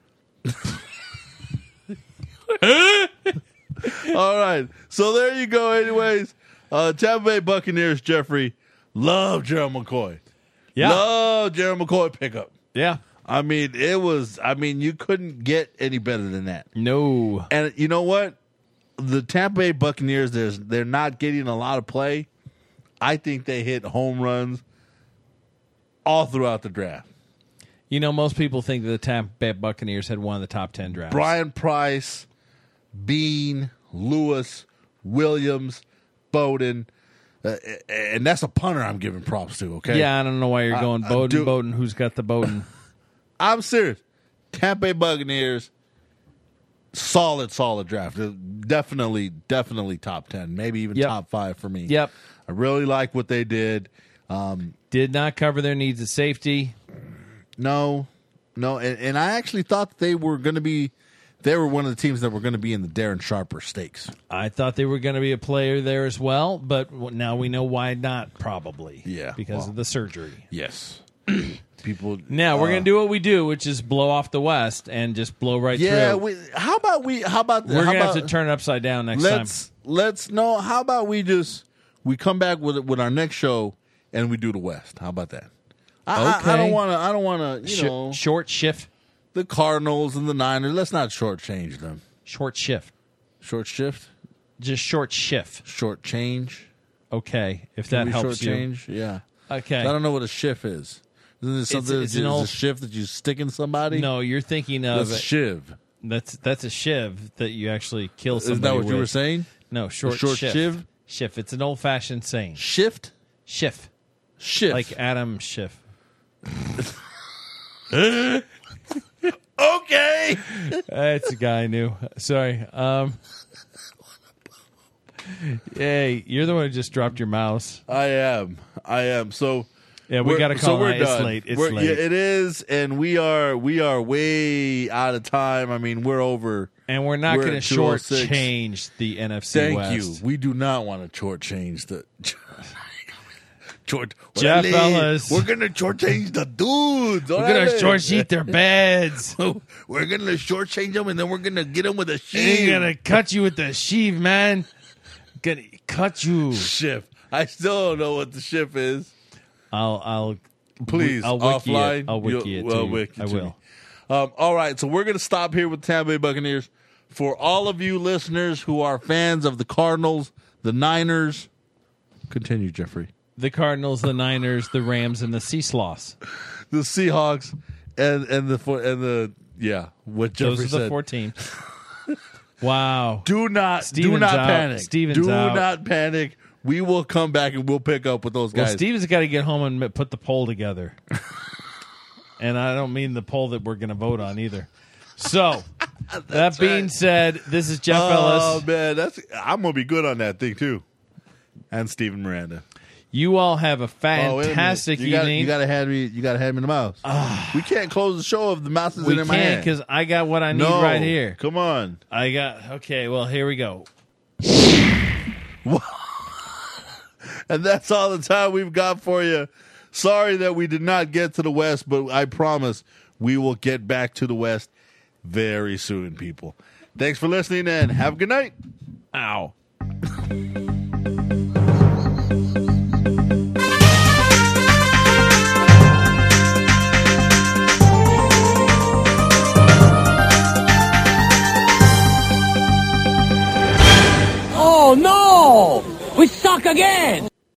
All right. So there you go. Anyways, uh, Tampa Bay Buccaneers, Jeffrey, love Gerald McCoy. Yeah. Love Gerald McCoy pickup. Yeah. I mean, it was, I mean, you couldn't get any better than that. No. And you know what? The Tampa Bay Buccaneers, there's, they're not getting a lot of play. I think they hit home runs all throughout the draft. You know, most people think that the Tampa Bay Buccaneers had one of the top ten drafts. Brian Price, Bean, Lewis, Williams, Bowden, uh, and that's a punter I'm giving props to, okay? Yeah, I don't know why you're going I- I Bowden, do- Bowden. Who's got the Bowden? I'm serious. Tampa Bay Buccaneers, solid, solid draft. Uh, Definitely, definitely top ten, maybe even Yep. top five for me. Yep. I really like what they did. Um, Did not cover their needs at safety. no, no, and, and I actually thought they were going to be, they were one of the teams that were going to be in the Darren Sharper stakes. I thought they were going to be a player there as well, but now we know why not, probably. Yeah, Because well. of the surgery. Yes. People. Now, we're uh, going to do what we do, which is blow off the West and just blow right Yeah, through. we, how about we? How about We're how going to about, have to turn it upside down next let's time. let's no. How about we just we come back with with our next show and we do the West? How about that? I, I, I Okay. don't want to. I don't want to. You Sh- know, short shift. the Cardinals and the Niners. Let's not shortchange them. Short shift. Short shift, Just short shift. short change. Okay, if Can that we helps you. shortchange? Yeah. Okay. I don't know what a shift is. Isn't it something? it's It's, an old- a shift that you stick in somebody. No, you're thinking of that's a shiv. That's that's a shiv that you actually kill somebody Isn't that what with. you were saying? No, short, A short shift. shiv? Shift. It's an old fashioned saying. Shift. Shift. Shift. Like Adam Schiff. Okay. That's a guy I knew. Sorry. Um, hey, you're the one who just dropped your mouse. I am. I am. So Yeah, we we're- got to so call we're it. It's done. late. It's We're- late. Yeah, it is, and we are we are way out of time. I mean, we're over, and we're not we're going at to two oh six. shortchange the N F C Thank West. you. We do not want to shortchange the. Short, Jeff Orale. Ellis. We're gonna shortchange the dudes. We're going to Orale. short sheet their beds. We're gonna shortchange them, and then we're gonna get them with a Ain't sheave. going to cut you with the sheave, man. Gonna cut you. Shift. I still don't know what the shift is. I'll I'll Please, I'll wiki offline. it. I'll wiki You'll- it. well, to you. wiki I to will. me. Um, all right, so we're going to stop here with Tampa Bay Buccaneers. For all of you listeners who are fans of the Cardinals, the Niners, continue, Jeffrey. The Cardinals, the Niners, the Rams, and the Seasloss. The Seahawks and and the fo- and the yeah, what Jeffrey Those are the said. four teams. Wow. Do not do Steven's not out. panic. Steven's do out. not panic. We will come back and we'll pick up with those Well, guys. Steven's got to get home and put the poll together. And I don't mean the poll that we're going to vote on either. So, that being right. said, this is Jeff oh Ellis. man, that's I'm gonna be good on that thing too. And Steven Miranda. You all have a Oh, wait a minute. fantastic you gotta, evening. you gotta hand me. You gotta hand me the mouse. we can't close the show if the mouse is we in my can't hand. because I got what I need no, right here. Come on. I got, okay, well, here we go. And that's all the time we've got for you. Sorry that we did not get to the West, but I promise we will get back to the West very soon, people. Thanks for listening and have a good night. Ow. Oh no! We suck again!